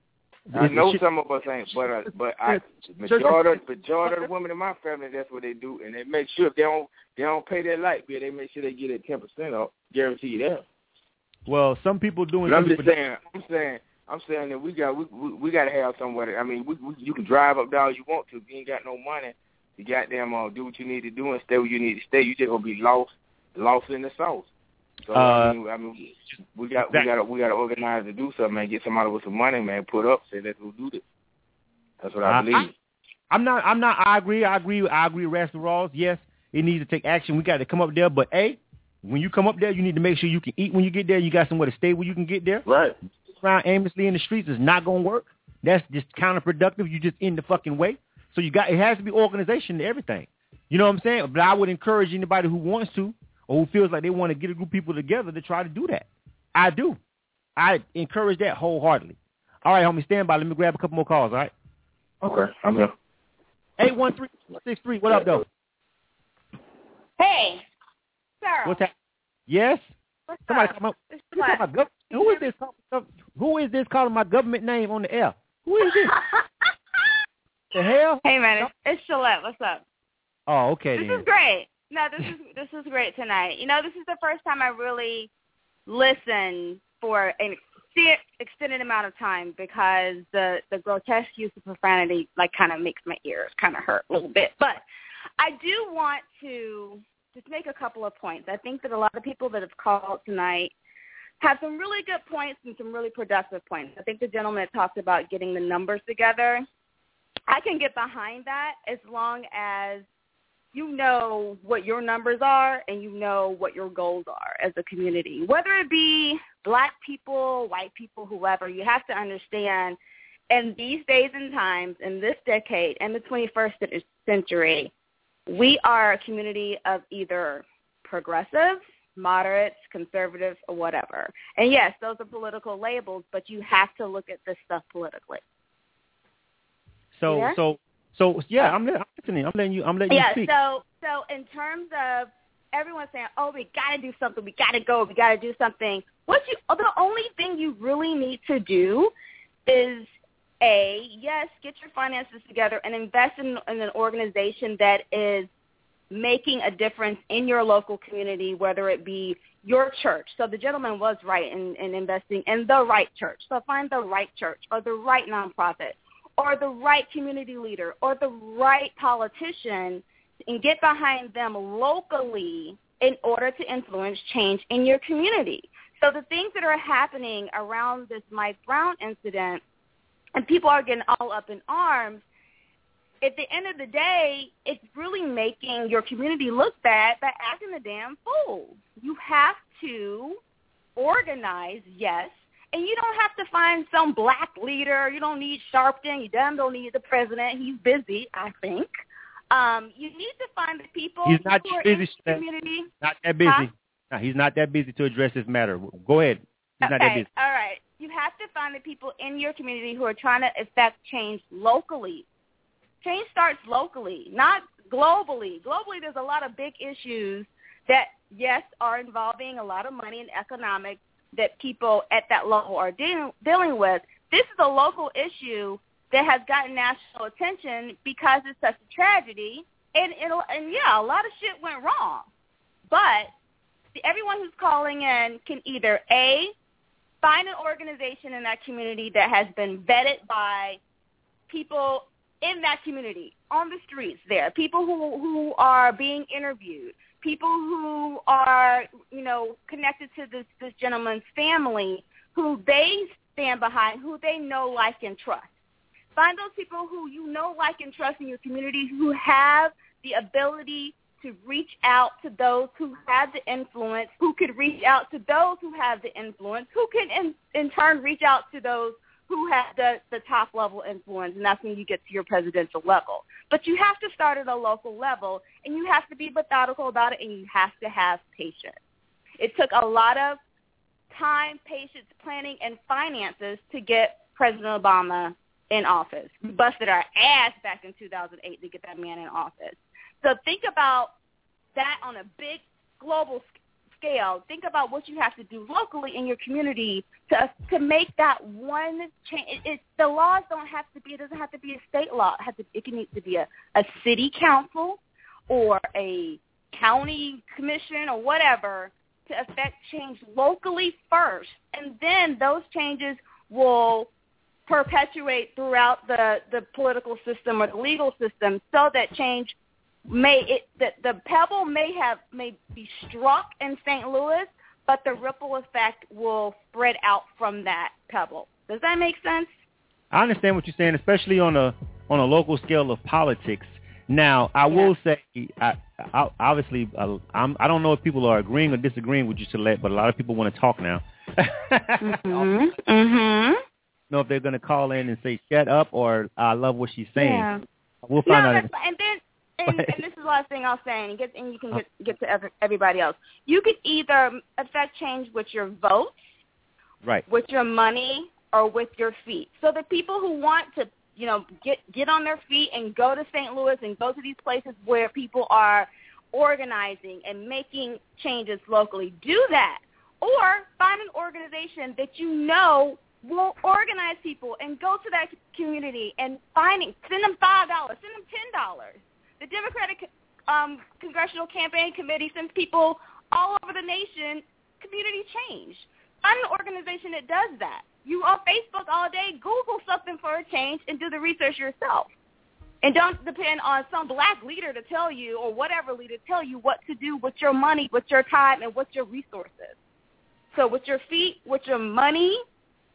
I know some of us ain't, but uh, but I majority majority of the women in my family, that's what they do, and they make sure if they don't they don't pay their light bill, they make sure they get it ten percent off, guarantee you that. Well, some people doing. But I'm some just people saying, I'm saying, I'm saying that we got we we, we got to have somewhere. I mean, we, we you can drive up there all you want to. If you ain't got no money, you goddamn uh, do what you need to do and stay where you need to stay. You just gonna be lost, lost in the sauce. So uh, I mean, I mean, we got we got to we got to organize to do something, man. Get somebody with some money, man. Put up, say let's go do this. That's what I, I believe. I, I'm not. I'm not. I agree. I agree. I agree. with Rascal Ross. Yes, it needs to take action. We got to come up there, but a. When you come up there, you need to make sure you can eat when you get there. You got somewhere to stay where you can get there. Right. Around aimlessly in the streets is not going to work. That's just counterproductive. You just in the fucking way. So you got it has to be organization to everything. You know what I'm saying? But I would encourage anybody who wants to or who feels like they want to get a group of people together to try to do that. I do. I encourage that wholeheartedly. All right, homie, stand by. Let me grab a couple more calls, all right? Okay, I'm here. eight one three six three, what up, though? Hey. Sarah. What's that? Yes. What's Somebody up? call my, my gov- who is this? Call, who is this calling my government name on the air? Who is this? The hell? Hey man, it's, it's Shalette. What's up? Oh, okay. This then. is great. No, this is this is great tonight. You know, this is the first time I really listened for an extended amount of time because the the grotesque use of profanity like kind of makes my ears kind of hurt a little bit. But I do want to just make a couple of points. I think that a lot of people that have called tonight have some really good points and some really productive points. I think the gentleman that talked about getting the numbers together, I can get behind that as long as you know what your numbers are and you know what your goals are as a community. Whether it be black people, white people, whoever, you have to understand in these days and times, in this decade, in the twenty-first century, we are a community of either progressives, moderates, conservatives, or whatever. And yes, those are political labels, but you have to look at this stuff politically. So, Yeah? so, so, yeah, I'm, I'm listening. I'm letting you. I'm letting Yeah. you speak. So, so in terms of everyone saying, "Oh, we got to do something. We got to go. We got to do something." What you, the only thing you really need to do is, A, yes, get your finances together and invest in, in an organization that is making a difference in your local community, whether it be your church. So the gentleman was right in, in investing in the right church. So find the right church or the right nonprofit or the right community leader or the right politician and get behind them locally in order to influence change in your community. So the things that are happening around this Mike Brown incident, and people are getting all up in arms, at the end of the day, it's really making your community look bad by acting a damn fool. You have to organize, yes, and you don't have to find some black leader. You don't need Sharpton. You damn don't need the president. He's busy, I think. Um, you need to find the people He's not who are busy. in the community. Not that busy. Huh? No, he's not that busy to address this matter. Go ahead. He's not that Okay, busy. all right. You have to find the people in your community who are trying to affect change locally. Change starts locally, not globally. Globally, there's a lot of big issues that, yes, are involving a lot of money and economics that people at that level are dealing, dealing with. This is a local issue that has gotten national attention because it's such a tragedy. And, and, and yeah, a lot of shit went wrong. But everyone who's calling in can either, A, find an organization in that community that has been vetted by people in that community, on the streets there, people who, who are being interviewed, people who are, you know, connected to this, this gentleman's family, who they stand behind, who they know, like, and trust. Find those people who you know, like, and trust in your community, who have the ability to reach out to those who have the influence, who could reach out to those who have the influence, who can in, in turn reach out to those who have the, the top level influence, and that's when you get to your presidential level. But you have to start at a local level, and you have to be methodical about it, and you have to have patience. It took a lot of time, patience, planning, and finances to get President Obama in office. We busted our ass back in two thousand eight to get that man in office. So think about that on a big global scale. Think about what you have to do locally in your community to to make that one change. It, it, the laws don't have to be, it doesn't have to be a state law. It, has to, it can need to be a, a city council or a county commission or whatever to affect change locally first. And then those changes will perpetuate throughout the, the political system or the legal system so that change may it the, the pebble may have may be struck in Saint Louis, but the ripple effect will spread out from that pebble. Does that make sense? I understand what you're saying, especially on a on a local scale of politics. Now, I yeah. will say, I, I, obviously, uh, I'm, I don't know if people are agreeing or disagreeing with you, Shalette, but a lot of people want to talk now. mm-hmm. mm-hmm. Know if they're going to call in and say shut up or I love what she's saying. Yeah. We'll find no, out. That's, and then. And, and this is the last thing I'll say, and, get, and you can get, get to every, everybody else. You could either affect change with your vote, right, with your money, or with your feet. So the people who want to, you know, get get on their feet and go to Saint Louis and go to these places where people are organizing and making changes locally, do that. Or find an organization that you know will organize people and go to that community and find it. Send them five dollars. Send them ten dollars. The Democratic um, Congressional Campaign Committee sends people all over the nation community change. Find an organization that does that. You on Facebook all day, Google something for a change and do the research yourself. And don't depend on some black leader to tell you or whatever leader to tell you what to do with your money, with your time, and with your resources. So with your feet, with your money,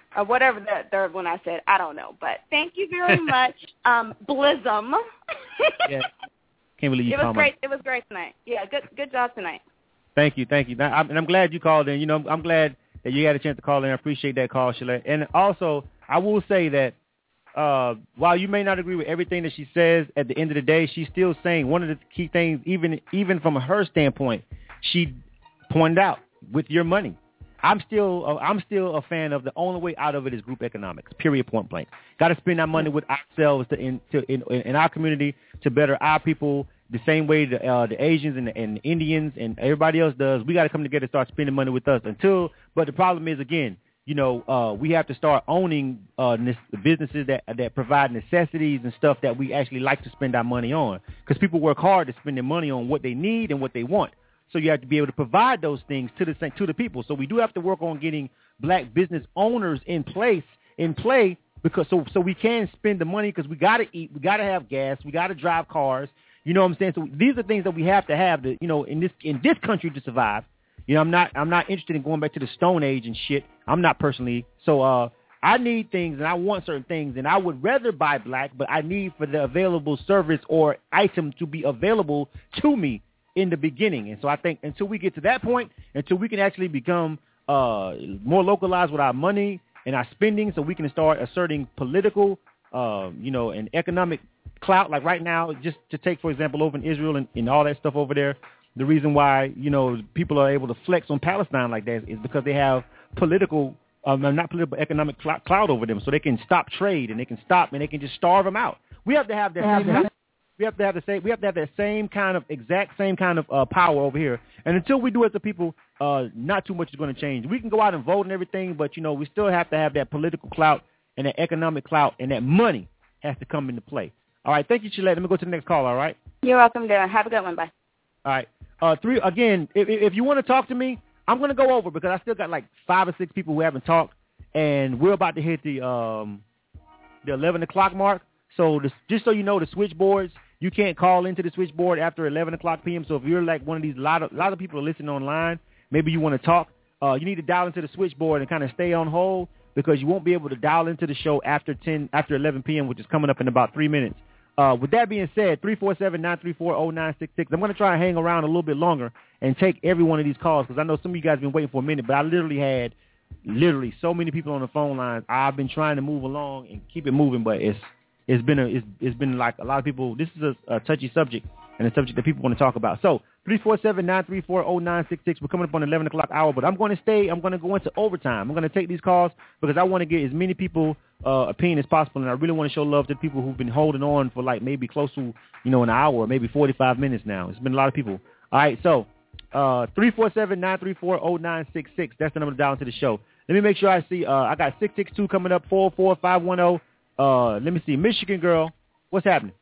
or whatever the third one I said. I don't know. But thank you very much, um, Blizzum. Yeah. Can't believe you It was called great. me. It was great tonight. Yeah, good good job tonight. Thank you, thank you. I, and I'm glad you called in. You know, I'm glad that you had a chance to call in. I appreciate that call, Shalette. And also, I will say that uh, while you may not agree with everything that she says, at the end of the day, she's still saying one of the key things, even even from her standpoint, she pointed out with your money. I'm still uh, I'm still a fan of the only way out of it is group economics. Period. Point blank. Got to spend our money with ourselves to in to in, in our community to better our people the same way the uh, the Asians and the, and the Indians and everybody else does. We got to come together and start spending money with us. Until, but the problem is again, you know, uh, we have to start owning uh, businesses that that provide necessities and stuff that we actually like to spend our money on. Because people work hard to spend their money on what they need and what they want. So you have to be able to provide those things to the to the people. So we do have to work on getting black business owners in place in play because so so we can spend the money because we got to eat, we got to have gas, we got to drive cars. You know what I'm saying? So these are things that we have to have to you know in this in this country to survive. You know, I'm not I'm not interested in going back to the Stone Age and shit. I'm not personally. So uh, I need things and I want certain things and I would rather buy black, but I need for the available service or item to be available to me in the beginning. And so I think until we get to that point, until we can actually become uh, more localized with our money and our spending so we can start asserting political, uh, you know, and economic clout. Like right now, just to take, for example, over in Israel and, and all that stuff over there, the reason why, you know, people are able to flex on Palestine like that is because they have political, um, not political, but economic cl- clout over them. So they can stop trade and they can stop and they can just starve them out. We have to have that same kind of We have to have the same. We have to have that same kind of exact same kind of uh, power over here. And until we do it, the people, uh, not too much is going to change. We can go out and vote and everything, but you know, we still have to have that political clout and that economic clout, and that money has to come into play. All right, thank you, Shalette. Let me go to the next call. All right. You're welcome, Darren. Have a good one. Bye. All right. Uh, three again. If, if you want to talk to me, I'm going to go over because I still got like five or six people who haven't talked, and we're about to hit the um, the eleven o'clock mark. So this, just so you know, the switchboards. You can't call into the switchboard after eleven o'clock p.m. So if you're like one of these, a lot of, lot of people are listening online, maybe you want to talk, uh, you need to dial into the switchboard and kind of stay on hold because you won't be able to dial into the show after ten, after eleven p.m., which is coming up in about three minutes. Uh, with that being said, three four seven, nine three four, zero nine six six. I'm going to try and hang around a little bit longer and take every one of these calls because I know some of you guys have been waiting for a minute, but I literally had literally so many people on the phone lines. I've been trying to move along and keep it moving, but it's It's been a, it's, it's been like a lot of people. This is a, a touchy subject and a subject that people want to talk about. So three four seven, nine three four, zero nine six six. We're coming up on the eleven o'clock hour, but I'm going to stay. I'm going to go into overtime. I'm going to take these calls because I want to get as many people uh, opinion as possible, and I really want to show love to the people who've been holding on for like maybe close to you know an hour or maybe forty-five minutes now. It's been a lot of people. All right, so uh, three four seven, nine three four, zero nine six six. That's the number to dial into the show. Let me make sure I see. Uh, I got six six two coming up. Four four five one zero. Uh, let me see. Michigan girl. What's happening?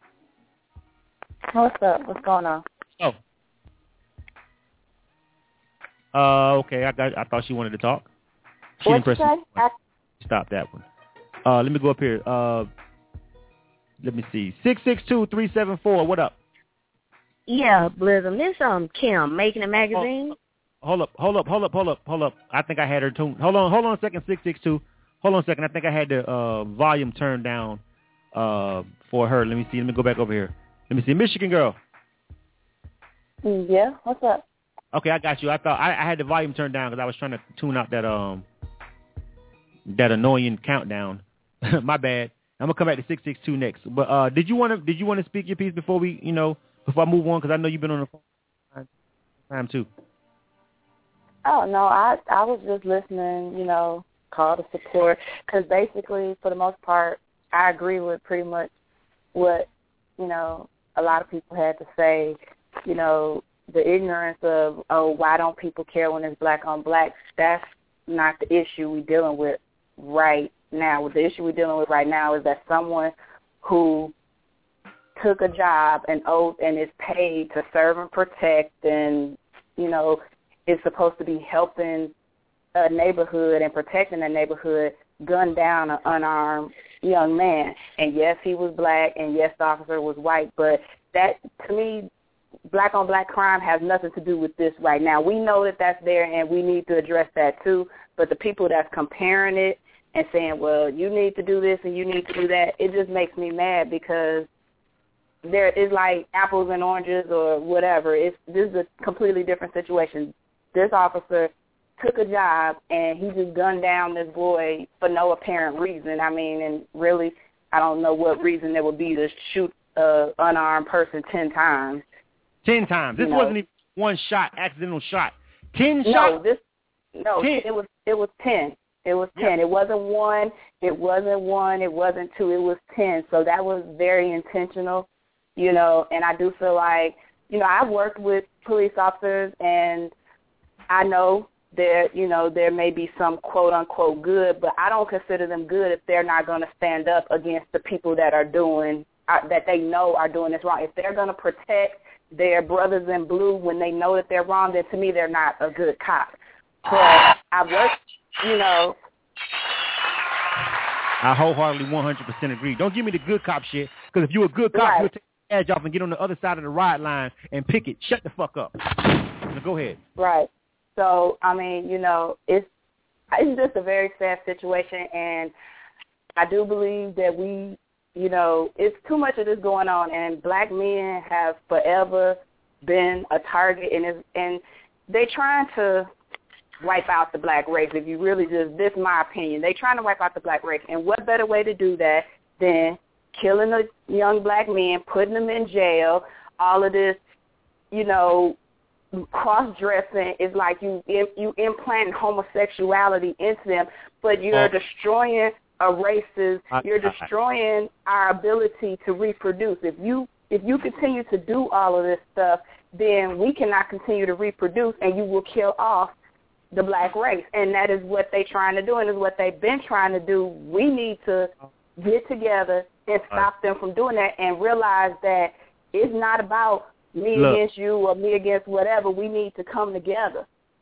What's up? What's going on? Oh. Uh, okay. I got. I thought she wanted to talk. She What'd you say? I... Stop that one. Uh, let me go up here. Uh, let me see. Six six two three seven four. What up? Yeah, Blizzum. This um Kim making a magazine. Oh, hold up. Hold up. Hold up. Hold up. Hold up. I think I had her tuned. Hold on. Hold on a second. Six six two. Hold on a second. I think I had the uh, volume turned down uh, for her. Let me see. Let me go back over here. Let me see. Michigan girl. Yeah. What's up? Okay, I got you. I thought I, I had the volume turned down because I was trying to tune out that um that annoying countdown. My bad. I'm gonna come back to six six two next. But uh, did you want to did you want to speak your piece before we you know before I move on? Because I know you've been on the phone time too. Oh no, I I was just listening. You know. Call to support, because basically, for the most part, I agree with pretty much what, you know, a lot of people had to say, you know, the ignorance of, oh, why don't people care when it's black on black, that's not the issue we're dealing with right now. The issue we're dealing with right now is that someone who took a job, an oath, and is paid to serve and protect and, you know, is supposed to be helping a neighborhood and protecting a neighborhood, gunned down an unarmed young man. And yes, he was black, and yes, the officer was white, but that, to me, black on black crime has nothing to do with this right now. We know that that's there, and we need to address that too, but the people that's comparing it and saying, well, you need to do this and you need to do that, it just makes me mad because there is like apples and oranges or whatever. It's this is a completely different situation. This officer took a job and he just gunned down this boy for no apparent reason. I mean, and really, I don't know what reason there would be to shoot an unarmed person ten times. Ten times. This you know? wasn't even one shot, accidental shot. Ten no, shots. This, no, ten. it was it was ten. It was Yeah. ten. It wasn't one. It wasn't one. It wasn't two. It was ten. So that was very intentional, you know. And I do feel like, you know, I've worked with police officers, and I know there, you know, there may be some quote unquote good, but I don't consider them good if they're not going to stand up against the people that are doing uh, that they know are doing this wrong. If they're going to protect their brothers in blue when they know that they're wrong, then to me they're not a good cop. But I worked, you know. I wholeheartedly one hundred percent agree. Don't give me the good cop shit, because if you're a good cop, Right. you'll take the edge off and get on the other side of the ride line and pick it. Shut the fuck up. Now go ahead. Right. So, I mean, you know, it's it's just a very sad situation, and I do believe that we, you know, it's too much of this going on, and black men have forever been a target, and it's, and they're trying to wipe out the black race. If you really just, this is my opinion, they're trying to wipe out the black race, and what better way to do that than killing the young black men, putting them in jail, all of this, you know, cross-dressing is like you you implant homosexuality into them, but you're Oh. destroying a race's, I- you're I- destroying our ability to reproduce. If you if you continue to do all of this stuff, then we cannot continue to reproduce, and you will kill off the black race. And that is what they're trying to do, and is what they've been trying to do. We need to get together and stop them from doing that, and realize that it's not about me Look. against you or me against whatever. We need to come together.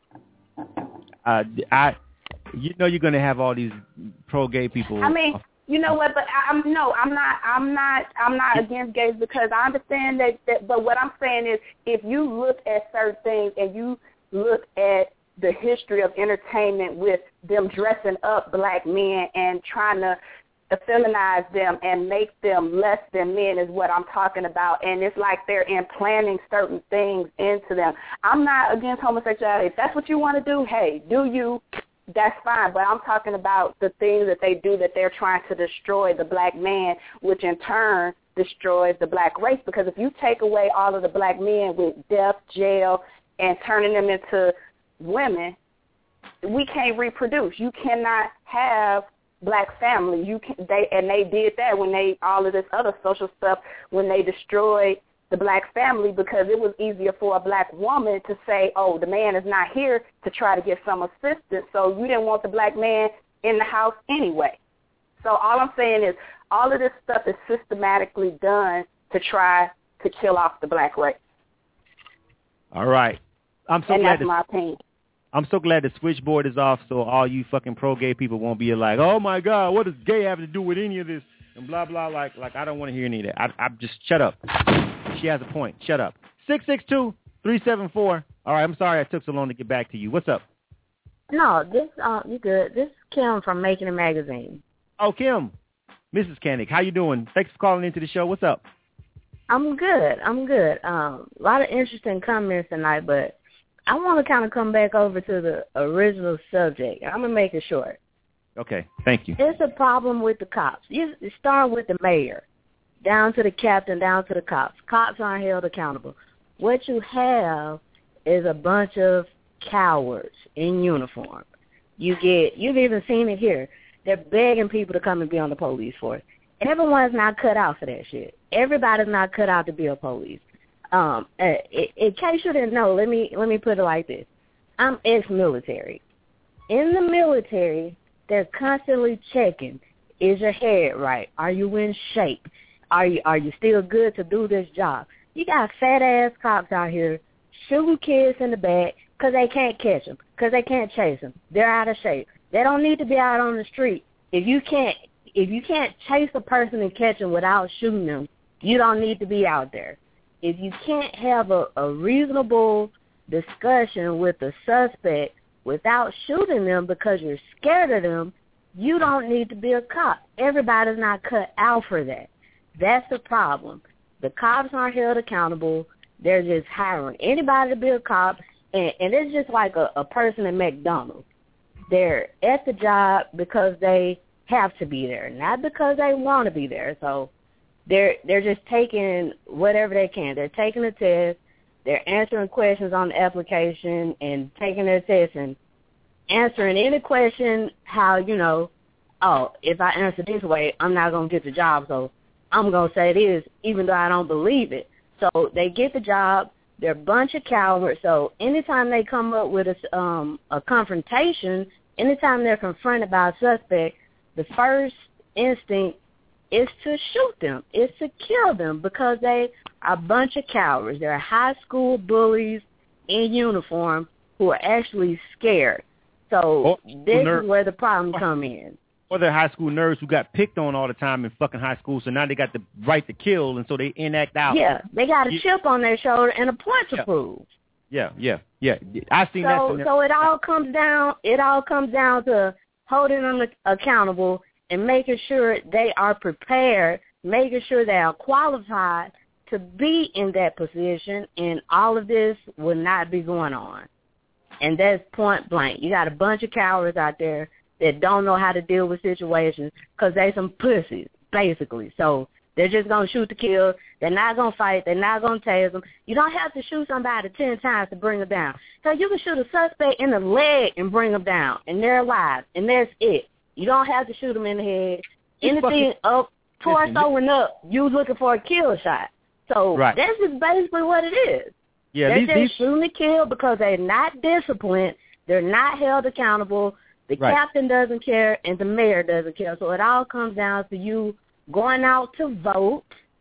Uh, I, you know, you're gonna have all these pro-gay people. I mean, you know what? But I, I'm no, I'm not. I'm not. I'm not against gays, because I understand that, that. But what I'm saying is, if you look at certain things and you look at the history of entertainment with them dressing up black men and trying to effeminize them and make them less than men is what I'm talking about. And it's like they're implanting certain things into them. I'm not against homosexuality. If that's what you want to do, hey, do you. That's fine. But I'm talking about the things that they do, that they're trying to destroy the black man, which in turn destroys the black race. Because if you take away all of the black men with death, jail, and turning them into women, we can't reproduce. You cannot have black family. You can, they and they did that when they all of this other social stuff when they destroyed the black family, because it was easier for a black woman to say, oh, the man is not here, to try to get some assistance. So you didn't want the black man in the house anyway. So all I'm saying is all of this stuff is systematically done to try to kill off the black race. All right. I'm so and glad that's to, my opinion. I'm so glad the switchboard is off, so all you fucking pro-gay people won't be like, oh my God, what does gay have to do with any of this? And blah blah. Like, like I don't want to hear any of that. I, I just shut up. She has a point. Shut up. Six six two three seven four. All right. I'm sorry I took so long to get back to you. What's up? No, this uh, you good. This is Kim from Making a Magazine. Oh, Kim, Missus Koenig, how you doing? Thanks for calling into the show. What's up? I'm good. I'm good. Um, a lot of interesting comments tonight, but I want to kind of come back over to the original subject. I'm gonna make it short. Okay. Thank you. It's a problem with the cops. You you start with the mayor, down to the captain, down to the cops. Cops aren't held accountable. What you have is a bunch of cowards in uniform. You get, you've even seen it here. They're begging people to come and be on the police force. Everyone's not cut out for that shit. Everybody's not cut out to be a police. Um, uh, in, in case you didn't know, let me let me put it like this: I'm ex-military. In the military, they're constantly checking: is your head right? Are you in shape? Are you are you still good to do this job? You got fat ass cops out here shooting kids in the back because they can't catch them, because they can't chase them. They're out of shape. They don't need to be out on the street. If you can't if you can't chase a person and catch them without shooting them, you don't need to be out there. If you can't have a, a reasonable discussion with the suspect without shooting them because you're scared of them, You don't need to be a cop. Everybody's not cut out for that. That's the problem. The cops aren't held accountable. They're just hiring anybody to be a cop, and, and it's just like a, a person at McDonald's. They're at the job because they have to be there, not because they want to be there. So they're they're just taking whatever they can. They're taking a test. They're answering questions on the application and taking their test and answering any question how, you know, oh, if I answer this way, I'm not going to get the job, so I'm going to say this, even though I don't believe it. So they get the job. They're a bunch of cowards. So anytime they come up with a, um, a confrontation, anytime they're confronted by a suspect, the first instinct is to shoot them, is to kill them, because they are a bunch of cowards. They're high school bullies in uniform who are actually scared. So this ner- is where the problem come in. Or they're high school nerds who got picked on all the time in fucking high school, so now they got the right to kill, and so they enact out. Yeah, they got a yeah. chip on their shoulder and a point to yeah. prove. Yeah, yeah, yeah. I've seen so, that. Scenario. So it all comes down. It all comes down to holding them accountable and making sure they are prepared, making sure they are qualified to be in that position, and all of this will not be going on. And that's point blank. You got a bunch of cowards out there that don't know how to deal with situations because they some pussies, basically. So they're just going to shoot to kill. They're not going to fight. They're not going to tase them. You don't have to shoot somebody ten times to bring them down. So you can shoot a suspect in the leg and bring them down, and they're alive, and that's it. You don't have to shoot them in the head. Anything up, torso and up, you looking for a kill shot. So right. that's just basically what it is. Yeah, they're these, just these... shooting to kill because they're not disciplined. They're not held accountable. The right. captain doesn't care, and the mayor doesn't care. So it all comes down to you going out to vote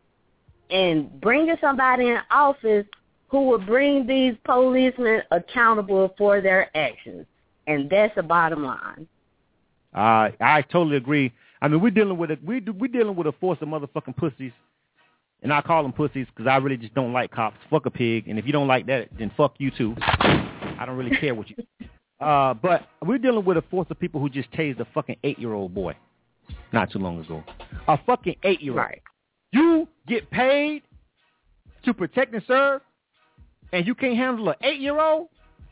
and bringing somebody in office who will bring these policemen accountable for their actions. And that's the bottom line. Uh, I totally agree. I mean, we're dealing with a, we we're dealing with a force of motherfucking pussies, and I call them pussies because I really just don't like cops. Fuck a pig, and if you don't like that, then fuck you too. I don't really care what you. Uh, but we're dealing with a force of people who just tased a fucking eight-year-old boy not too long ago. A fucking eight-year-old. Right. You get paid to protect and serve, and you can't handle an eight-year-old?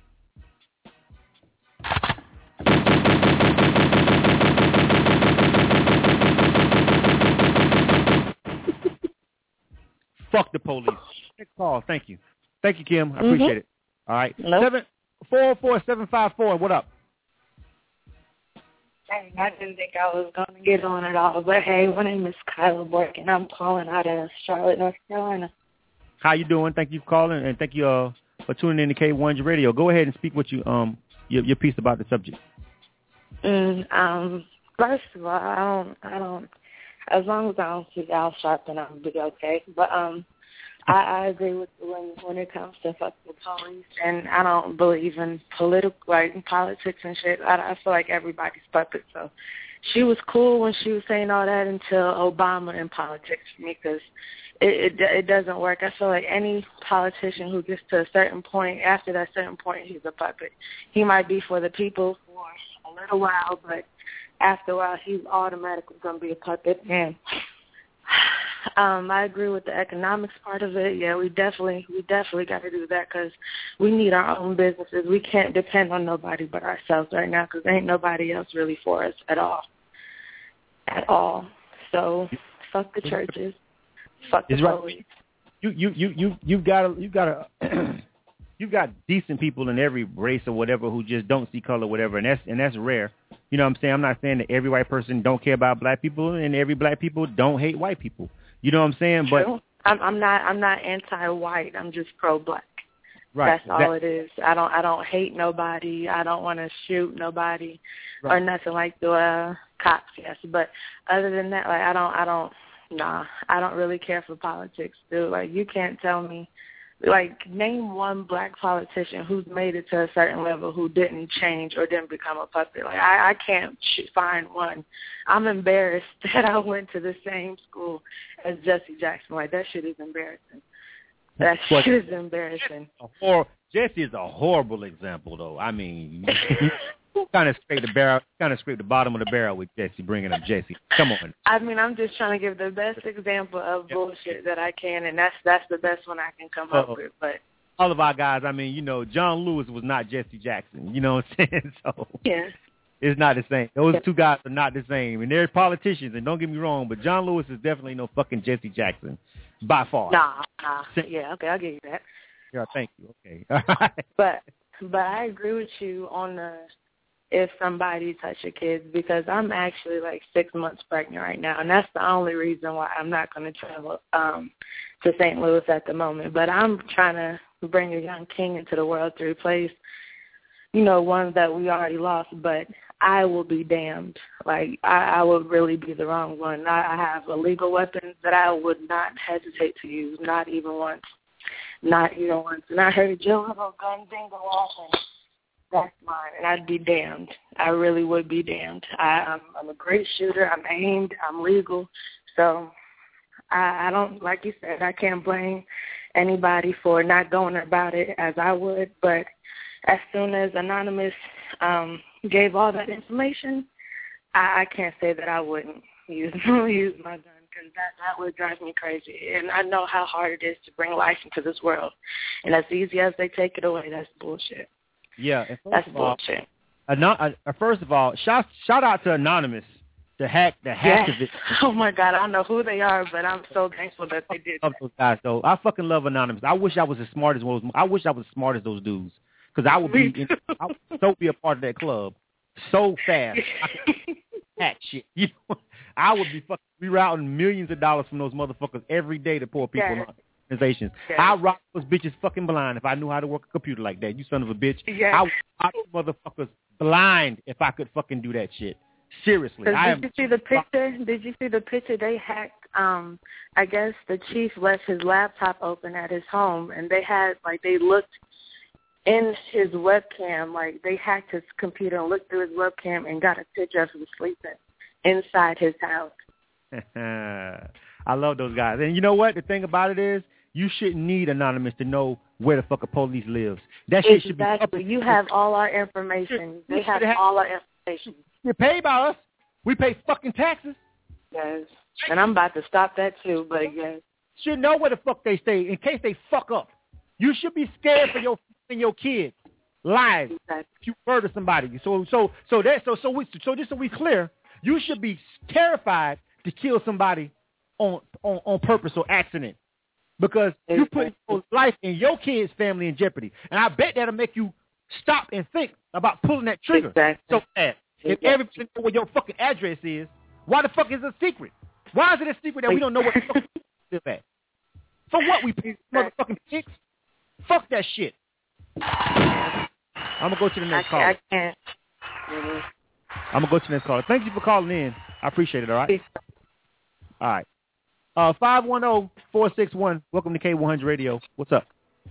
Fuck the police. Next call. Thank you. Thank you, Kim. I appreciate mm-hmm. it. All right. Nope. Seven four four seven five four. What up? Hey, I didn't think I was going to get on at all, but hey, my name is Kyla Bork, and I'm calling out of Charlotte, North Carolina. How you doing? Thank you for calling, and thank you uh, for tuning in to K one Radio. Go ahead and speak what you um your, your piece about the subject. Mm, um, first of all, I don't, I don't. As long as I don't see Al Sharpton, I'll be okay. But um, I, I agree with you when when it comes to fuck the police, and I don't believe in political, like in politics and shit. I, I feel like everybody's puppet. So she was cool when she was saying all that until Obama in politics for me, because it, it it doesn't work. I feel like any politician who gets to a certain point, after that certain point, he's a puppet. He might be for the people for a little while, but after a while, he's automatically going to be a puppet. And um, I agree with the economics part of it. Yeah, we definitely, we definitely got to do that because we need our own businesses. We can't depend on nobody but ourselves right now because ain't nobody else really for us at all, at all. So fuck the churches, fuck the police. You, you, you, you, you've got, you got to. You've got decent people in every race or whatever who just don't see color, whatever, and that's and that's rare. You know what I'm saying? I'm not saying that every white person don't care about black people and every black people don't hate white people. You know what I'm saying? True. But I'm, I'm not I'm not anti-white. I'm just pro-black. Right. That's all that, it is. I don't I don't hate nobody. I don't want to shoot nobody right. or nothing like the uh, cops. Yes, but other than that, like I don't I don't nah I don't really care for politics, dude. Like you can't tell me. Like, name one black politician who's made it to a certain level who didn't change or didn't become a puppet. Like, I, I can't find one. I'm embarrassed that I went to the same school as Jesse Jackson. Like, that shit is embarrassing. That but shit is embarrassing. Or Jesse is a horrible example, though. I mean, kind of scrape the barrel, kind of scrape the bottom of the barrel with Jesse, bringing up Jesse. Come on. I mean, I'm just trying to give the best example of bullshit that I can, and that's that's the best one I can come Uh-oh. up with. But all of our guys, I mean, you know, John Lewis was not Jesse Jackson. You know what I'm saying? So yeah. It's not the same. Those two guys are not the same. And they're politicians, and don't get me wrong, but John Lewis is definitely no fucking Jesse Jackson, by far. Nah, nah. Yeah, okay, I'll give you that. Yeah, thank you. Okay. But but I agree with you on the if somebody touch your kids, because I'm actually like six months pregnant right now, and that's the only reason why I'm not going to travel um, to Saint Louis at the moment. But I'm trying to bring a young king into the world to replace, you know, ones that we already lost. But I will be damned. Like, I, I would really be the wrong one. I, I have illegal weapons that I would not hesitate to use, not even once. Not even once. And I heard Joe have a gun thing go off, and that's mine. And I'd be damned. I really would be damned. I, I'm, I'm a great shooter. I'm aimed. I'm legal. So I, I don't, like you said, I can't blame anybody for not going about it as I would. But as soon as Anonymous um, gave all that information, I, I can't say that I wouldn't use, use my gun, because that, that would drive me crazy. And I know how hard it is to bring life into this world. And as easy as they take it away, that's bullshit. Yeah. And first That's of all, bullshit. Anon- uh, first of all, shout, shout out to Anonymous, the hack, the hack Yes. of it. Oh, my God. I don't know who they are, but I'm so thankful that they did I love those guys, though. I fucking love Anonymous. I wish I was as smart as those. I wish I was as smart as those dudes, because I would be, in, I would so be a part of that club so fast. I could hack shit. You know, I would be fucking rerouting millions of dollars from those motherfuckers every day to poor people Yes. and organizations. Yes. I'd rock those bitches fucking blind if I knew how to work a computer like that. You son of a bitch. Yes. I would rock motherfuckers blind if I could fucking do that shit. Seriously. I am, Did you see the picture? Did you see the picture? They hacked, um, I guess the chief left his laptop open at his home, and they had, like, they looked in his webcam, like, they hacked his computer and looked through his webcam and got a picture of him sleeping inside his house. I love those guys. And you know what? The thing about it is, you shouldn't need Anonymous to know where the fuck a police lives. That shit should be up. Exactly. You have all our information. They have all our information. You're paid by us. We pay fucking taxes. Yes. And I'm about to stop that too, but yes. Should know where the fuck they stay in case they fuck up. You should be scared for your and your kids' lives if you murder somebody. So so so that so so we so just so we clear, you should be terrified to kill somebody on on, on purpose or accident, because you put your life and your kids' family in jeopardy. And I bet that'll make you stop and think about pulling that trigger exactly. so fast. If everybody knows where your fucking address is, why the fuck is it a secret? Why is it a secret that we don't know where the fuck we live at? For what, we pay motherfucking pigs? Fuck that shit. I'm gonna go to the next I, caller. I can't. Mm-hmm. I'm gonna go to the next caller. Thank you for calling in. I appreciate it. All right. All right. Uh, five one zero four six one. Welcome to K one hundred Radio. What's up?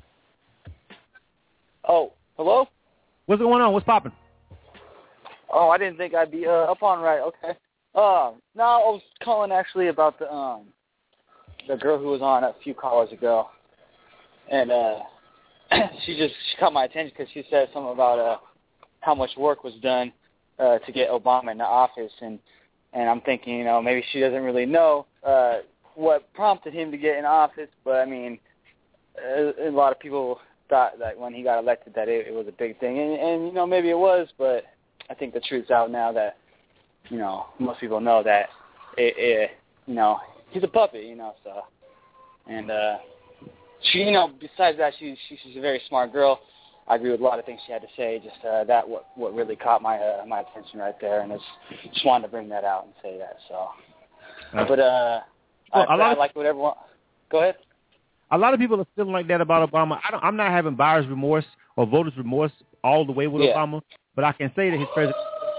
Oh, hello? What's going on? What's popping? Oh, I didn't think I'd be uh, up on right. Okay. Uh, no, I was calling actually about the um the girl who was on a few callers ago, and uh, she just she caught my attention because she said something about uh how much work was done uh, to get Obama in the office, and and I'm thinking, you know, maybe she doesn't really know uh, what prompted him to get in office, but I mean, a, a lot of people thought that when he got elected that it, it was a big thing, and, and you know, maybe it was, but I think the truth's out now that, you know, most people know that it, it you know, he's a puppet, you know, so, and uh, she, you know, besides that, she, she she's a very smart girl. I agree with a lot of things she had to say. Just uh, that what what really caught my uh, my attention right there, and it's, just wanted to bring that out and say that. So, uh, but uh, well, I, a lot I of, like what everyone. Go ahead. A lot of people are feeling like that about Obama. I don't, I'm not having buyer's remorse or voters remorse all the way with Yeah. Obama, but I can say that his president.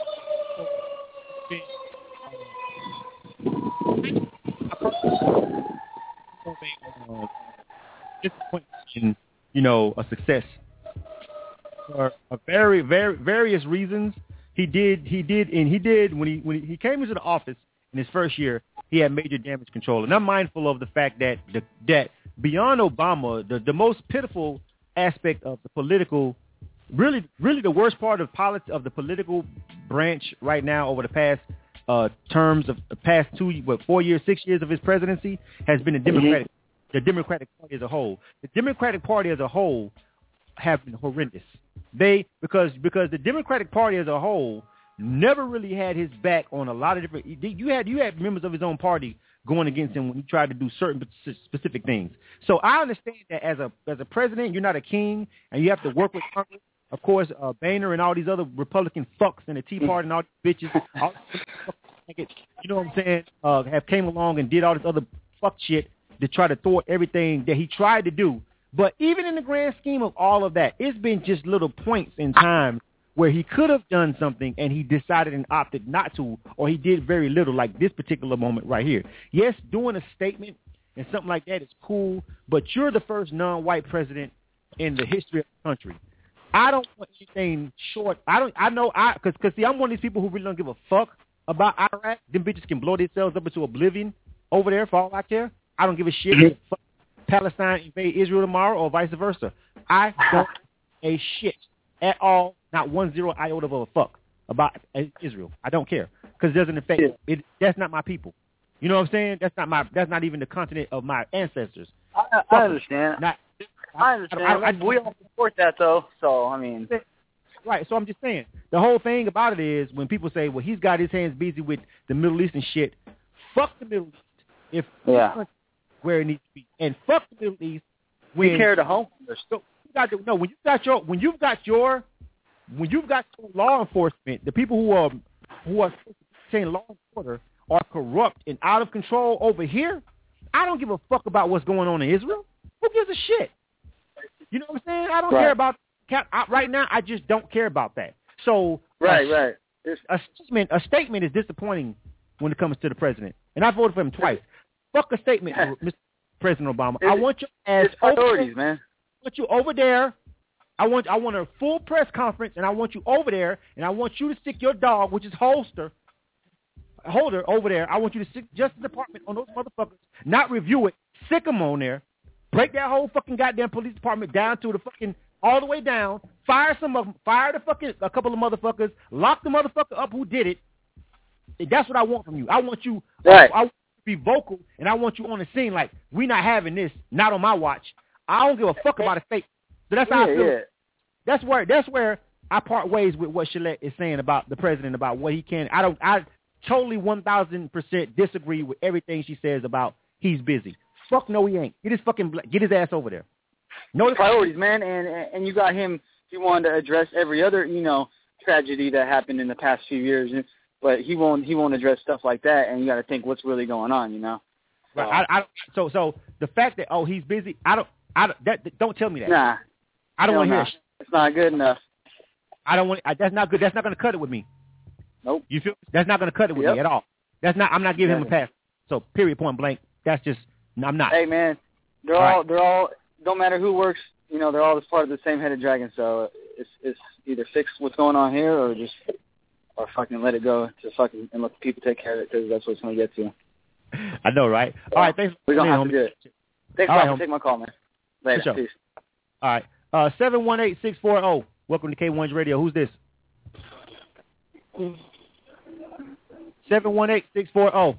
In, you know, a success for a very, very various reasons. He did, he did, and he did when he when he, he came into the office in his first year. He had major damage control, and I'm mindful of the fact that the, that beyond Obama, the the most pitiful aspect of the political really, really the worst part of polit- of the political branch right now over the past uh, terms of the past two, what, four years, six years of his presidency has been the Democratic, mm-hmm. the Democratic Party as a whole. The Democratic Party as a whole have been horrendous. They because because the Democratic Party as a whole never really had his back on a lot of different. You had you had members of his own party going against him when he tried to do certain specific things. So I understand that as a as a president, you're not a king, and you have to work with Congress. Of course, uh, Boehner and all these other Republican fucks and the Tea Party and all these bitches, all, you know what I'm saying, uh, have came along and did all this other fuck shit to try to thwart everything that he tried to do. But even in the grand scheme of all of that, it's been just little points in time where he could have done something and he decided and opted not to, or he did very little, like this particular moment right here. Yes, doing a statement and something like that is cool, but you're the first non-white president in the history of the country. I don't want anything short. I don't. I know. I because because see, I'm one of these people who really don't give a fuck about Iraq. Them bitches can blow themselves up into oblivion over there for all I care. I don't give a shit if Palestine invade Israel tomorrow or vice versa. I don't give a shit at all. Not one zero iota of a fuck about Israel. I don't care because it doesn't affect it. That's not my people. You know what I'm saying? That's not my. That's not even the continent of my ancestors. I, I understand. Not, I understand. I, I, I, we all support that, though. So I mean, right. So I'm just saying the whole thing about it is when people say, "Well, he's got his hands busy with the Middle East and shit." Fuck the Middle East if yeah. where it needs to be, and fuck the Middle East when we care to home. So you got to, no when you got your when you've got your when you've got your law enforcement, the people who are who are saying law and order are corrupt and out of control over here. I don't give a fuck about what's going on in Israel. Who gives a shit? You know what I'm saying? I don't right. care about I, right now. I just don't care about that. So right, a, right. A statement, a statement is disappointing when it comes to the president, and I voted for him twice. Fuck a statement, Mister President Obama. It's, I want you as priorities, man. I want you over there. I want I want a full press conference, and I want you over there, and I want you to stick your dog, which is holster, holder over there. I want you to stick Justice Department on those motherfuckers, not review it, sick them on there. Break that whole fucking goddamn police department down to the fucking all the way down. Fire some of them. Fire the fucking a couple of motherfuckers. Lock the motherfucker up who did it. That's what I want from you. I want you. Right. I, I want you to be vocal, and I want you on the scene like we not having this. Not on my watch. I don't give a fuck about a fake. So that's how yeah, I feel. Yeah. That's where that's where I part ways with what Shillette is saying about the president about what he can. I don't. I totally one thousand percent disagree with everything she says about he's busy. Fuck no, he ain't. Get his fucking get his ass over there. No priorities, man, and and you got him. He wanted to address every other, you know, tragedy that happened in the past few years, but he won't. He won't address stuff like that. And you got to think what's really going on, you know. Right. Uh, I, I so so the fact that oh he's busy. I don't. I don't. That, don't tell me that. Nah. I don't want to nah. hear it. It's not good enough. I don't want. I, that's not good. That's not going to cut it with me. Nope. You feel? That's not going to cut it with yep. me at all. That's not. I'm not giving yeah. him a pass. So period. Point blank. That's just. No, I'm not. Hey man, they're all, all right. they're all don't matter who works, you know, they're all just part of the same headed dragon. So it's it's either fix what's going on here or just or fucking let it go to fucking and let the people take care of it because that's what it's gonna get to. I know, right? All right, thanks. We're gonna have homie. to do it. Thanks all for right, taking my call, man. Later, sure. Peace. All right, uh, seven one eight six four zero. Welcome to K one's Radio. Who's this? Seven one eight six four zero.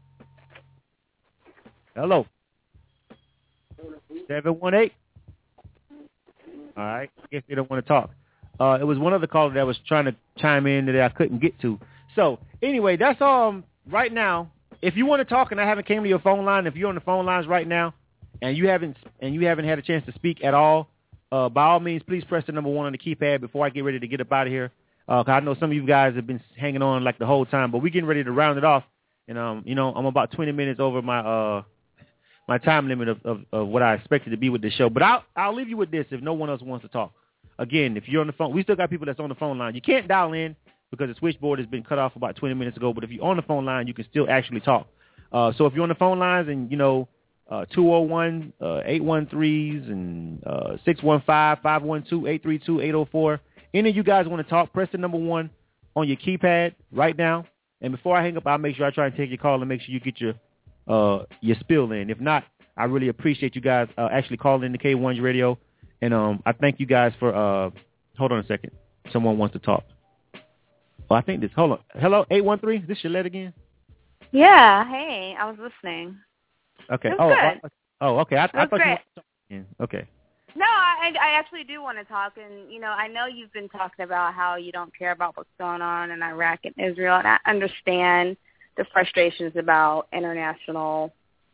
Hello. seven one eight. All right. I guess they don't want to talk. Uh, it was one other caller that was trying to chime in that I couldn't get to. So, anyway, that's all um, right now. If you want to talk and I haven't came to your phone line, if you're on the phone lines right now and you haven't and you haven't had a chance to speak at all, uh, by all means, please press the number one on the keypad before I get ready to get up out of here. Uh, 'cause I know some of you guys have been hanging on like the whole time, but we're getting ready to round it off. And, um, you know, I'm about twenty minutes over my uh, my time limit of, of, of what I expected to be with this show. But I'll I'll leave you with this if no one else wants to talk. Again, if you're on the phone, we still got people that's on the phone line. You can't dial in because the switchboard has been cut off about twenty minutes ago. But if you're on the phone line, you can still actually talk. Uh, so if you're on the phone lines and, you know, uh, two oh one, eight one threes and uh, six one five, five one two, eight three two, eight oh four, any of you guys want to talk, press the number one on your keypad right now. And before I hang up, I'll make sure I try and take your call and make sure you get your uh, your spill in. If not, I really appreciate you guys uh, actually calling in to K one's Radio. And um, I thank you guys for uh, hold on a second. Someone wants to talk. Oh, I think this. Hold on. Hello, eight one three. Is this Shalette again? Yeah. Hey, I was listening. Okay. It Oh, was good. oh, oh, okay. I, It I was thought great. you wanted to talk again. Okay. No, I, I actually do want to talk, and you know, I know you've been talking about how you don't care about what's going on in Iraq and Israel, and I understand the frustrations about international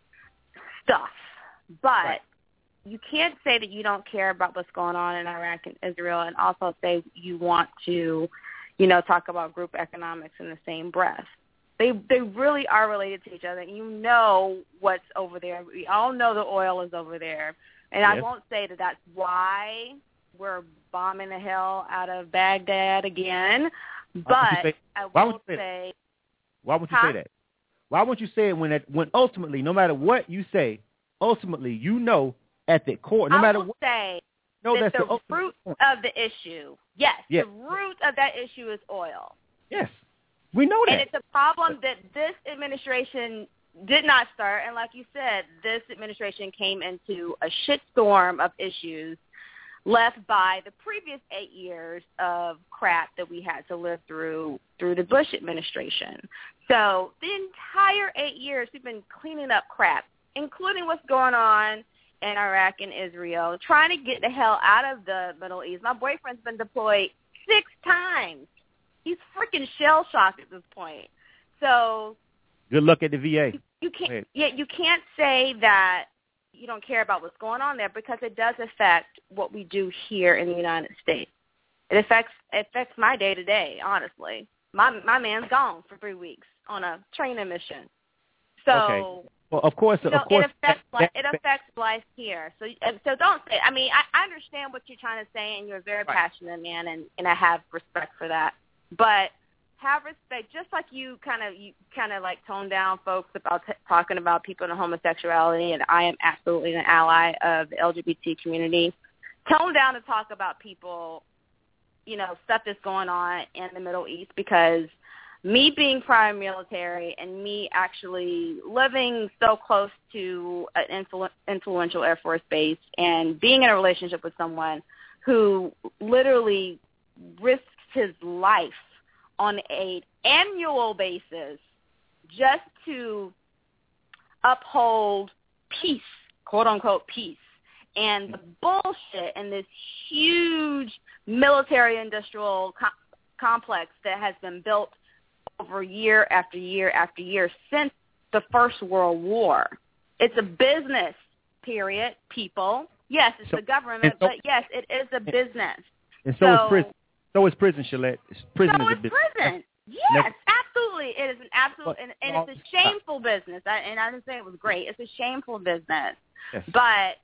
stuff, but right. You can't say that you don't care about what's going on in Iraq and Israel, and also say you want to, you know, talk about group economics in the same breath. They they really are related to each other. You know what's over there. We all know the oil is over there. And yes. I won't say that that's why we're bombing the hell out of Baghdad again, but say, I why will would you say, say... Why would you huh? say that? Why won't you say it when that, when ultimately, no matter what you say, ultimately you know at the core, no I matter will what... say no, that that's the the root point. of the issue, yes, yes, the root of that issue is oil. Yes, we know that. And it's a problem that this administration did not start, and like you said, this administration came into a shitstorm of issues left by the previous eight years of crap that we had to live through through the Bush administration. So the entire eight years we've been cleaning up crap, including what's going on in Iraq and Israel, trying to get the hell out of the Middle East. My boyfriend's been deployed six times. He's freaking shell-shocked at this point. So good luck at the V A. You can't, yeah, you can't say that you don't care about what's going on there because it does affect what we do here in the United States. It affects it affects my day to day. Honestly, my my man's gone for three weeks on a training mission. So, okay. Well, of course, you know, of course, it affects that, life, that, it affects life here. So, so don't say. I mean, I, I understand what you're trying to say, and you're a very right. passionate man, and, and I have respect for that. But have respect, just like you kind of you kind of like tone down folks about t- talking about people in homosexuality, and I am absolutely an ally of the L G B T community. Tone down to talk about people, you know, stuff that's going on in the Middle East, because me being prior military and me actually living so close to an influ- influential Air Force base and being in a relationship with someone who literally risks his life on an annual basis just to uphold peace, quote-unquote peace, and the bullshit and this huge military-industrial co- complex that has been built over year after year after year since the First World War. It's a business, period, people. Yes, it's so, the government, so, but yes, it is a business. And so, so is prison. So is prison, Shalette. Prison so is is a business. prison. Yes, Next. absolutely. It is an absolute, and, and well, it's a shameful business. I, and I didn't say it was great. It's a shameful business. Yes. But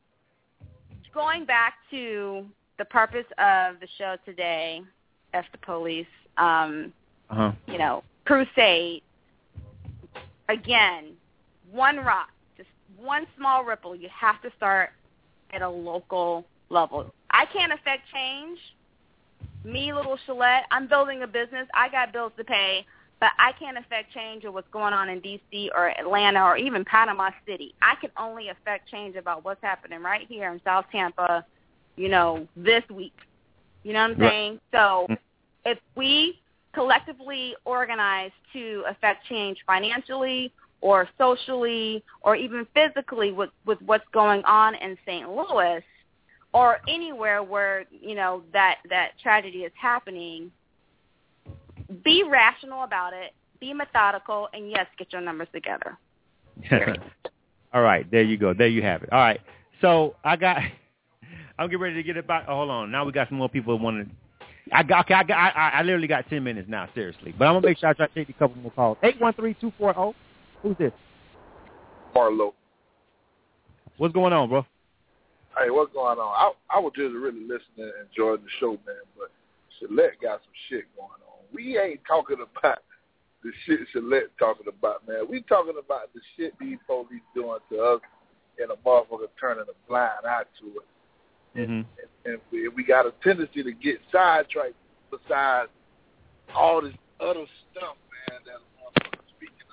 going back to the purpose of the show today, F the Police, um, uh-huh. you know, crusade, again, one rock, just one small ripple. You have to start at a local level. I can't affect change. Me, little Shalette, I'm building a business. I got bills to pay, but I can't affect change of what's going on in D C or Atlanta or even Panama City. I can only affect change about what's happening right here in South Tampa, you know, this week. You know what I'm Right. saying? So if we collectively organize to affect change financially or socially or even physically with, with what's going on in Saint Louis, or anywhere where, you know, that, that tragedy is happening, be rational about it, be methodical, and, yes, get your numbers together. All right, there you go. There you have it. All right, so I got – I'm getting ready to get it back. Oh, hold on. Now we got some more people wanting to – I got, okay, I, got I, I literally got ten minutes now, seriously. But I'm going to make sure I try to take a couple more calls. eight one three, two four zero. Who's this? Marlo. What's going on, bro? Hey, what's going on? I I was just really listening and enjoying the show, man. But Shalette got some shit going on. We ain't talking about the shit Shalette talking about, man. We talking about the shit these police doing to us and a motherfucker turning a blind eye to it. Mm-hmm. And, and we, we got a tendency to get sidetracked besides all this other stuff, man, that I'm speaking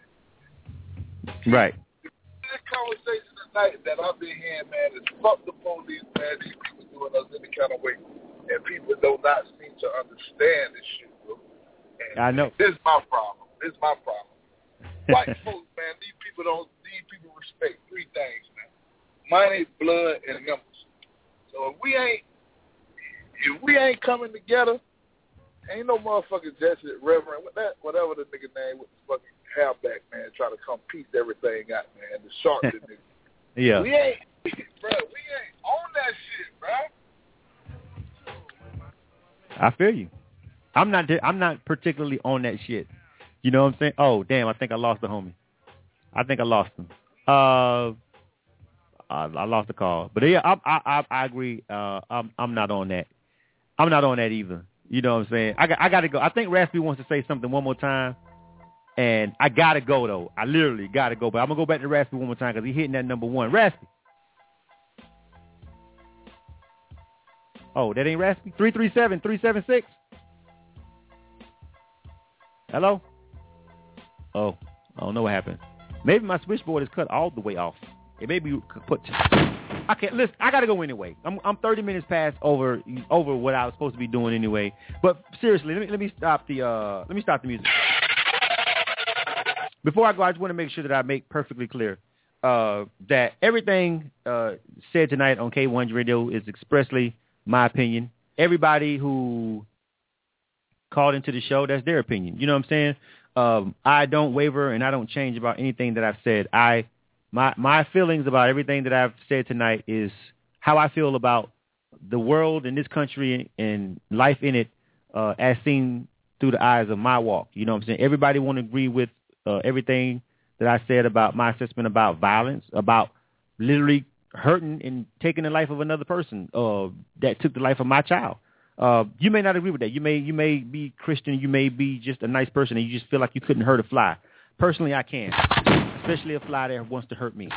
of. Right. This conversation tonight that I've been hearing, man, is fuck the police, man. These people doing us any kind of way. and people do not seem to understand this shit, bro. And I know. This is my problem. This is my problem. White folks, man, these people don't, these people respect three things, man. Money, blood, and numbers. So if we ain't, if we ain't coming together, ain't no motherfucking Jesse, Reverend, what that, whatever the nigga name with the fucking halfback, man, trying to come piece everything out, man. The shark, the nigga. Yeah. We ain't, bro, we ain't on that shit, bro. I feel you. I'm not. I'm not particularly on that shit. You know what I'm saying? Oh, damn! I think I lost the homie. I think I lost him. Uh, I, I lost the call. But yeah, I I I agree. Uh, I'm I'm not on that. I'm not on that either. You know what I'm saying? I got I got to go. I think Raspy wants to say something one more time, and I gotta go though. I literally gotta go. But I'm gonna go back to Raspy one more time because he's hitting that number one. Raspy. Oh, that ain't Raspy? three three seven, three seven six Hello? Oh, I don't know what happened. Maybe my switchboard is cut all the way off. It may be put... I can't... Listen, I got to go anyway. I'm I'm thirty minutes past over over what I was supposed to be doing anyway. But seriously, let me let me stop the uh let me stop the music. Before I go, I just want to make sure that I make perfectly clear uh, that everything uh, said tonight on K one Radio is expressly my opinion. Everybody who called into the show, that's their opinion. You know what I'm saying? Um, I don't waver and I don't change about anything that I've said. I my my feelings about everything that I've said tonight is how I feel about the world and this country and life in it uh, as seen through the eyes of my walk. You know what I'm saying? Everybody want to agree with uh, everything that I said about my assessment about violence, about literally hurting and taking the life of another person uh, that took the life of my child. Uh, you may not agree with that. You may you may be Christian. You may be just a nice person, and you just feel like you couldn't hurt a fly. Personally, I can, especially a fly that wants to hurt me.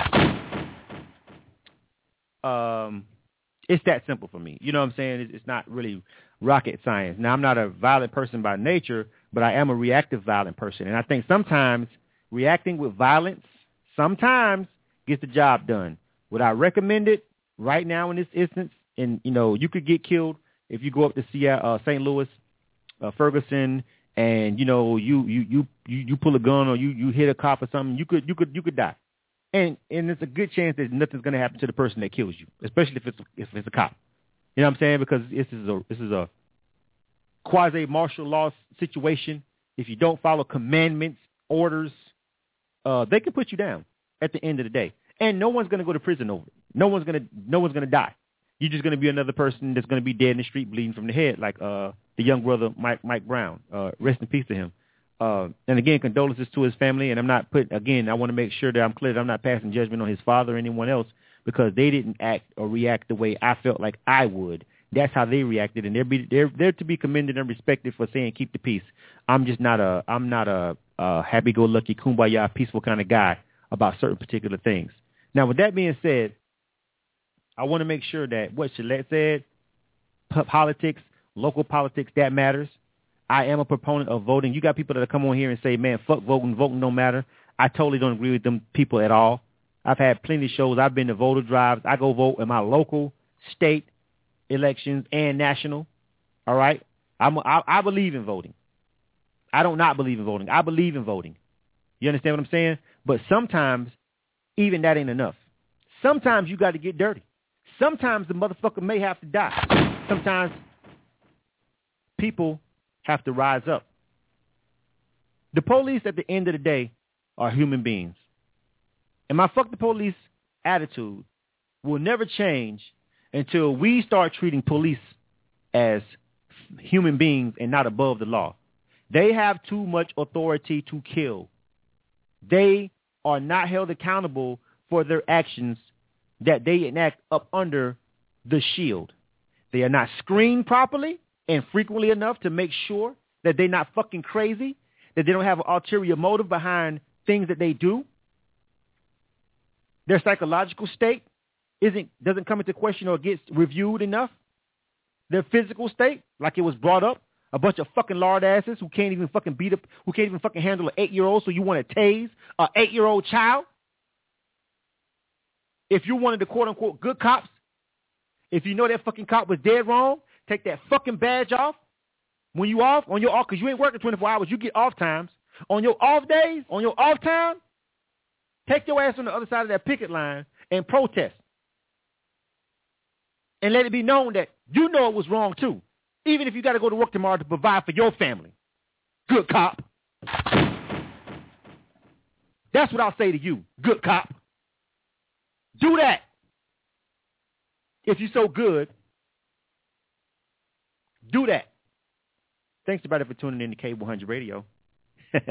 Um, it's that simple for me. You know what I'm saying? It's, it's not really rocket science. Now, I'm not a violent person by nature, but I am a reactive violent person, and I think sometimes reacting with violence sometimes gets the job done. Would I recommend it right now in this instance? And, you know, you could get killed if you go up to Seattle, uh, Saint Louis, uh, Ferguson, and, you know, you, you, you, you, you pull a gun or you, you hit a cop or something, you could you could you could die. And and it's a good chance that nothing's going to happen to the person that kills you, especially if it's if it's a cop. You know what I'm saying? Because this is a this is a quasi martial law situation. If you don't follow commandments, orders, uh, they can put you down at the end of the day. And no one's going to go to prison over it. No one's going to no one's going to die. You're just going to be another person that's going to be dead in the street bleeding from the head, like uh, the young brother Mike Mike Brown. Uh, rest in peace to him. Uh, and again, condolences to his family. And I'm not putting, again, I want to make sure that I'm clear that I'm not passing judgment on his father or anyone else because they didn't act or react the way I felt like I would. That's how they reacted, and they're be, they're they're to be commended and respected for saying keep the peace. I'm just not a I'm not a, a happy-go-lucky, kumbaya, peaceful kind of guy about certain particular things. Now, with that being said, I want to make sure that what Shalette said, p- politics, local politics, that matters. I am a proponent of voting. You got people that come on here and say, man, fuck voting, voting don't matter. I totally don't agree with them people at all. I've had plenty of shows. I've been to voter drives. I go vote in my local, state elections and national. All right? I'm, I, I believe in voting. I don't not believe in voting. I believe in voting. You understand what I'm saying? But sometimes even that ain't enough. Sometimes you got to get dirty. Sometimes the motherfucker may have to die. Sometimes people have to rise up. The police at the end of the day are human beings. And my fuck the police attitude will never change until we start treating police as human beings and not above the law. They have too much authority to kill. They are not held accountable for their actions that they enact up under the shield. They are not screened properly and frequently enough to make sure that they're not fucking crazy, that they don't have an ulterior motive behind things that they do. Their psychological state isn't doesn't come into question or gets reviewed enough. Their physical state, like it was brought up, a bunch of fucking lard asses who can't even fucking beat up, who can't even fucking handle an eight-year-old, so you want to tase an eight-year-old child? If you're one of the quote-unquote good cops, if you know that fucking cop was dead wrong, take that fucking badge off when you off, on your off, because you ain't working twenty-four hours. You get off times. On your off days, on your off time, take your ass on the other side of that picket line and protest. And let it be known that you know it was wrong too, even if you got to go to work tomorrow to provide for your family. Good cop. That's what I'll say to you, good cop. Do that. If you're so good, do that. Thanks, everybody, for tuning in to K one hundred Radio. It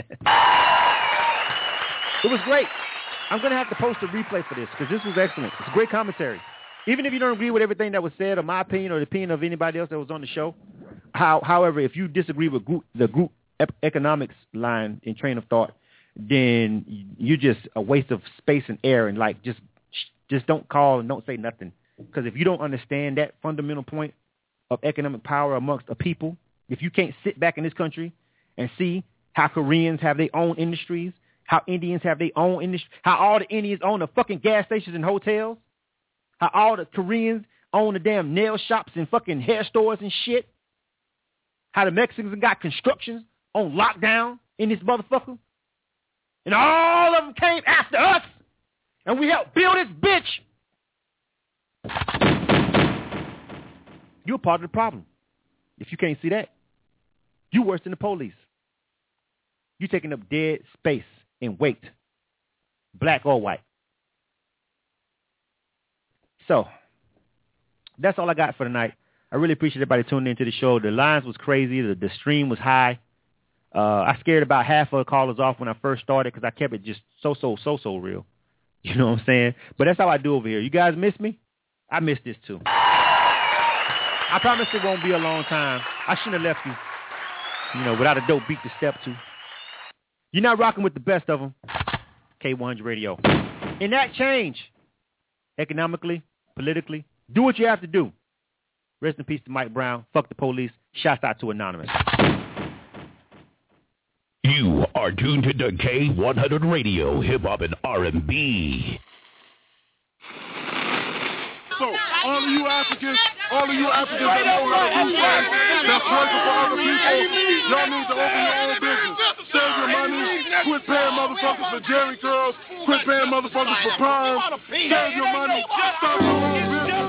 was great. I'm going to have to post a replay for this because this was excellent. It's a great commentary. Even if you don't agree with everything that was said or my opinion or the opinion of anybody else that was on the show, how, however, if you disagree with group, the group ep- economics line and train of thought, then you're just a waste of space and air, and like just just don't call and don't say nothing. Because if you don't understand that fundamental point of economic power amongst a people, if you can't sit back in this country and see how Koreans have their own industries, how Indians have their own industry, how all the Indians own the fucking gas stations and hotels, how all the Koreans own the damn nail shops and fucking hair stores and shit, how the Mexicans got constructions on lockdown in this motherfucker, and all of them came after us, and we helped build this bitch. You're part of the problem. If you can't see that, you worse than the police. You taking up dead space and weight, black or white. So, that's all I got for tonight. I really appreciate everybody tuning into the show. The lines was crazy. The, the stream was high. Uh, I scared about half of the callers off when I first started because I kept it just so, so, so, so real. You know what I'm saying? But that's how I do over here. You guys miss me? I miss this too. I promise it won't be a long time. I shouldn't have left you, you know, without a dope beat to step to. You're not rocking with the best of them. K one hundred Radio. And that change, economically, politically, do what you have to do. Rest in peace to Mike Brown. Fuck the police. Shouts out to Anonymous. You are tuned to the K one hundred Radio, hip hop and R and B. So, all of you Africans, all of you Africans that know how to do things, that's working for other people, y'all need to open your own business. Save your money, quit paying motherfuckers for Jerry curls, quit paying motherfuckers for perms, save your money, start your own business.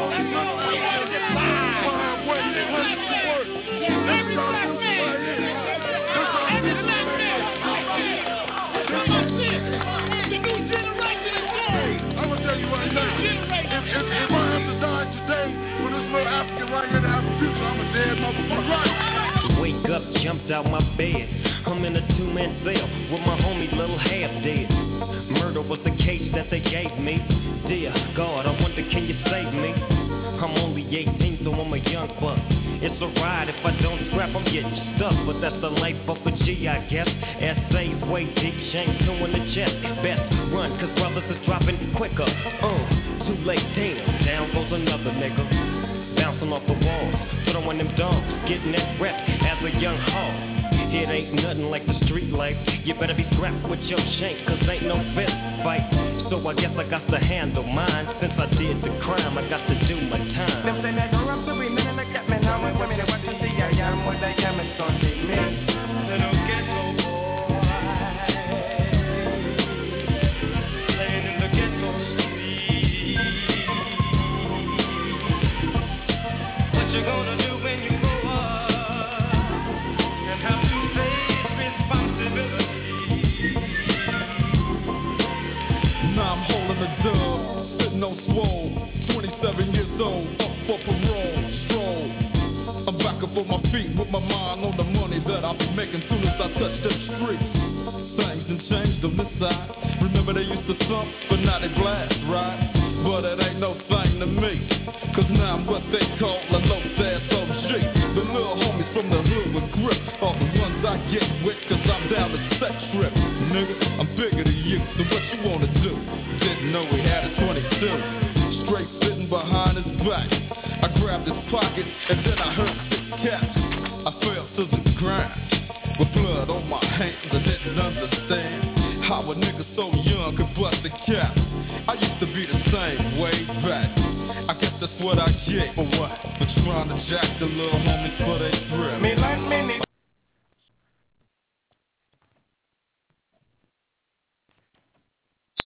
I'm gonna tell you right now, if, if, if I have to die today for this little African right here to have a future, I'm a dead motherfucker. Right? Wake up, jumped out my bed. I'm in a two-man cell with my homie little half dead. Murder was the case that they gave me. Dear God, I wonder can you save me? I'm only eighteen, so I'm a young buck. It's a ride, if I don't scrap, I'm getting stuck. But that's the life of a G, I guess. Essays way deep, shame two in the chest. Best run, cause brothers is dropping quicker. Uh, too late, damn, down goes another nigga. Bouncing off the walls, throwing them dogs, getting that rep as a young hog. It ain't nothing like the street life. You better be strapped with your shank, cause ain't no fist fight. So I guess I got to handle mine. Since I did the crime, I got to do my time. Them say that you're up to be men, look at me now. When women want to see I am what I am, it's on me. So don't get no boy. Laying in the ghetto street. What you gonna do when you grow up and have to face responsibility? Now I'm holding a dub, sitting on swole, twenty-seven years old, up for parole, stroll. I'm back up on my feet with my mind on the money that I'll be making soon as I touch them streets. Things done changed on this side. Remember they used to thump, but now they blast, right? But it ain't no thing to me, cause now I'm what they call a low-ass O G. The little homies from the hood with grip are the ones I get with, cause I'm down to sex strip. Nigga, I'm bigger than you, so what you wanna do? Didn't know we had a twenty-two, straight sitting behind his back. I grabbed his pocket, and then I heard six caps. I fell to the ground, with blood on my hands. I didn't understand how a nigga so young could bust a cap. I used to be the same way back. I guess that's what I get. For what? For trying to jack the little homies for their